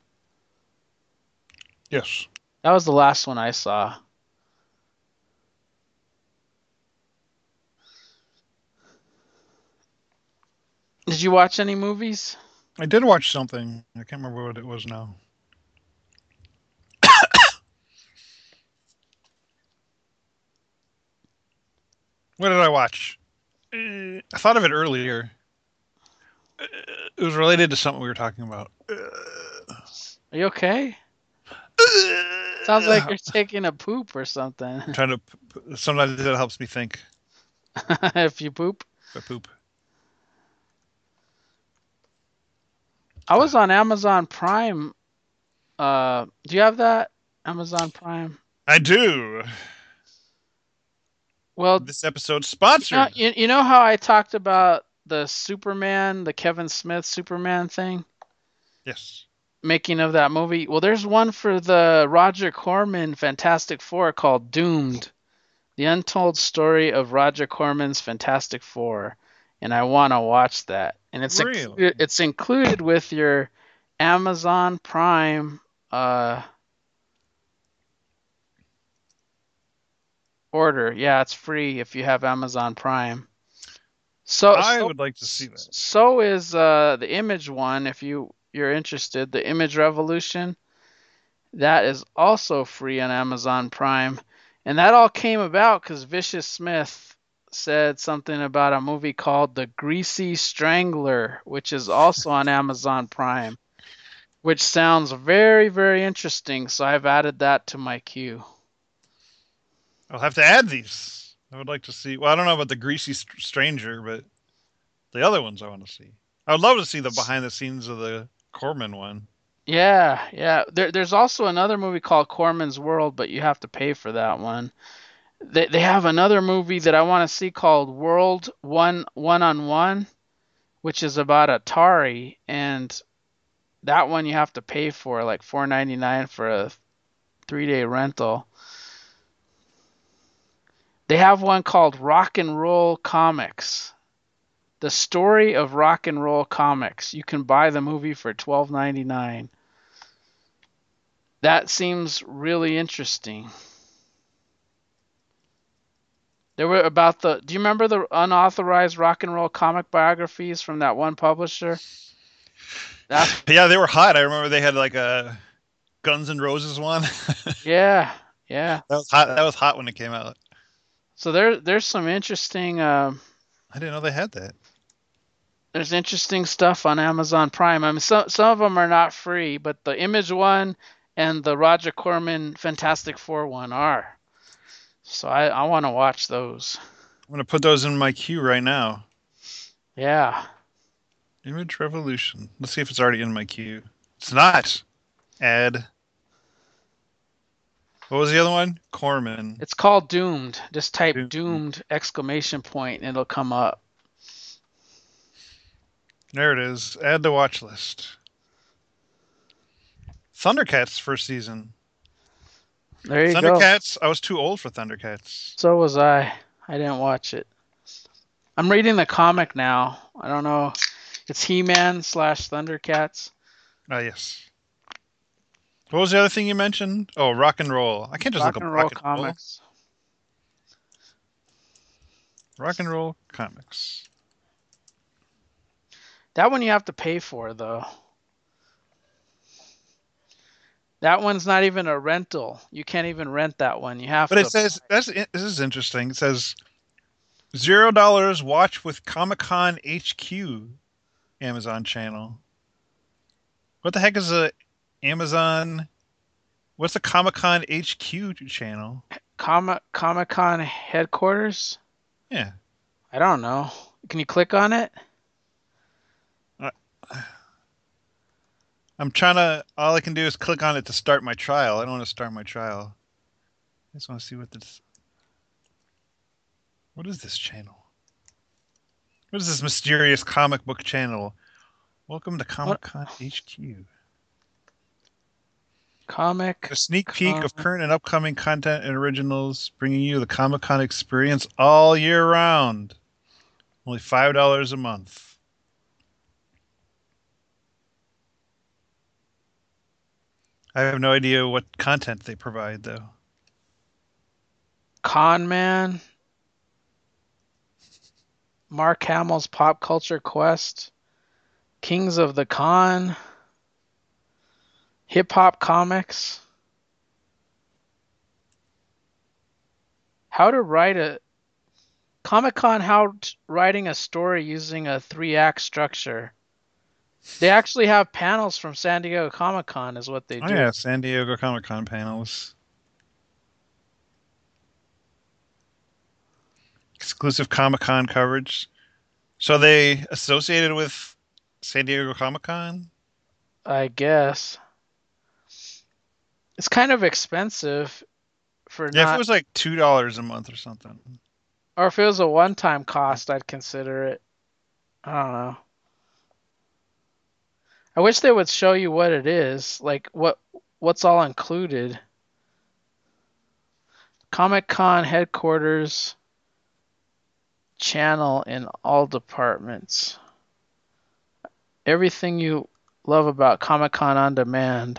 Yes. That was the last one I saw. Did you watch any movies? I did watch something. I can't remember what it was now. What did I watch? Uh, I thought of it earlier. Uh, It was related to something we were talking about. Uh, Are you okay? Sounds like uh, you're taking a poop or something. I'm trying to. Sometimes it helps me think If you poop. if I poop. I was on Amazon Prime. Uh, do you have that? Amazon Prime? I do. Well, This episode you know, sponsored. you, you know how I talked about the Superman, the Kevin Smith Superman thing? Yes. Making of that movie. Well, there's one for the Roger Corman Fantastic Four called Doomed. The Untold Story of Roger Corman's Fantastic Four, and I want to watch that. And it's Really? included, it's included with your Amazon Prime uh, order. Yeah, it's free if you have Amazon Prime. So I so would like to see that. so is uh, the Image one. If you you're interested, the Image Revolution. That is also free on Amazon Prime. And that all came about because Vicious Smith said something about a movie called The Greasy Strangler, which is also on Amazon Prime, which sounds very, very interesting. So I've added that to my queue. I'll have to add these. I would like to see. Well, I don't know about the Greasy Str- Stranger, but the other ones I want to see. I would love to see the behind the scenes of the Corman one. Yeah, yeah. There, there's also another movie called Corman's World, but you have to pay for that one. They, they have another movie that I want to see called World One One on One, which is about Atari, and that one you have to pay for like four ninety-nine for a three day rental. They have one called Rock and Roll Comics. The story of Rock and Roll Comics. You can buy the movie for twelve ninety-nine. That seems really interesting. There were about the. Do you remember the unauthorized rock and roll comic biographies from that one publisher? That's Yeah, they were hot. I remember they had like a Guns N' Roses one. that yeah, yeah. was hot. That was hot when it came out. So there, there's some interesting. Um, I didn't know they had that. there's interesting stuff on Amazon Prime. I mean, some some of them are not free, but the Image one and the Roger Corman Fantastic Four one are. So I I want to watch those. I'm gonna put those in my queue right now. Yeah. Image Revolution. Let's see if it's already in my queue. It's not. Add. What was the other one? Corman. It's called Doomed. Just type Doom. Doomed exclamation point and it'll come up. There it is. Add to watch list. Thundercats first season. There you go. Thundercats. I was too old for Thundercats. So was I. I didn't watch it. I'm reading the comic now. I don't know. It's He-Man slash Thundercats. Ah, yes. What was the other thing you mentioned? Oh, rock and roll. I can't just Rock look up and Roll rock and roll. Comics. Rock and roll comics. That one you have to pay for, though. That one's not even a rental. You can't even rent that one. You have But it to. says that's this is interesting. It says zero dollars watch with Comic Con H Q Amazon channel. What the heck is a Amazon? What's the Comic Con H Q channel? Comic Comic Con headquarters? Yeah. I don't know. Can you click on it? Uh, I'm trying to. All I can do is click on it to start my trial. I don't want to start my trial. I just want to see what this. What is this channel? What is this mysterious comic book channel? Welcome to Comic Con H Q. Comic. A sneak peek Con. of current and upcoming content and originals, bringing you the Comic Con experience all year round. Only five dollars a month. I have no idea what content they provide, though. Con Man. Mark Hamill's Pop Culture Quest. Kings of the Con. Hip Hop Comics. How to write a Comic Con, how t- writing a story using a three act structure. They actually have panels from San Diego Comic Con, is what they Oh do. yeah, San Diego Comic Con panels. Exclusive Comic Con coverage. So they associated with San Diego Comic Con? I guess. It's kind of expensive for Yeah, if it not, was like two dollars a month or something. or if it was a one time cost, I'd consider it. I don't know. I wish they would show you what it is, like what what's all included. Comic Con headquarters channel in all departments. Everything you love about Comic Con on demand.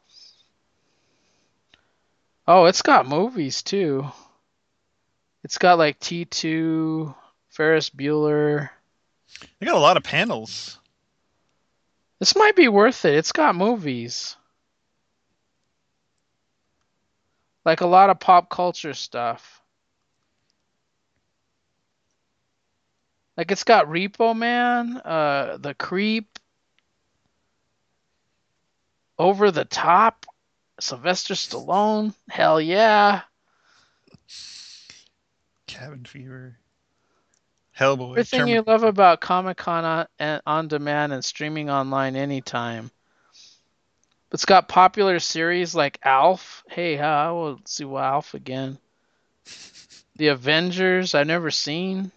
Oh, it's got movies too. It's got like T two, Ferris Bueller. They got a lot of panels. This might be worth it. It's got movies. Like a lot of pop culture stuff. Like it's got Repo Man, uh, The Creep, Over the Top, Sylvester Stallone. Hell yeah. Cabin Fever. Hellboy. Everything you Terminator. love about Comic Con on, and on demand and streaming online anytime. It's got popular series like Alf. Hey, I will see Alf again. The Avengers, I've never seen.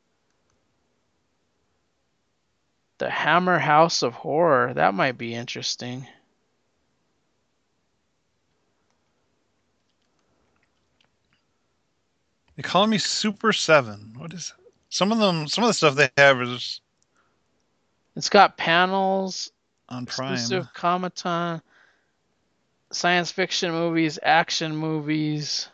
The Hammer House of Horror, that might be interesting. They call me Super Seven. What is it? Some of them? Some of the stuff they have is It's got panels, on Prime. exclusive Comic-Con, science fiction movies, action movies,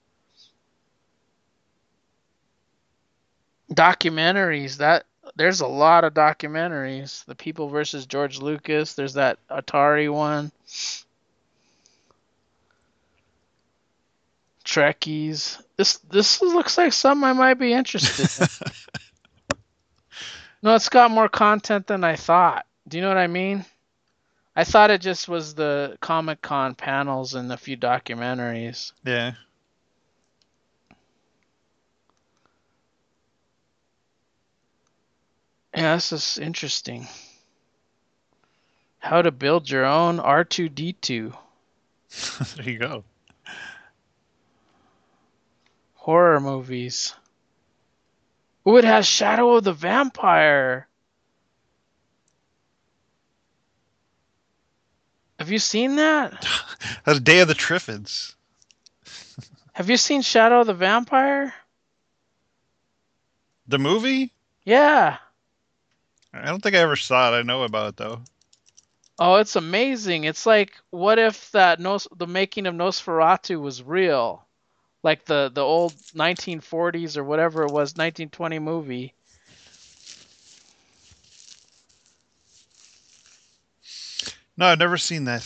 documentaries. That there's a lot of documentaries. The People versus George Lucas. There's that Atari one. Trekkies. This this looks like something I might be interested in. No, it's got more content than I thought. Do you know what I mean? I thought it just was the Comic Con panels and a few documentaries. Yeah. Yeah, this is interesting. How to build your own R two D two. There you go. Horror movies. Ooh, it has Shadow of the Vampire. Have you seen that? That's Day of the Triffids. Have you seen Shadow of the Vampire? The movie? Yeah. I don't think I ever saw it. I know about it though. Oh, it's amazing. It's like, what if that Nos- the making of Nosferatu was real? Like the the old nineteen forties or whatever it was, nineteen twenty movie. No, I've never seen that.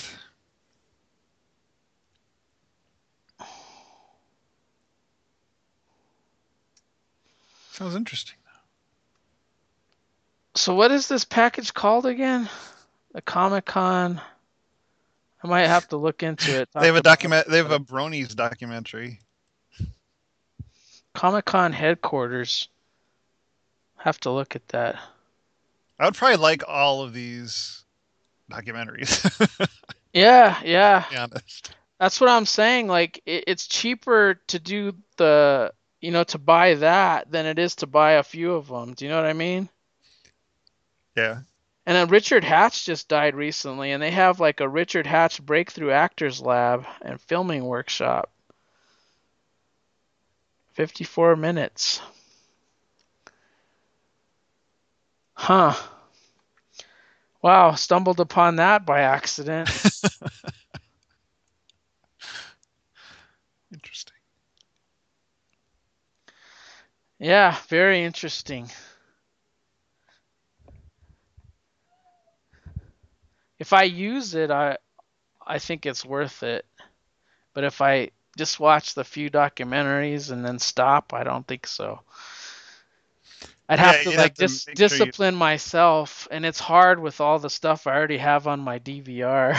Sounds interesting. So what is this package called again? The Comic Con. I might have to look into it. They have Talk a about document. They have a Bronies documentary. Comic Con headquarters. Have to look at that. I would probably like all of these documentaries. To Yeah, yeah. be honest. That's what I'm saying. Like it, it's cheaper to do the, you know, to buy that than it is to buy a few of them. Do you know what I mean? Yeah. And then Richard Hatch just died recently, and they have like a Richard Hatch Breakthrough Actors Lab and filming workshop. fifty-four minutes. Huh. Wow, stumbled upon that by accident. Interesting. Yeah, very interesting. If I use it, I I think it's worth it. But if I just watch the few documentaries and then stop, I don't think so. I'd Yeah, have to you'd have like to dis- make sure you. discipline myself, and it's hard with all the stuff I already have on my D V R.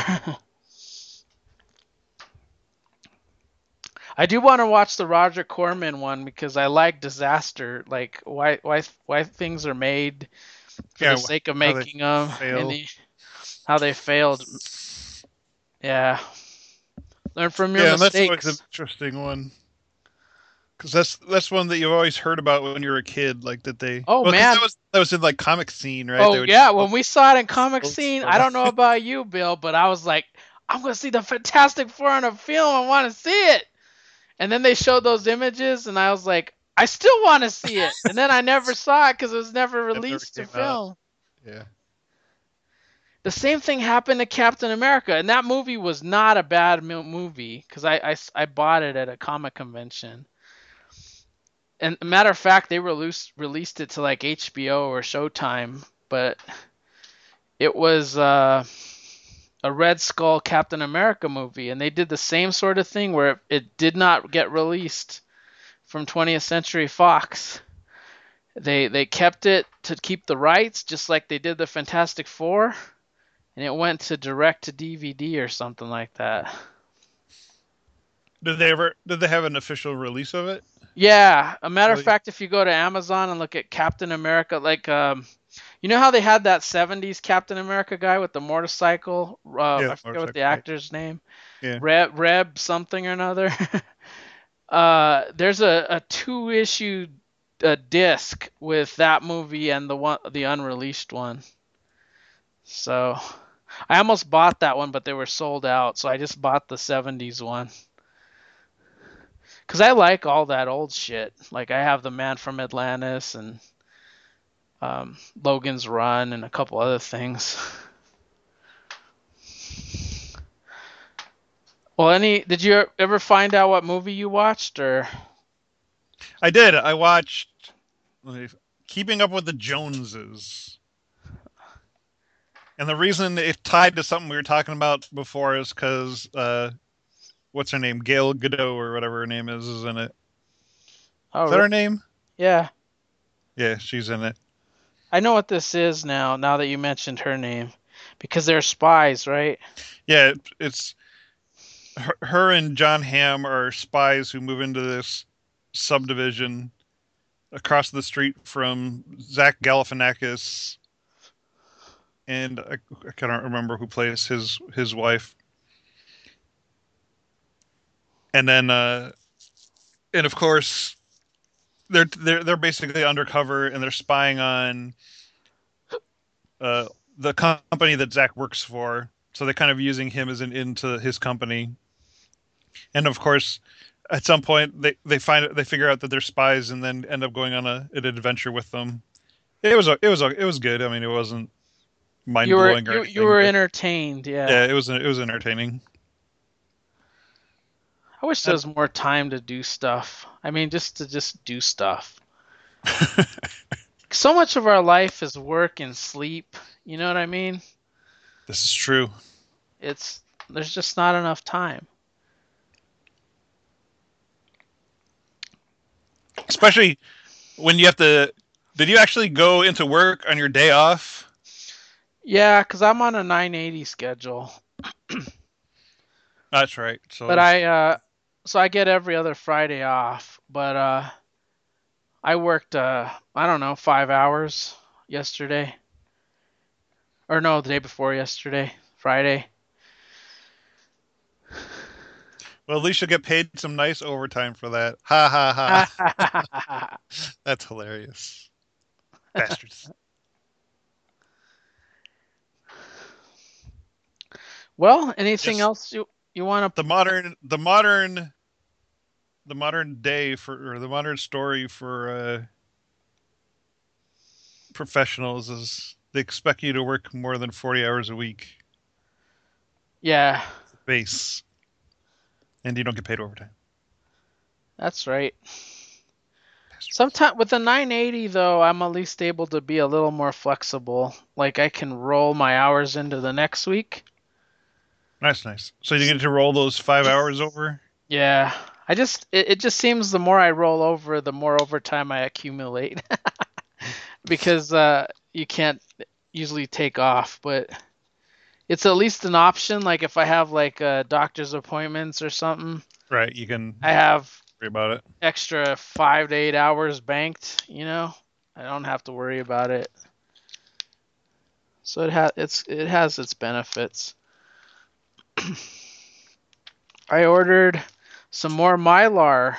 I do want to watch the Roger Corman one because I like disaster, like why why why things are made for the Yeah, sake of how they making them, and fail. the, how they failed. Yeah, learn from your Yeah, and that's always an mistakes. interesting one because that's that's one that you've always heard about when you were a kid, like that they. Oh Well, because that man. was that was in like comic scene, right? They Oh would yeah, show when we saw it in comic old scene, I don't stuff. know about you, Bill, but I was like, I'm gonna see the Fantastic Four on a film. I want to see it. And then they showed those images, and I was like, I still want to see it. And then I never saw it because it was never That never released to came out. film. Yeah. The same thing happened to Captain America, and that movie was not a bad movie because I, I, I bought it at a comic convention. And matter of fact, they released released it to like H B O or Showtime, but it was uh, a Red Skull Captain America movie, and they did the same sort of thing where it, it did not get released from twentieth Century Fox. They they kept it to keep the rights, just like they did the Fantastic Four, and it went to direct to D V D or something like that. Did they ever? Did they have an official release of it? Yeah, a matter of Really? fact, if you go to Amazon and look at Captain America, like um, you know how they had that seventies Captain America guy with the motorcycle? Uh, Yeah, I forget what motorcycle the guy. actor's name. Yeah. Reb Reb something or another. uh, there's a, a two issue uh, disc with that movie and the one the unreleased one. So I almost bought that one, but they were sold out. So I just bought the seventies one. Cause I like all that old shit. Like I have the Man from Atlantis and um, Logan's Run and a couple other things. Well, any did you ever find out what movie you watched or? I did. I watched Keeping Up with the Joneses. And the reason it tied to something we were talking about before is because uh, what's her name? Gail Godot or whatever her name is is in it. Oh, Is that really? her name? Yeah. Yeah, she's in it. I know what this is now. Now that you mentioned her name, because they're spies, right? Yeah, it, it's her, her and John Hamm are spies who move into this subdivision across the street from Zach Galifianakis, and I, I can't remember who plays his his wife. And then, uh, and of course, they're they're they're basically undercover and they're spying on uh, the company that Zach works for. So they're kind of using him as an into his company. And of course, at some point they they find they figure out that they're spies and then end up going on a an adventure with them. It was a, it was a, it was good. I mean, it wasn't mind You were blowing or you you anything, were but entertained, yeah. yeah, it was it was entertaining. I wish there And was more time to do stuff. I mean, just to just do stuff. So much of our life is work and sleep. You know what I mean? this is true. It's there's just not enough time. Especially when you have to. Did you actually go into work on your day off? Yeah, because I'm on a nine eighty schedule. That's right. So But it's I uh so I get every other Friday off, but uh I worked uh I don't know, five hours yesterday. Or no, the day before yesterday, Friday. well, at least you'll get paid some nice overtime for that. Ha ha ha. That's hilarious. Bastards. Well, anything Just else you you want to? the modern the modern the modern day for or the modern story for uh professionals is they expect you to work more than forty hours a week Yeah, base and you don't get paid overtime. that's right. Bastards. Sometimes with the nine eighty though, I'm at least able to be a little more flexible. Like I can roll my hours into the next week. Nice, nice. So you get to roll those five hours over? Yeah, I just it, it just seems the more I roll over, the more overtime I accumulate because uh you can't usually take off, but it's at least an option. Like if I have like uh, doctor's appointments or something, Right, you can I have worry about it. extra five to eight hours banked. You know, I don't have to worry about it. So it has it's it has its benefits. I ordered some more Mylar.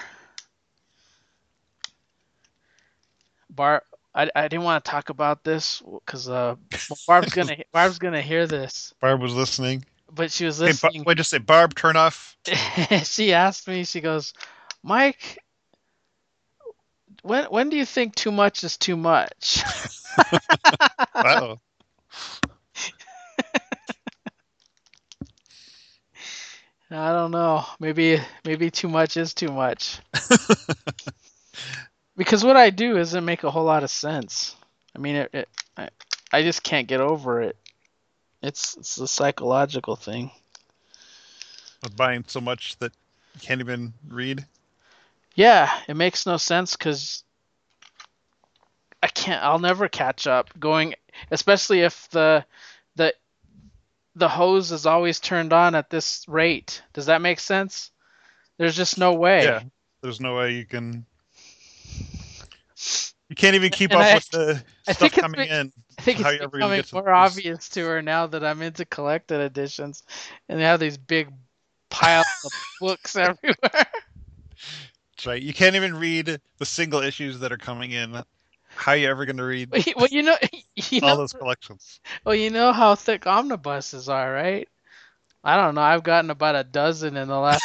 Bar, I, I didn't want to talk about this because uh, Barb's gonna Barb's gonna hear this, Barb was listening. but she was Hey, Bar- listening. wait, just say Barb, turn off. She asked me. She goes, Mike, when when do you think too much is too much? Uh-oh. I don't know. Maybe maybe too much is too much. Because what I do doesn't make a whole lot of sense. I mean, it, it I, I just can't get over it. It's it's a psychological thing. With buying so much that you can't even read. Yeah, it makes no sense because I can't. I'll never catch up going, especially if the the the hose is always turned on at this rate. Does that make sense? There's just no Yeah, way. there's no way you can. You can't even keep And up I with the I stuff think it's coming in. I So think how it's you ever gonna becoming get to more those? obvious to her now that I'm into collected editions, and they have these big piles of books everywhere. That's right. You can't even read the single issues that are coming in. How are you ever gonna read Well, you know, you know, all those collections? well, you know how thick omnibuses are, right? I don't know. I've gotten about a dozen in the last.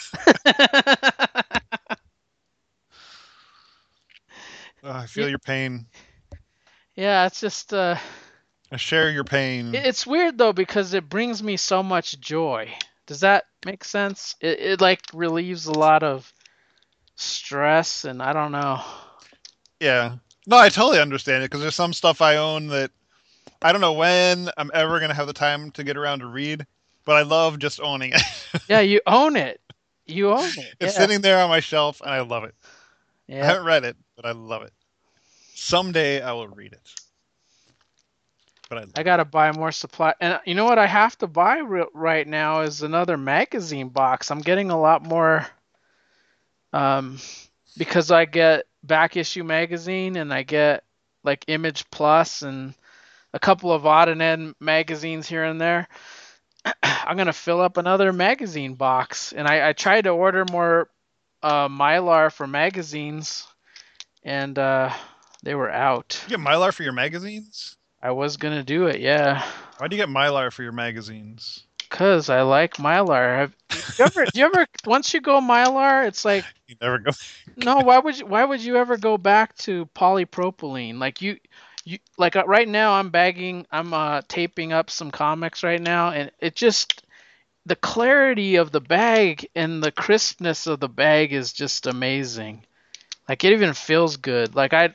Oh, I Yeah, feel your pain. yeah, it's just uh, I share your pain. it's weird though because it brings me so much joy. Does that make sense? It it like relieves a lot of stress, and I don't know. Yeah. No, I totally understand it because there's some stuff I own that I don't know when I'm ever gonna have the time to get around to read, but I love just owning it. Yeah, you own it. You own it. It's Yeah. sitting there on my shelf and I love it. I Yeah. haven't read it, but I love it. Someday I will read it, but I I love it. gotta buy more supply. And you know what I have to buy re- right now is another magazine box. I'm getting a lot more um because I get Back Issue Magazine and I get like Image Plus and a couple of odd and end magazines here and there. I'm gonna fill up another magazine box, and I, I tried to order more uh, Mylar for magazines, and uh, they were out. You get Mylar for your magazines? I was gonna do it, yeah, Why do you get Mylar for your magazines? cause I like Mylar. Have you ever? Do you ever? Once you go Mylar, it's like You never go. no. Why would you? Why would you ever go back to polypropylene? Like you, you like uh, right now. I'm bagging. I'm uh, taping up some comics right now, and it just the clarity of the bag and the crispness of the bag is just amazing. Like it even feels good. Like I,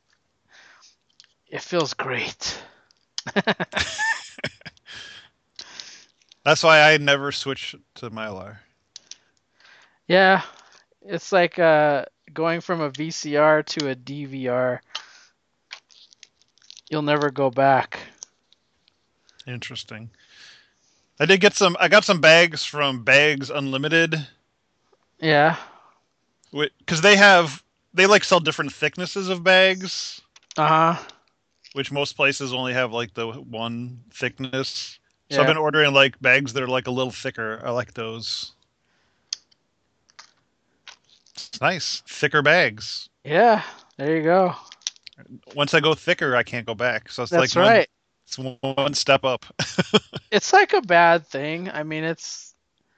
it feels great. That's why I never switch to Mylar. Yeah, it's like uh, going from a V C R to a D V R. You'll never go back. Interesting. I did get some. I got some bags from Bags Unlimited, Yeah. because they have they like sell different thicknesses of bags, Uh huh. which most places only have like the one thickness. So I've Yeah. been ordering like bags that are like a little thicker. I like those. It's nice, thicker bags. Yeah. There you go. Once I go thicker, I can't go back. So it's like That's one, right. it's one step up. It's like a bad thing. I mean, it's,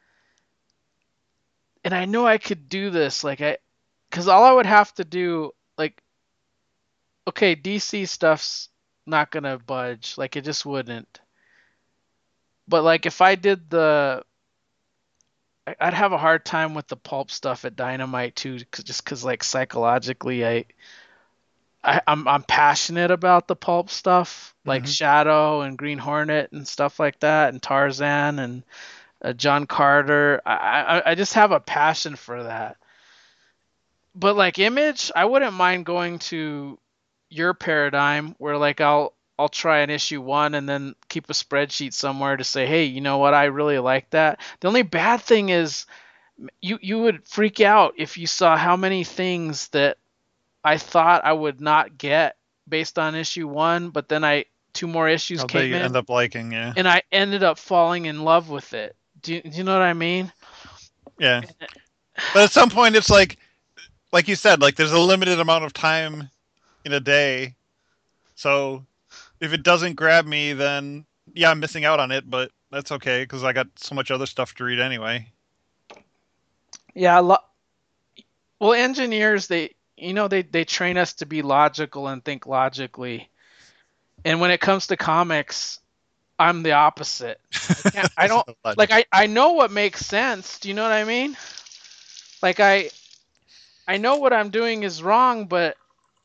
and I know I could do this. Like I, because all I would have to do, like, okay, D C stuff's not gonna budge. Like it just wouldn't. But like if I did the, I- I'd have a hard time with the pulp stuff at Dynamite too, 'cause- just because like psychologically, I, I I'm I'm passionate about the pulp stuff, like Hmm. Shadow and Green Hornet and stuff like that, and Tarzan and uh, John Carter. I, I I just have a passion for that. But like Image, I wouldn't mind going to your paradigm where like I'll I'll try an issue one and then keep a spreadsheet somewhere to say, hey, you know what, I really like that. The only bad thing is you you would freak out if you saw how many things that I thought I would not get based on issue one, but then I two more issues Oh, that came you in end up liking, yeah, and I ended up falling in love with it. Do you, do you know what I mean? yeah. But at some point, it's like, like you said, like there's a limited amount of time in a day. So if it doesn't grab me, then yeah, I'm missing out on it. But that's okay because I got so much other stuff to read anyway. Yeah, lo- well, engineers they you know they they train us to be logical and think logically. And when it comes to comics, I'm the opposite. I can't I There's don't no like logic. I I know what makes sense. Do you know what I mean? Like I I know what I'm doing is wrong, but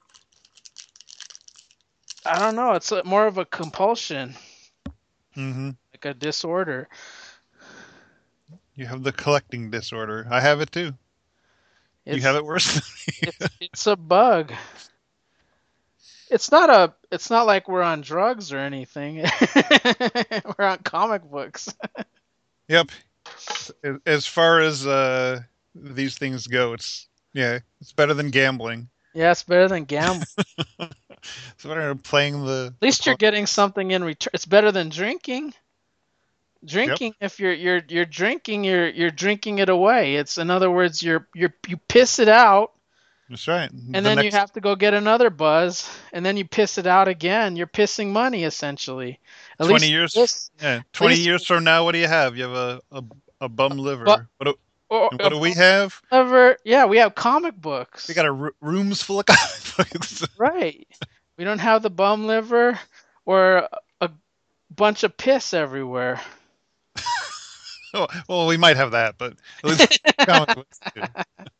I don't know. It's a, more of a compulsion, Hmm. like a disorder. You have the collecting disorder. I have it too. You have It's it worse than it's it's a bug. It's not a it's not like we're on drugs or anything. We're on comic books. me. Yep. As far as uh, these things go, it's yeah, it's better than gambling. Yeah, it's better than gambling. It's better than playing the At the least you're poker. getting something in return. It's better than drinking. Yep, Drinking, if you're you're you're drinking, you're you're drinking it away. It's in other words, you're you're you piss it out, that's right. and The then you next have to go get another buzz, and then you piss it out again. You're pissing money essentially. At twenty least years, this, yeah, at twenty least years from now, what do you have? You have a a, a bum but liver. What do, or and what a do we have? ever yeah, we have comic We books, got a r- rooms full of comic books. right? We don't have the bum liver or a bunch of piss everywhere. Oh, well, we might have that, but at least comic books too.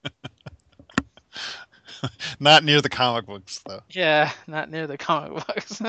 Not near the comic books though. Yeah, not near the comic books.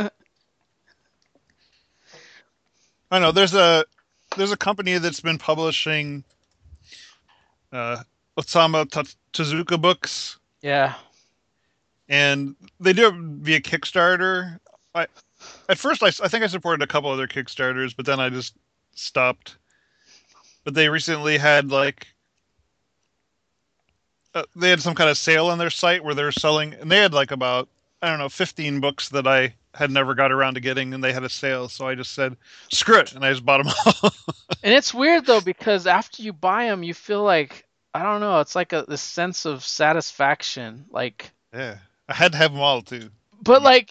I know there's a there's a company that's been publishing uh, Osamu Tezuka books, Yeah. and they do it via Kickstarter. I at first I, I think I supported a couple other Kickstarters, but then I just stopped. But they recently had like uh, they had some kind of sale on their site where they're selling, and they had like about I don't know fifteen books that I had never got around to getting, and they had a sale, so I just said screw it, and I just bought them all. And it's weird though because after you buy them, you feel like I don't know. It's like a this sense of satisfaction. Like, Yeah, I had to have them all too. but like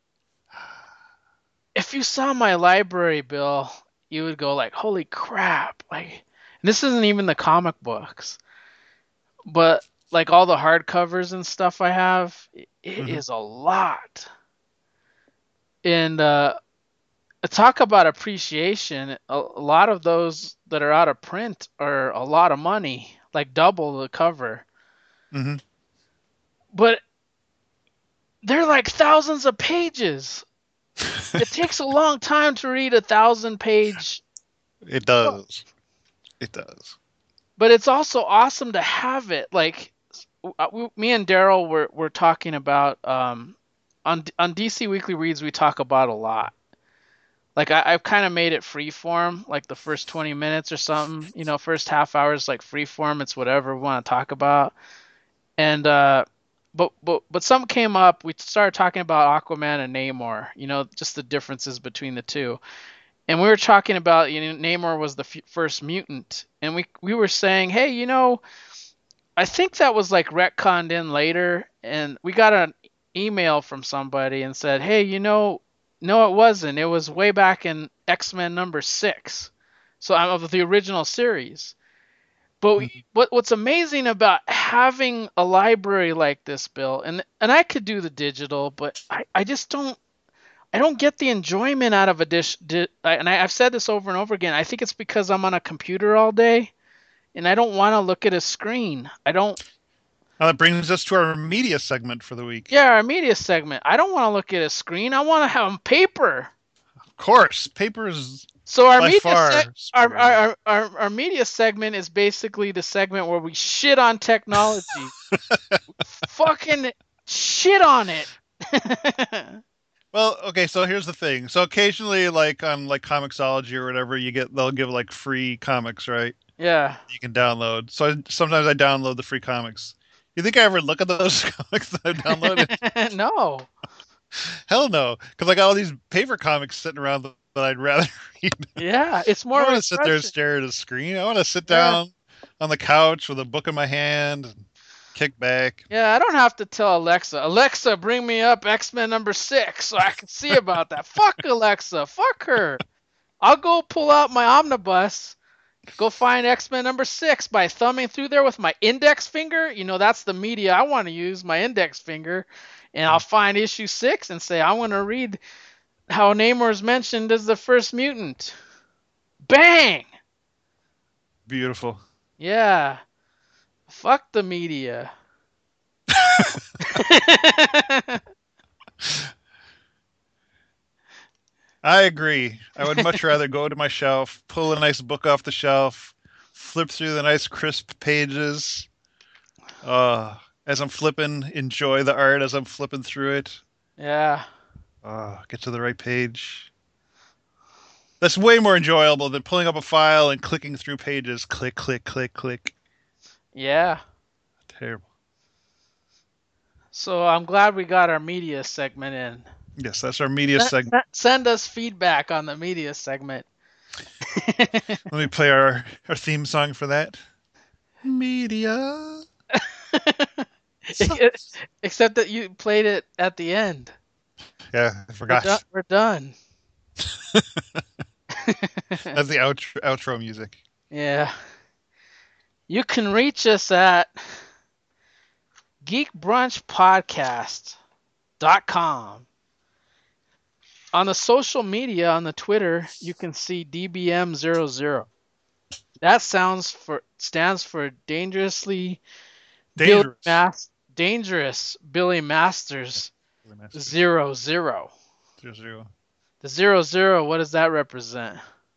if you saw my library, Bill, you would go like, "Holy crap!" Like, and this isn't even the comic books, but like all the hardcovers and stuff I have, it Hmm. is a lot. And uh, talk about appreciation. A, a lot of those that are out of print are a lot of money, like double the cover. Hmm. But they're like thousands of pages. It takes a long time to read a thousand page It book, does. It does. but it's also awesome to have it. Like we, me and Daryl were were talking about um, on on D C Weekly Reads. We talk about a lot. Like I, I've kind of made it free form, like the first twenty minutes or something. You know, first half hour is like free form. It's whatever we want to talk about. And uh, but but but some came up. We started talking about Aquaman and Namor. You know, just the differences between the two. And we were talking about, you know, Namor was the f- first mutant, and we we were saying, hey, you know, I think that was like retconned in later, and we got an email from somebody and said, hey, you know, no, it wasn't. It was way back in X-Men number six, so I'm of the original series. But Mhm. what what's amazing about having a library like this, Bill, and and I could do the digital, but I, I just don't I don't get the enjoyment out of a dish. Di- and I, I've said this over and over again. I think it's because I'm on a computer all day, and I don't want to look at a screen. I don't. Now that brings us to our media segment for the week. Yeah, our media segment. I don't want to look at a screen. I want to have paper. Of course, paper is So our by media seg- far our, superior. our our our media segment is basically the segment where we shit on technology. Fucking shit on it. Well, okay, so here's the thing. So occasionally, like on like Comixology or whatever, you get they'll give like free comics, right? Yeah. You can download. So I, sometimes I download the free comics. You think I ever look at those comics that I downloaded? No. Hell no, because I got all these paper comics sitting around that I'd rather read. Yeah, it's I more don't want to sit there and refreshing. stare at a screen. I want to sit Yeah. down on the couch with a book in my hand and kick back. Yeah, I don't have to tell Alexa, Alexa, bring me up X-Men number six so I can see about that. Fuck Alexa. Fuck her. I'll go pull out my omnibus, go find X-Men number six by thumbing through there with my index finger. You know, that's the media I want to use, my index finger. And I'll find issue six and say, I want to read how Namor is mentioned as the first mutant. Bang! Beautiful. Yeah. Fuck the media. I agree. I would much rather go to my shelf, pull a nice book off the shelf, flip through the nice crisp pages. Uh, as I'm flipping, enjoy the art as I'm flipping through it. Yeah. Uh, get to the right page. That's way more enjoyable than pulling up a file and clicking through pages. Click, click, click, click. Yeah. Terrible. So I'm glad we got our media segment in. Yes, that's our media segment. Send us feedback on the media segment. Let me play our, our theme song for that. Media. Except that you played it at the end. Yeah, I We're done. forgot. We're done. That's the outro, outro music. Yeah. You can reach us at geek brunch podcast dot com. On the social media, on the Twitter, you can see D B M zero zero. That sounds for stands for dangerously Billy Dangerous. Mas- dangerous Billy Masters Billy Masters. zero zero. Zero, zero. The zero zero, what does that represent?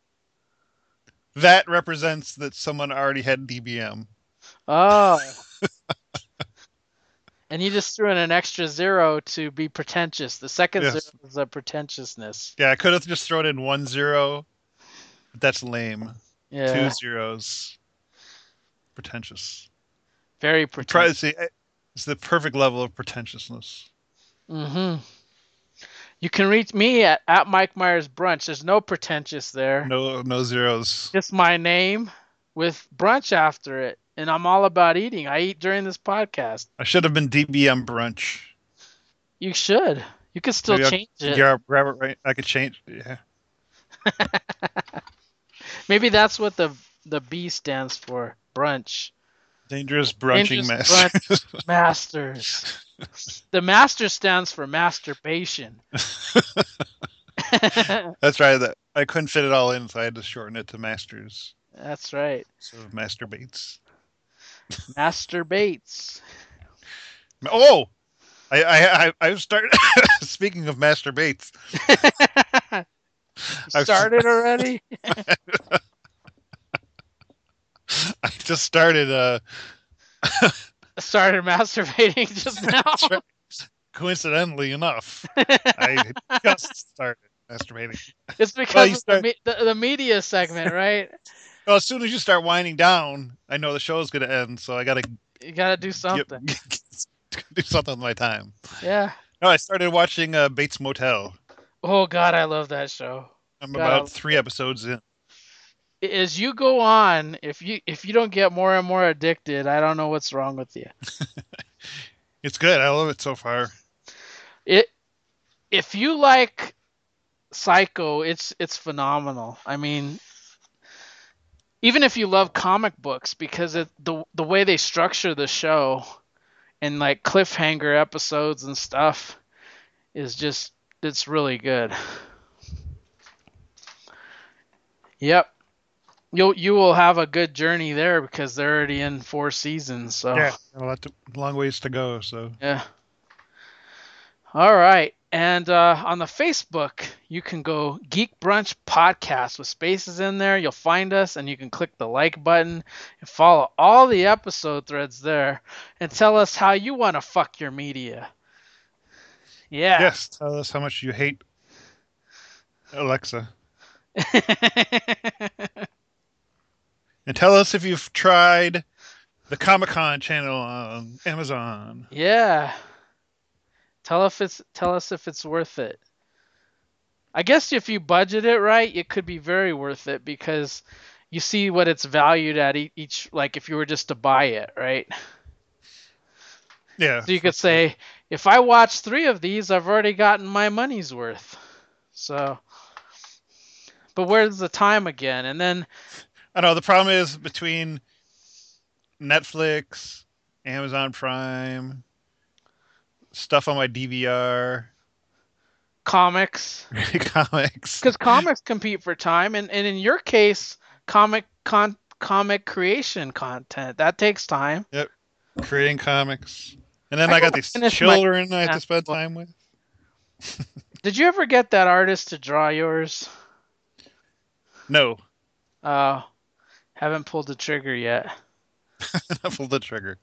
That represents that someone already had D B M. Oh, and you just threw in an extra zero to be pretentious. The second zero Yes. is a pretentiousness. Yeah, I could have just thrown in one zero, but that's lame. Two Yeah. zeros. Pretentious. Very Try pretentious. see, it's the perfect level of pretentiousness. Mm-hmm. You can reach me at, at Mike Myers Brunch. There's no pretentious there. No, no zeros. Just my name with brunch after it. And I'm all about eating. I eat during this podcast. I should have been D B M brunch. You should. You could still Maybe I'll change it. grab, grab it right. I could change. Yeah. Maybe that's what the the B stands for. Brunch. Dangerous brunching Dangerous masters. Brunch Masters. The master stands for masturbation. That's right. That I couldn't fit it all in, so I had to shorten it to masters. That's right. So masturbates. Masturbates. Oh, I I I, I started. Speaking of masturbates, I've- Started already? I just started. Uh, Started masturbating just now. coincidentally enough, I just started masturbating. It's because Well, you of start- the, me- the, the media segment, right? Well, as soon as you start winding down, I know the show's going to end, so I got to You gotta do something. do something with my time. Yeah. No, I started watching uh, Bates Motel. Oh God, I love that show. I'm God, about I- three episodes in. As you go on, if you if you don't get more and more addicted, I don't know what's wrong with you. It's good. I love it so far. It if you like Psycho, it's it's phenomenal. I mean, even if you love comic books, because it, the the way they structure the show and like cliffhanger episodes and stuff is just it's really good. Yep. You'll you will have a good journey there because they're already in four seasons. So Yeah, a lot to, long ways to go. So yeah. All right. And uh, on the Facebook, you can go Geek Brunch Podcast with spaces in there. You'll find us, and you can click the like button and follow all the episode threads there and tell us how you want to fuck your media. Yeah. yes, tell us how much you hate Alexa, and tell us if you've tried the Comic Con channel on Amazon. Yeah. Tell if it's tell us if it's worth it. I guess if you budget it right, it could be very worth it because you see what it's valued at e- each like if you were just to buy it, right? Yeah. So you could say, if I watch three of these, I've already gotten my money's worth. So, but where's the time again? And then, I know the problem is between Netflix, Amazon Prime, stuff on my D V R, comics, comics. because comics compete for time, and, and in your case, comic con comic creation content that takes time. Yep, creating comics, and then I I, got gotta these finish my- children I have to spend time with. Did you ever get that artist to draw yours? No, Oh, haven't pulled the trigger yet. I pulled the trigger.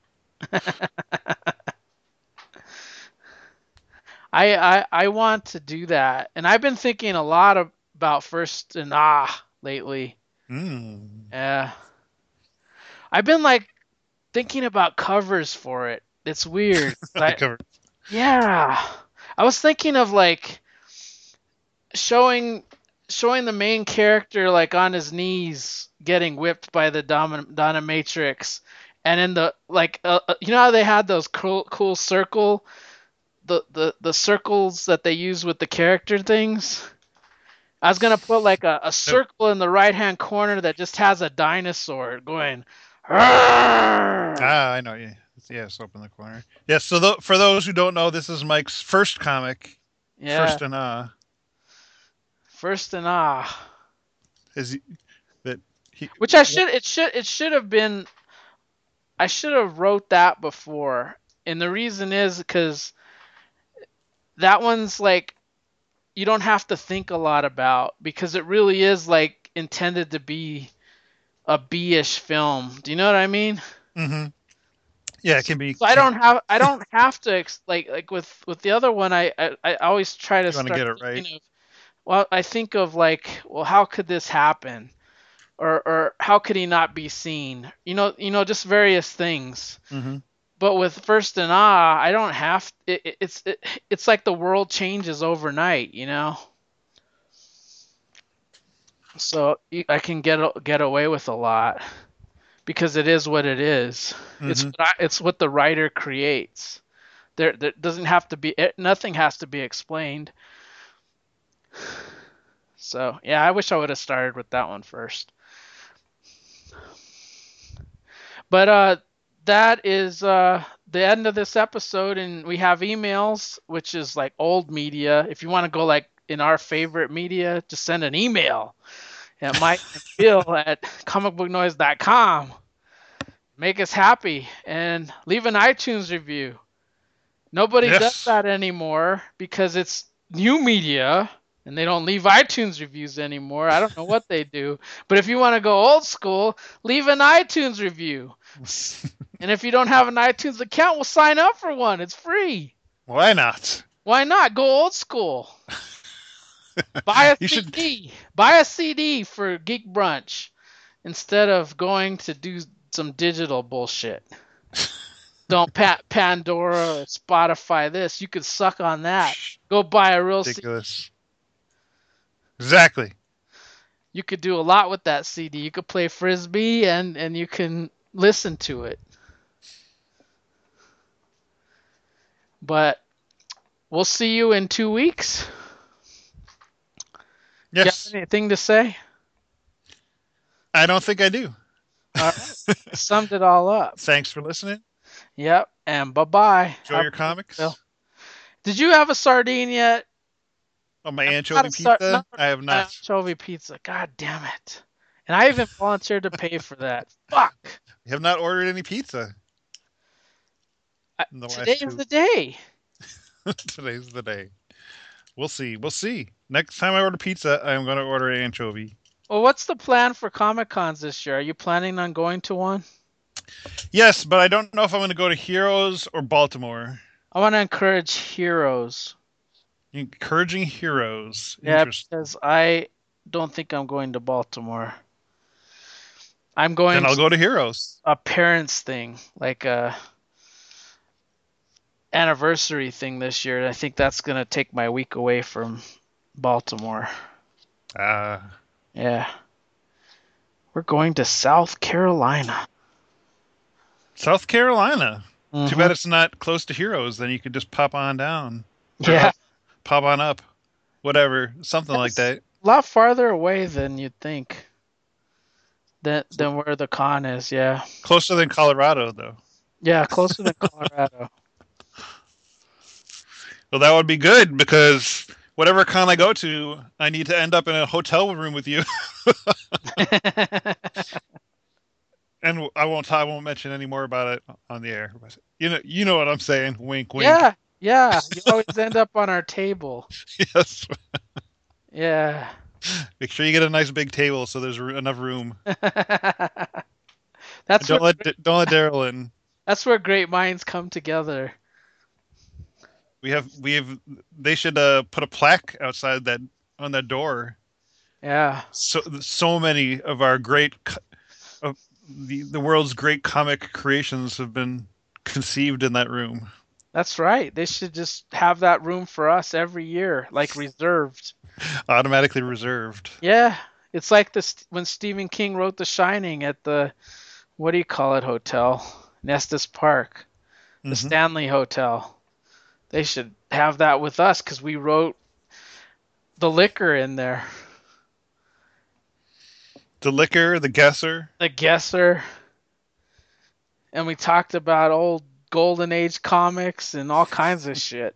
I, I I want to do that, and I've been thinking a lot of, about First and Ah lately. Mm. Yeah, I've been like thinking about covers for it. It's weird. I- Cover. yeah, I was thinking of like showing showing the main character like on his knees getting whipped by the Dom- Dominatrix, and in the like uh, uh, you know how they had those cool cool circle the, the the circles that they use with the character things. I was gonna put like a, a circle in the right hand corner that just has a dinosaur going. Ah, I know. Yeah, yeah, it's up in the corner. Yeah. So th- for those who don't know, this is Mike's first comic. Yeah. First and uh, First and ah. is he, that he? Which I should it should it should have been. I should have wrote that before, and the reason is because that one's like you don't have to think a lot about because it really is like intended to be a B-ish film. Do you know what I mean? Mm-hmm. Yeah, it can be. So I don't have I don't have to ex- like like with with the other one I I, I always try to You wanna start get it right. thinking of, well I think of like well how could this happen? or or how could he not be seen? You know, you know, just various things. Mm-hmm. But with First and Ah, I don't have it, it, it's it, it's like the world changes overnight, you know. So y- I can get a- get away with a lot because it is what it is. It's Mm-hmm. what I, it's what the writer creates. There, there doesn't have to be it, nothing has to be explained. So yeah, I wish I would have started with that one first. But uh, that is uh the end of this episode, and we have emails, which is like old media. If you want to go like in our favorite media, just send an email at Mike and Bill at comic book noise dot com. Make us happy and leave an iTunes review. Nobody does Yes. that anymore because it's new media and they don't leave iTunes reviews anymore. I don't know what they do. But if you want to go old school, leave an iTunes review. And if you don't have an iTunes account, we'll sign up for one. It's free. Why not? Why not? Go old school. Buy a You should. C D. Buy a C D for Geek Brunch instead of going to do some digital bullshit. Don't pat Pandora or Spotify this. You could suck on that. Go buy a real C D. Ridiculous. Exactly. You could do a lot with that C D. You could play frisbee and and you can listen to it. But we'll see you in two weeks. Do you have Yes. anything to say? I don't think I do. All right. Summed it all up. Thanks for listening. Yep. And bye bye. Enjoy your comics. Did you have a sardine yet? Oh, my Not anchovy a sar- no, pizza? I have an not. anchovy pizza. God damn it. And I even volunteered to pay for that. Fuck. I have not ordered any pizza I, in the last today's two. the day. Today's the day. We'll see. We'll see. Next time I order pizza, I am going to order an anchovy. Well, what's the plan for Comic Cons this year? Are you planning on going to one? Yes, but I don't know if I'm going to go to Heroes or Baltimore. I want to encourage heroes. Encouraging Heroes. Yeah, Interesting. because I don't think I'm going to Baltimore. I'm going Then I'll to go to Heroes. a parents thing, like a anniversary thing this year. I think that's gonna take my week away from Baltimore. Uh, Yeah, we're going to South Carolina. South Carolina. Too Mhm. bad it's not close to Heroes. Then you could just pop on down. Or Yeah, up, pop on up. Whatever. Something like that's that. a lot farther away than you'd think. Than than where the con is. Yeah, Closer than Colorado, though. yeah, closer than Colorado. Well, that would be good because whatever con I go to, I need to end up in a hotel room with you. And I won't I won't mention any more about it on the air. But you know you know what I'm saying. Wink, wink. Yeah, yeah. You always end up on our table. Yes. Yeah. Make sure you get a nice big table so there's r- enough room. And That's where don't let don't let Daryl in. that's where great minds come together. We have we have they should uh, put a plaque outside that on that door. Yeah. So so many of our great co- of the the world's great comic creations have been conceived in that room. That's right. They should just have that room for us every year, like reserved. Automatically reserved. Yeah. It's like this when Stephen King wrote The Shining at the what do you call it hotel? Nestus Park, the Hmm. Stanley Hotel. They should have that with us because we wrote the liquor in there. The liquor, the guesser. The Guesser. And we talked about old Golden Age comics and all kinds of shit.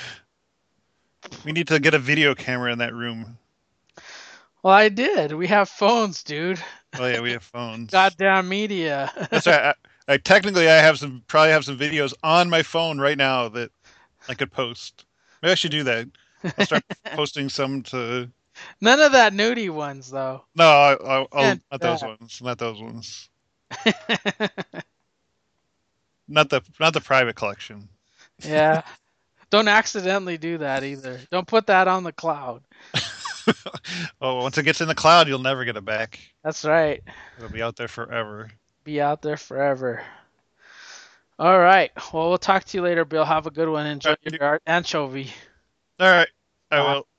We need to get a video camera in that room. Well, I did. We have phones, dude. Oh yeah, we have phones. Goddamn media. That's right. I, I technically I have some probably have some videos on my phone right now that I could post. Maybe I should do that. I'll start posting some to. None of that nudie ones, though. No, I, I'll, I'll Can't not do those that. ones. Not those ones. Not the not the private collection. Yeah. Don't accidentally do that either. Don't put that on the cloud. Oh, once it gets in the cloud, you'll never get it back. That's right. It'll be out there forever. Be out there forever. All right. Well, we'll talk to you later, Bill. Have a good one. All Enjoy right. your anchovy. All right. I Bye. will.